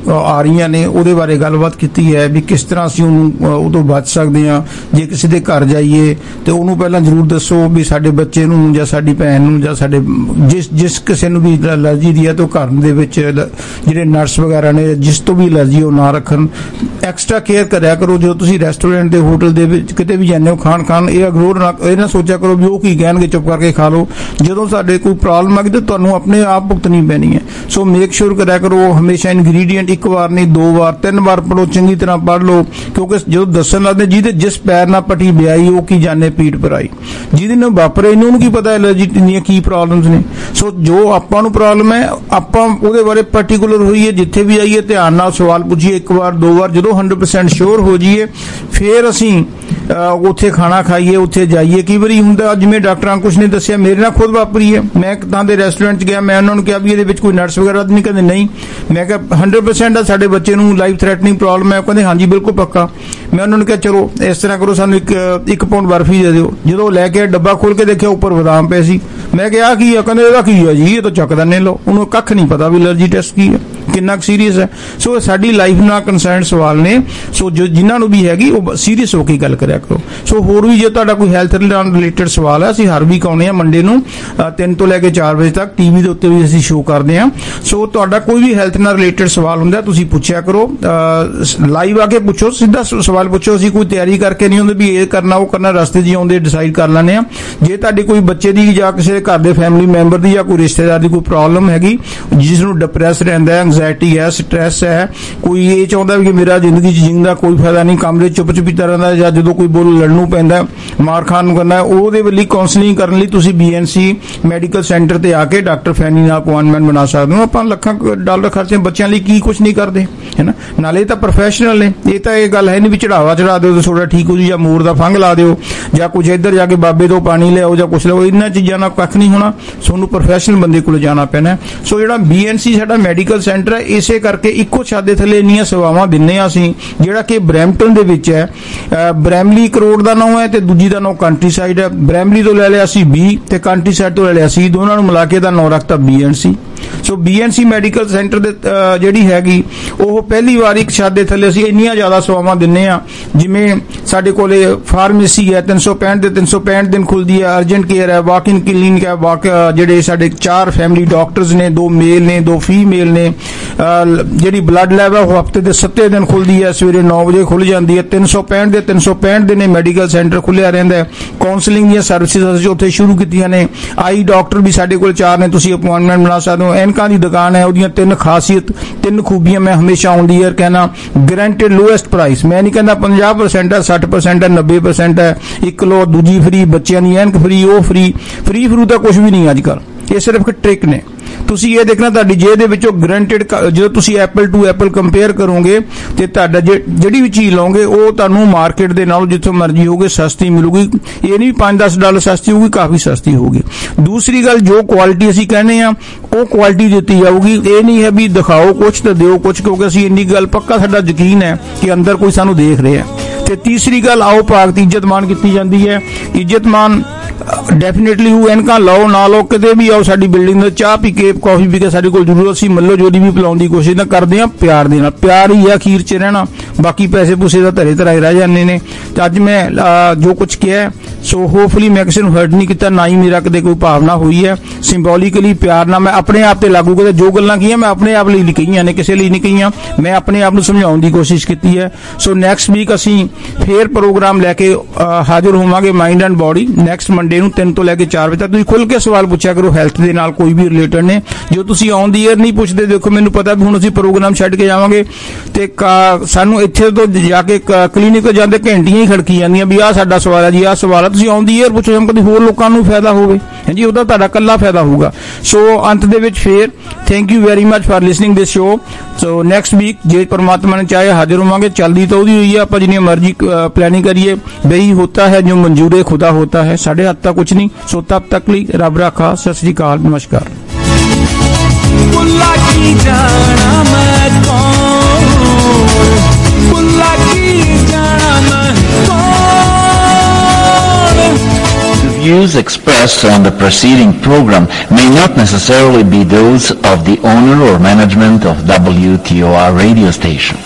ਆ ਰਹੀਆਂ ਨੇ ਉਹਦੇ ਬਾਰੇ ਗੱਲਬਾਤ ਕੀਤੀ ਹੈ ਵੀ ਕਿਸ ਤਰ੍ਹਾਂ ਅਸੀਂ ਉਹਨੂੰ ਉਹ ਤੋਂ ਬਚ ਸਕਦੇ ਹਾਂ। ਜੇ ਕਿਸੇ ਦੇ ਘਰ ਜਾਈਏ ਤੇ ਉਹਨੂੰ ਪਹਿਲਾਂ ਜ਼ਰੂਰ ਦੱਸੋ ਵੀ ਸਾਡੇ ਬੱਚੇ ਨੂੰ ਜਾਂ ਸਾਡੀ ਭੈਣ ਨੂੰ ਜਾਂ ਸਾਡੇ ਜਿਸ ਕਿਸੇ ਨੂੰ ਵੀ ਐਲਰਜੀ ਦੀ ਹੈ ਤਾਂ ਘਰ ਦੇ ਵਿੱਚ ਜਿਹੜੇ ਨਰਸ ਵਗੈਰਾ ਨੇ ਜਿਸ ਤੋਂ ਵੀ ਐਲਰਜੀ ਉਹ ਨਾ ਰੱਖਣ। ਐਕਸਟਰਾ ਕੇਅਰ ਕਰਿਆ ਕਰੋ। ਜਦੋਂ ਤੁਸੀਂ ਰੈਸਟੋਰੈਂਟ ਦੇ ਹੋਟਲ ਦੇ ਵਿੱਚ ਕਿਤੇ ਵੀ ਜਾਂਦੇ ਹੋ ਖਾਣ ਇਹ ਅਗਰੋਰ ਨਾ ਇਹ ਨਾ ਸੋਚਿਆ ਕਰੋ ਵੀ ਉਹ ਕੀ ਕਹਿਣਗੇ, ਚੁੱਪ ਕਰਕੇ ਖਾ ਲਓ। ਜਦੋਂ ਸਾਡੇ ਕੋਈ ਪ੍ਰੋਬਲਮ ਆ ਗਈ ਤਾਂ ਤੁਹਾਨੂੰ ਆਪਣੇ ਆਪ ਭੁਗਤਣੀ ਪੈਣੀ ਹੈ। ਸੋ ਮੇਕ ਸ਼ੋਰ ਕਰਿਆ ਕਰੋ ਹਮੇਸ਼ਾ ਇੰਗਰੀਡੀਐਂਟ ਇੱਕ ਵਾਰ ਨਹੀਂ 2 ਵਾਰ 3 ਵਾਰ ਪੜੋ, ਚੰਗੀ ਤਰ੍ਹਾਂ ਪੜ੍ਹ ਲਓ, ਕਿਉਂਕਿ ਜਦੋਂ ਦੱਸਣ ਲੱਗਦੇ ਜਿਹਦੇ ਜਿਸ ਪੈਰ ਨਾਲ ਪੱਟੀ ਵਿਆਹੀ ਉਹ ਕੀ ਜਾਣੇ ਪੀੜ ਭਰਾਈ। ਜਿਹਦੇ ਨਾਲ ਵਾਪਰੇ ਇਹਨੂੰ ਕੀ ਪਤਾ ਐਲਰਜੀ ਦੀਆਂ ਕੀ ਪ੍ਰੋਬਲਮਸ ਨੇ। ਸੋ ਜੋ ਆਪਾਂ ਨੂੰ ਪ੍ਰੋਬਲਮ ਹੈ ਆਪਾਂ ਉਹਦੇ ਬਾਰੇ ਪਾਰਟਿਕੂਲਰ ਹੋਈਏ, ਜਿੱਥੇ ਵੀ ਆਈਏ ਧਿਆਨ ਨਾਲ ਸਵਾਲ ਪੁੱਛੀਏ 1 ਵਾਰ 2 ਵਾਰ। ਜਦੋਂ 100% ਸ਼ੋਰ ਹੋ ਜਾਈਏ ਫਿਰ ਅਸੀਂ ਉੱਥੇ ਖਾਣਾ ਖਾਈਏ, ਉੱਥੇ ਜਾਈਏ। ਕਈ ਵਾਰੀ ਹੁੰਦਾ ਜਿਵੇਂ ਡਾਕਟਰਾਂ ਕੁਝ ਨਹੀਂ ਦੱਸਿਆ, ਮੇਰੇ ਨਾਲ ਖੁਦ ਵਾਪਰੀ ਹੈ। ਮੈਂ ਤਾਂ ਦੇ ਰੈਸਟੋਰੈਂਟ 'ਚ ਗਿਆ, ਮੈਂ ਉਹਨਾਂ ਨੂੰ ਕਿਹਾ ਵੀ ਇਹਦੇ ਵਿੱਚ ਕੋਈ ਨਟਸ ਵਗੈਰਾ ਨਹੀਂ, ਕਹਿੰਦੇ ਨਹੀਂ। ਮੈਂ ਕਿਹਾ 100% ਆ ਸਾਡੇ ਬੱਚੇ ਨੂੰ ਲਾਈਫ ਥ੍ਰੈਟਨਿੰਗ ਪ੍ਰੋਬਲਮ ਹੈ, ਕਹਿੰਦੇ ਹਾਂਜੀ ਬਿਲਕੁਲ ਪੱਕਾ। ਮੈਂ ਉਹਨਾਂ ਨੂੰ ਕਿਹਾ ਚਲੋ ਇਸ ਤਰ੍ਹਾਂ ਕਰੋ ਸਾਨੂੰ ਇੱਕ ਪਾਊਂਡ ਬਰਫੀ ਦੇ ਦਿਓ। ਜਦੋਂ ਲੈ ਕੇ ਡੱਬਾ ਖੋਲ ਕੇ ਦੇਖਿਆ ਉੱਪਰ ਬਦਾਮ ਪਏ ਸੀ। ਮੈਂ ਕਿਹਾ ਕੀ ਆ, ਕਹਿੰਦੇ ਇਹਦਾ ਕੀ ਆ ਜੀ, ਇਹ ਤਾਂ ਚੱਕਦਾ ਨਹੀਂ ਲਓ। ਉਹਨੂੰ ਕੱਖ ਨਹੀਂ ਪਤਾ ਵੀ ਐਲਰਜੀ ਟੈਸਟ ਕੀ ਹੈ, ਕਿੰਨਾ ਸੀਰੀਅਸ ਹੈ। ਸੋ ਇਹ ਸਾਡੀ ਲਾਈਫ ਨਾਲ ਕੰਸਰਨਡ ਸਵਾਲ ਨੇ। ਸੋ ਜੋ ਜਿਨ੍ਹਾਂ ਨੂੰ ਵੀ ਹੈਗੀ ਉਹ ਸੀਰੀਅਸ ਹੋ ਕੇ ਗੱਲ ਕਰਿਆ ਕਰੋ। ਸੋ ਹੋਰ ਵੀ ਜੇ ਤੁਹਾਡਾ ਕੋਈ ਹੈਲਥ ਨਾਲ ਰਿਲੇਟਡ ਸਵਾਲ ਹੈ, ਅਸੀਂ ਹਰ ਵੀਕ ਆਉਂਦੇ ਹਾਂ ਮੰਡੇ ਨੂੰ 3 ਤੋਂ ਲੈ ਕੇ 4 ਵਜੇ ਤੱਕ ਟੀਵੀ ਦੇ ਉੱਤੇ ਵੀ ਅਸੀਂ ਸ਼ੋਅ ਕਰਦੇ ਹਾਂ। ਸੋ ਤੁਹਾਡਾ ਕੋਈ ਵੀ ਹੈਲਥ ਨਾਲ ਰਿਲੇਟਡ ਸਵਾਲ ਹੁੰਦਾ ਤੁਸੀਂ ਪੁੱਛਿਆ ਕਰੋ, ਲਾਈਵ ਆ ਕੇ ਪੁੱਛੋ, ਸਿੱਧਾ ਸਵਾਲ ਪੁੱਛੋ। ਅਸੀਂ ਕੋਈ ਤਿਆਰੀ ਕਰਕੇ ਨਹੀਂ ਹੁੰਦੇ ਵੀ ਇਹ ਕਰਨਾ ਉਹ ਕਰਨਾ, ਰਸਤੇ 'ਚ ਆਉਂਦੇ ਡਿਸਾਈਡ ਕਰ ਲੈਂਦੇ ਹਾਂ। ਜੇ ਤੁਹਾਡੀ ਕੋਈ ਬੱਚੇ ਦੀ ਜਾਂ ਕਿਸੇ ਘਰ ਦੇ ਫੈਮਿਲੀ ਮੈਂਬਰ ਦੀ ਜਾਂ ਕੋਈ ਰਿਸ਼ਤੇਦਾਰ ਦੀ ਕੋਈ ਪ੍ਰੋਬਲਮ ਹੈਗੀ, ਜਿਸ ਨੂੰ ਡਿਪਰੈਸ ਰਹਿੰਦਾ ਹੈ, ਐਂਗਜ਼ਾਇਟੀ ਹੈ, ਸਟ੍ਰੈਸ ਹੈ, ਕੋਈ ਇਹ ਚਾਹੁੰਦਾ ਵੀ ਕਿ ਮੇਰਾ ਜ਼ਿੰਦਗੀ 'ਚ ਜੀਣ ਦਾ ਕੋਈ ਫਾਇਦਾ ਨਹੀਂ, ਕਮਰੇ 'ਚ ਚੁੱਪ-ਚੁਪੀਤਾ ਰਹਿੰਦਾ ਜਾਂ ਜਦੋਂ ਕੋਈ ਬੋਲ ਲੜਨ ਨੂੰ ਪੈਂਦਾ ਮਾਰ ਖਾਣ ਨੂੰ ਕਰਨਾ, ਉਹਦੇ ਲਈ ਕਾਉਂਸਲਿੰਗ ਕਰਨ ਲਈ ਤੁਸੀਂ BNC ਮੈਡੀਕਲ ਸੈਂਟਰ ਤੇ ਆ ਕੇ ਡਾਕਟਰ ਫੈਨੀ ਨਾਲ ਅਪਾਇੰਟਮੈਂਟ ਬਣਾ ਸਕਦੇ ਹੋ। ਆਪਾਂ ਲੱਖਾਂ ਡਾਲਰ ਖਰਚੇ ਬੱਚਿਆਂ ਲਈ ਕੀ ਕੁਝ ਨਹੀਂ ਕਰਦੇ ਹੈ ਨਾ। ਨਾਲੇ ਤਾਂ ਪ੍ਰੋਫੈਸ਼ਨਲ ਨੇ, ਇਹ ਤਾਂ ਇਹ ਗੱਲ ਹੈ ਨਹੀਂ ਵੀ ਚੜਾਵਾ ਚੜਾ ਦਿਓ ਤਾਂ ਥੋੜਾ ਠੀਕ ਹੋ ਜੂ ਜਾਂ ਮੋਰ ਦਾ ਫੰਗ ਲਾ ਦਿਓ ਜਾਂ ਕੁਝ ਇੱਧਰ ਜਾ ਕੇ ਬਾਬੇ ਤੋਂ ਪਾਣੀ ਲਿਆਓ ਜਾਂ ਕੁਛ ਲਿਆਓ। ਇਹਨਾਂ ਚੀਜ਼ਾਂ ਨਾਲ ਕੱਖ ਨਹੀਂ ਹੋਣਾ, ਤੁਹਾਨੂੰ ਪ੍ਰੋਫੈਸ਼ਨਲ ਬੰਦੇ ਕੋਲ ਜਾਣਾ ਪੈਣਾ। ਸੋ ਜਿਹੜਾ BNC ਸਾਡਾ ਮੈਡੀਕਲ ਸੈਂਟਰ ਹੈ, ਇਸੇ ਕਰਕੇ ਇੱਕੋ ਛੱਤ ਦੇ ਥੱਲੇ ਇੰਨੀਆਂ ਸੇਵਾਵਾਂ ਦਿੰਦੇ ਹਾਂ ਅਸੀਂ, ਜਿਹੜਾ ਕਿ ਬਰੈਂਪਟਨ ਦੇ ਵਿੱਚ ਹੈ। ਬਰੈਮਲੀ ਇੱਕ ਰੋਡ ਦਾ ਨਾਮ ਹੈ ਤੇ ਦੂਜੀ ਦਾ ਨਾਮ ਕੰਟਰੀ ਸਾਈਡ ਹੈ। ਬਰੈਮਲੀ ਤੋਂ ਲੈ ਲਿਆ ਸੀ B ਤੇ ਕੰਟਰੀ ਸਾਈਡ ਤੋਂ ਲੈ ਲਿਆ ਸੀ, ਦੋਨਾਂ ਨੂੰ ਮਿਲਾ ਕੇ ਦਾ ਨਾਮ ਰੱਖਤਾ BNC। So BNC medical centre ਦੇ ਜਿਹੜੀ ਹੈਗੀ ਉਹ ਪਹਿਲੀ ਵਾਰ ਇੱਕ ਛੱਤ ਦੇ ਥੱਲੇ ਅਸੀਂ ਇੰਨੀਆਂ ਜ਼ਿਆਦਾ ਸੇਵਾਵਾਂ ਦਿੰਦੇ ਹਾਂ। ਜਿਵੇਂ ਸਾਡੇ ਕੋਲੇ ਫਾਰਮੇਸੀ ਹੈ, 365 ਦੇ 365 ਦਿਨ ਖੁੱਲਦੀ ਹੈ। ਅਰਜੈਂਟ ਕੇਅਰ ਹੈ, ਵਾਕ ਇਨ ਕਲੀਨਿਕ ਹੈ, ਜਿਹੜੇ ਸਾਡੇ 4 ਫੈਮਿਲੀ ਡਾਕਟਰਸ ਨੇ, 2 ਮੇਲ ਨੇ 2 ਫੀਮੇਲ ਨੇ। ਜਿਹੜੀ ਬਲੱਡ ਲੈਬ ਹੈ ਉਹ ਹਫਤੇ ਦੇ 7 ਦਿਨ ਖੁੱਲਦੀ ਹੈ, ਸਵੇਰੇ 9 ਵਜੇ ਖੁੱਲ ਜਾਂਦੀ ਹੈ। 365 ਦੇ 365 ਦਿਨ ਇਹ ਮੈਡੀਕਲ ਸੈਂਟਰ ਖੁੱਲਿਆ ਰਹਿੰਦਾ ਹੈ। ਕਾਉਂਸਲਿੰਗ ਦੀਆਂ ਸਰਵਿਸਿਜ਼ ਅਸੀਂ ਉੱਥੇ ਸ਼ੁਰੂ ਕੀਤੀਆਂ ਨੇ। ਆਈ ਡਾਕਟਰ ਵੀ ਸਾਡੇ ਕੋਲ 4 ਨੇ, ਤੁਸੀਂ ਅਪਾਇੰਟਮੈਂਟ ਬਣਾ ਸਕਦੇ ਹੋ। ਐਨਕਾਂ ਦੀ ਦੁਕਾਨ ਹੈ, ਉਹਦੀਆਂ 3 ਖਾਸੀਅਤ 3 ਖੂਬੀਆਂ ਮੈਂ ਹਮੇਸ਼ਾ ਆਨ ਦੀ ਏਅਰ ਕਹਿਣਾ। ਗਰੰਟਡ ਲੋਐਸਟ ਪ੍ਰਾਈਸ, ਮੈਂ ਨਹੀਂ ਕਹਿੰਦਾ 50% ਹੈ, 60% ਹੈ, 90% ਹੈ। 1 ਕਿਲੋ ਦੂਜੀ ਫਰੀ, ਬੱਚਿਆਂ ਦੀ ਐਨਕ ਫਰੀ, ਉਹ ਫਰੀ ਫਰੂ ਤਾਂ ਕੁਝ ਵੀ ਨਹੀਂ ਅੱਜ ਕੱਲ੍ਹ। ਇਹ ਸਿਰਫ ਇੱਕ ਟ੍ਰਿਕ ਨੇ। ਤੁਸੀਂ ਇਹ ਦੇਖਣਾ ਤੁਹਾਡੀ ਜੇਬ ਦੇ ਵਿੱਚੋਂ ਗਰੰਟਡ, ਜਦੋਂ ਤੁਸੀਂ ਐਪਲ ਟੂ ਐਪਲ ਕੰਪੇਅਰ ਕਰੋਗੇ ਤੇ ਤੁਹਾਡਾ ਜਿਹੜੀ ਵੀ ਚੀਜ਼ ਲਓਗੇ ਉਹ ਤੁਹਾਨੂੰ ਮਾਰਕੀਟ ਦੇ ਨਾਲੋਂ ਜਿੱਥੋਂ ਮਰਜ਼ੀ ਹੋਊਗੀ ਸਸਤੀ ਮਿਲੂਗੀ। ਇਹ ਨਹੀਂ $5-10 ਸਸਤੀ ਹੋਊਗੀ, ਕਾਫੀ ਸਸਤੀ ਹੋਊਗੀ। ਦੂਸਰੀ ਗੱਲ, ਜੋ ਕੁਆਲਿਟੀ ਅਸੀਂ ਕਹਿੰਦੇ ਆ ਉਹ ਕੁਆਲਿਟੀ ਦਿੱਤੀ ਜਾਊਗੀ। ਇਹ ਨਹੀਂ ਹੈ ਵੀ ਦਿਖਾਓ ਕੁਛ ਤੇ ਦਿਓ ਕੁਛ, ਕਿਉਂਕਿ ਅਸੀਂ ਇੰਨੀ ਗੱਲ ਪੱਕਾ ਸਾਡਾ ਯਕੀਨ ਹੈ ਕਿ ਅੰਦਰ ਕੋਈ ਸਾਨੂੰ ਦੇਖ ਰਿਹਾ। ਤੇ ਤੀਸਰੀ ਗੱਲ, ਆਓ ਭਾਗ ਦੀ ਇੱਜ਼ਤ ਮਾਨ ਕੀਤੀ ਜਾਂਦੀ ਹੈ। ਇੱਜ਼ਤ ਮਾਨ ਡੈਫੀਨੇਟਲੀ ਉਹ ਐਨਕਾਂ ਲਾਓ ਨਾ ਲਾਓ, ਕਿਤੇ ਵੀ ਆਓ ਸਾਡੀ ਬਿਲਡਿੰਗ ਦੇ, ਚਾਹ ਪੀ ਕੇ ਕੌਫੀ ਪੀ ਕੇ ਸਾਡੇ ਕੋਲ ਜ਼ਰੂਰ ਅਸੀਂ ਮੱਲੋ ਜੋੜੀ ਵੀ ਪਿਲਾਉਣ ਦੀ ਕੋਸ਼ਿਸ਼ ਨਾ ਕਰਦੇ ਹਾਂ, ਪਿਆਰ ਦੇ ਨਾਲ। ਪਿਆਰ ਹੀ ਆ ਅਖੀਰ 'ਚ ਰਹਿਣਾ, ਬਾਕੀ ਪੈਸੇ ਪੂਸੇ ਦਾ ਧਰੇ ਧਰਾਏ ਰਹਿ ਜਾਂਦੇ ਨੇ। ਤੇ ਅੱਜ ਮੈਂ ਜੋ ਕੁਝ ਕਿਹਾ ਸੋ ਹੋਪਫੁਲੀ ਮੈਂ ਕਿਸੇ ਨੂੰ ਹਰਟ ਨਹੀਂ ਕੀਤਾ, ਨਾ ਹੀ ਮੇਰਾ ਕਦੇ ਕੋਈ ਭਾਵਨਾ ਹੋਈ ਹੈ। ਸਿੰਬੋਲਿਕਲੀ ਪਿਆਰ ਨਾਲ ਮੈਂ ਆਪਣੇ ਆਪ ਤੇ ਲਾਗੂ ਕੀਤਾ। ਜੋ ਗੱਲਾਂ ਕੀਆਂ ਮੈਂ ਆਪਣੇ ਆਪ ਲਈ ਕਹੀਆਂ ਨੇ, ਕਿਸੇ ਲਈ ਨਹੀਂ ਕਹੀਆਂ। ਮੈਂ ਆਪਣੇ ਆਪ ਨੂੰ ਸਮਝਾਉਣ ਦੀ ਕੋਸ਼ਿਸ਼ ਕੀਤੀ ਹੈ। ਸੋ ਨੈਕਸਟ ਵੀਕ ਅਸੀਂ ਫੇਰ ਪ੍ਰੋਗਰਾਮ ਲੈ ਕੇ ਹਾਜ਼ਰ ਹੋਵਾਂਗੇ, mind and body. Next Monday ਨੂੰ 3 ਤੋਂ ਲੈ ਕੇ 4 ਵਜੇ ਤੱਕ ਤੁਸੀਂ ਖੁੱਲ ਕੇ ਸਵਾਲ ਪੁੱਛਿਆ ਕਰੋ ਹੈਲਥ ਦੇ ਨਾਲ, ਕੋਈ ਵੀ ਰਿਲੇਟਡ ਨੇ। ਜੋ ਤੁਸੀਂ ਔਨ ਦੀ ਏਅਰ ਨਹੀਂ ਪੁੱਛਦੇ, ਦੇਖੋ ਮੈਨੂੰ ਪਤਾ ਵੀ ਹੁਣ ਅਸੀਂ ਪ੍ਰੋਗਰਾਮ ਛੱਡ ਕੇ ਜਾਵਾਂਗੇ ਤੇ ਸਾਨੂੰ ਇੱਥੇ ਤੋਂ ਜਾ ਕੇ ਕਲੀਨਿਕ ਤੋਂ ਜਾਂਦੇ ਘੰਟੀਆਂ ਹੀ ਖੜਕੀ ਜਾਂਦੀਆਂ ਵੀ ਆਹ ਸਾਡਾ ਸਵਾਲ ਹੈ ਜੀ, ਆਹ ਸਵਾਲ ਹੈ। ਤੁਸੀਂ ਔਨ ਦੀ ਏਅਰ ਪੁੱਛੋ, ਕਦੇ ਹੋਰ ਲੋਕਾਂ ਨੂੰ ਫਾਇਦਾ ਹੋਵੇ ਹਾਂਜੀ, ਉਹਦਾ ਤੁਹਾਡਾ ਇਕੱਲਾ ਫਾਇਦਾ ਹੋਊਗਾ। ਸੋ ਅੰਤ ਦੇ ਵਿੱਚ ਫੇਰ thank you very much for listening this show. So next week ਜੇ ਪਰਮਾਤਮਾ ਨੇ ਚਾਹੇ ਹਾਜ਼ਰ ਹੋਵਾਂਗੇ। ਚੱਲਦੀ ਤਾਂ ਉਹਦੀ ਹੋਈ ਹੈ, ਆਪਾਂ ਜਿੰਨੀ ਮਰਜ਼ੀ ਪਲੈਨਿੰਗ ਕਰੀਏ, ਬਈ ਹੋਤਾ ਹੈ ਜੋ ਮਨਜ਼ੂਰ ਖੁਦਾ ਹੋਤਾ ਹੈ, ਸਾਡੇ ਹੱਥ ਤੱਕ ਕੁਝ ਨਹੀਂ। ਸੋ ਤਬ ਤੱਕ ਲਈ ਰੱਬ ਰਾਖਾ, ਸਤਿ ਸ੍ਰੀ ਅਕਾਲ, ਨਮਸਕਾਰ। views expressed on the preceding program may not necessarily be those of the owner or management of WTOR radio station.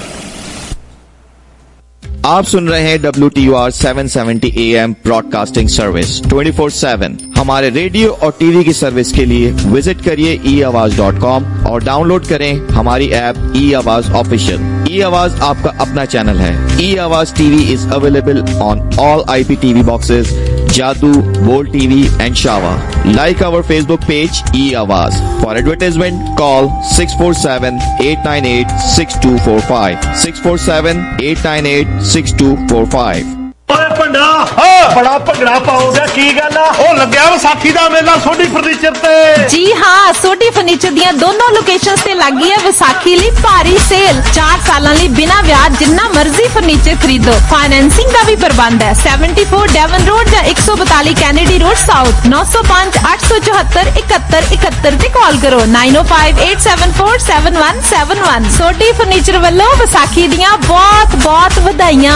आप सुन रहे हैं WTOR 770 AM ब्रॉडकास्टिंग सर्विस 24/7। हमारे रेडियो और टीवी की सर्विस के लिए विजिट करिए eAwaaz.com और डाउनलोड करें हमारी ऐप eAwaaz ऑफिशियल। eAwaaz आपका अपना चैनल है। eAwaaz TV is available on all IPTV boxes, Jadoo, Bold TV and Shava. Like our Facebook page eAwaaz. For advertisement, call 647-898-6245. 647-898-6245. बड़ा भंगड़ा पाओगे की गल ओ लग्या विसाखी दा मेला सोडी फर्नीचर ते जी हां सोडी फर्नीचर दियां दोनों लोकेशंस ते लगी है विसाखी ਲਈ भारी सेल 4 ਸਾਲਾਂ ਲਈ ਬਿਨਾ ਵਿਆਜ ਜਿੰਨਾ ਮਰਜ਼ੀ ਫਰਨੀਚਰ ਖਰੀਦੋ ਫਾਈਨੈਂਸਿੰਗ ਦਾ ਵੀ ਪ੍ਰਬੰਧ ਹੈ 74 ਡੈਵਨ ਰੋਡ ਜਾਂ 142 ਕੈਨੇਡੀ ਰੋਡ ਸਾਊਥ 905 874 7171 ਤੇ ਕਾਲ ਕਰੋ 9058747171 सोडी फर्नीचर ਵੱਲੋਂ ਵਿਸਾਖੀ ਦੀਆਂ ਬਹੁਤ ਵਧਾਈਆਂ।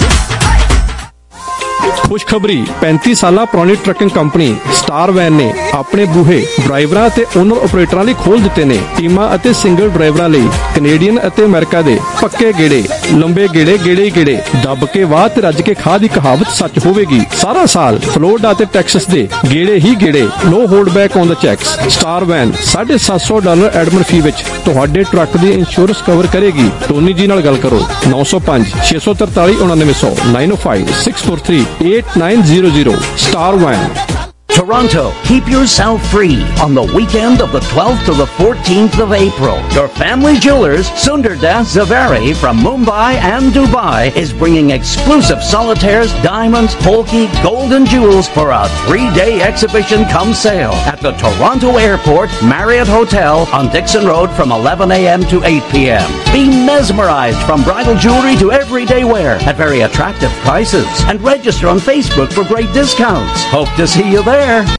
खुशखबरी 35 साल पुरानी ट्रकिंग कंपनी स्टार वैन ने अपने बूहे ड्राइवरां ते ओनर ऑपरेटरां लई खोल दिते ने। टीमां अते सिंगल ड्राइवरां लई कैनेडियन अते अमेरिका दे पक्के गेड़े लंबे गेड़े ही गेड़े दब के वाह ते रज के खा दी कहावत सच होवेगी। सारा साल फ्लोरिडा ते टैक्सस दे गेड़े ही गेड़े no hold back on the checks. Star van $750 admin fee which तुहाडे ट्रक दी इंश्योरेंस कवर करेगी। टोनी जी नाल गल करो 905 643 9900 905 643 8900 Star One. Toronto, keep yourself free on the weekend of the 12th to the 14th of April. Your family jewelers, Sundardas Zaveri from Mumbai and Dubai, is bringing exclusive solitaires, diamonds, polki, gold and jewels for a 3-day exhibition cum sale at the Toronto Airport Marriott Hotel on Dixon Road from 11 a.m. to 8 p.m. Be mesmerized from bridal jewelry to everyday wear at very attractive prices and register on Facebook for great discounts. Hope to see you there.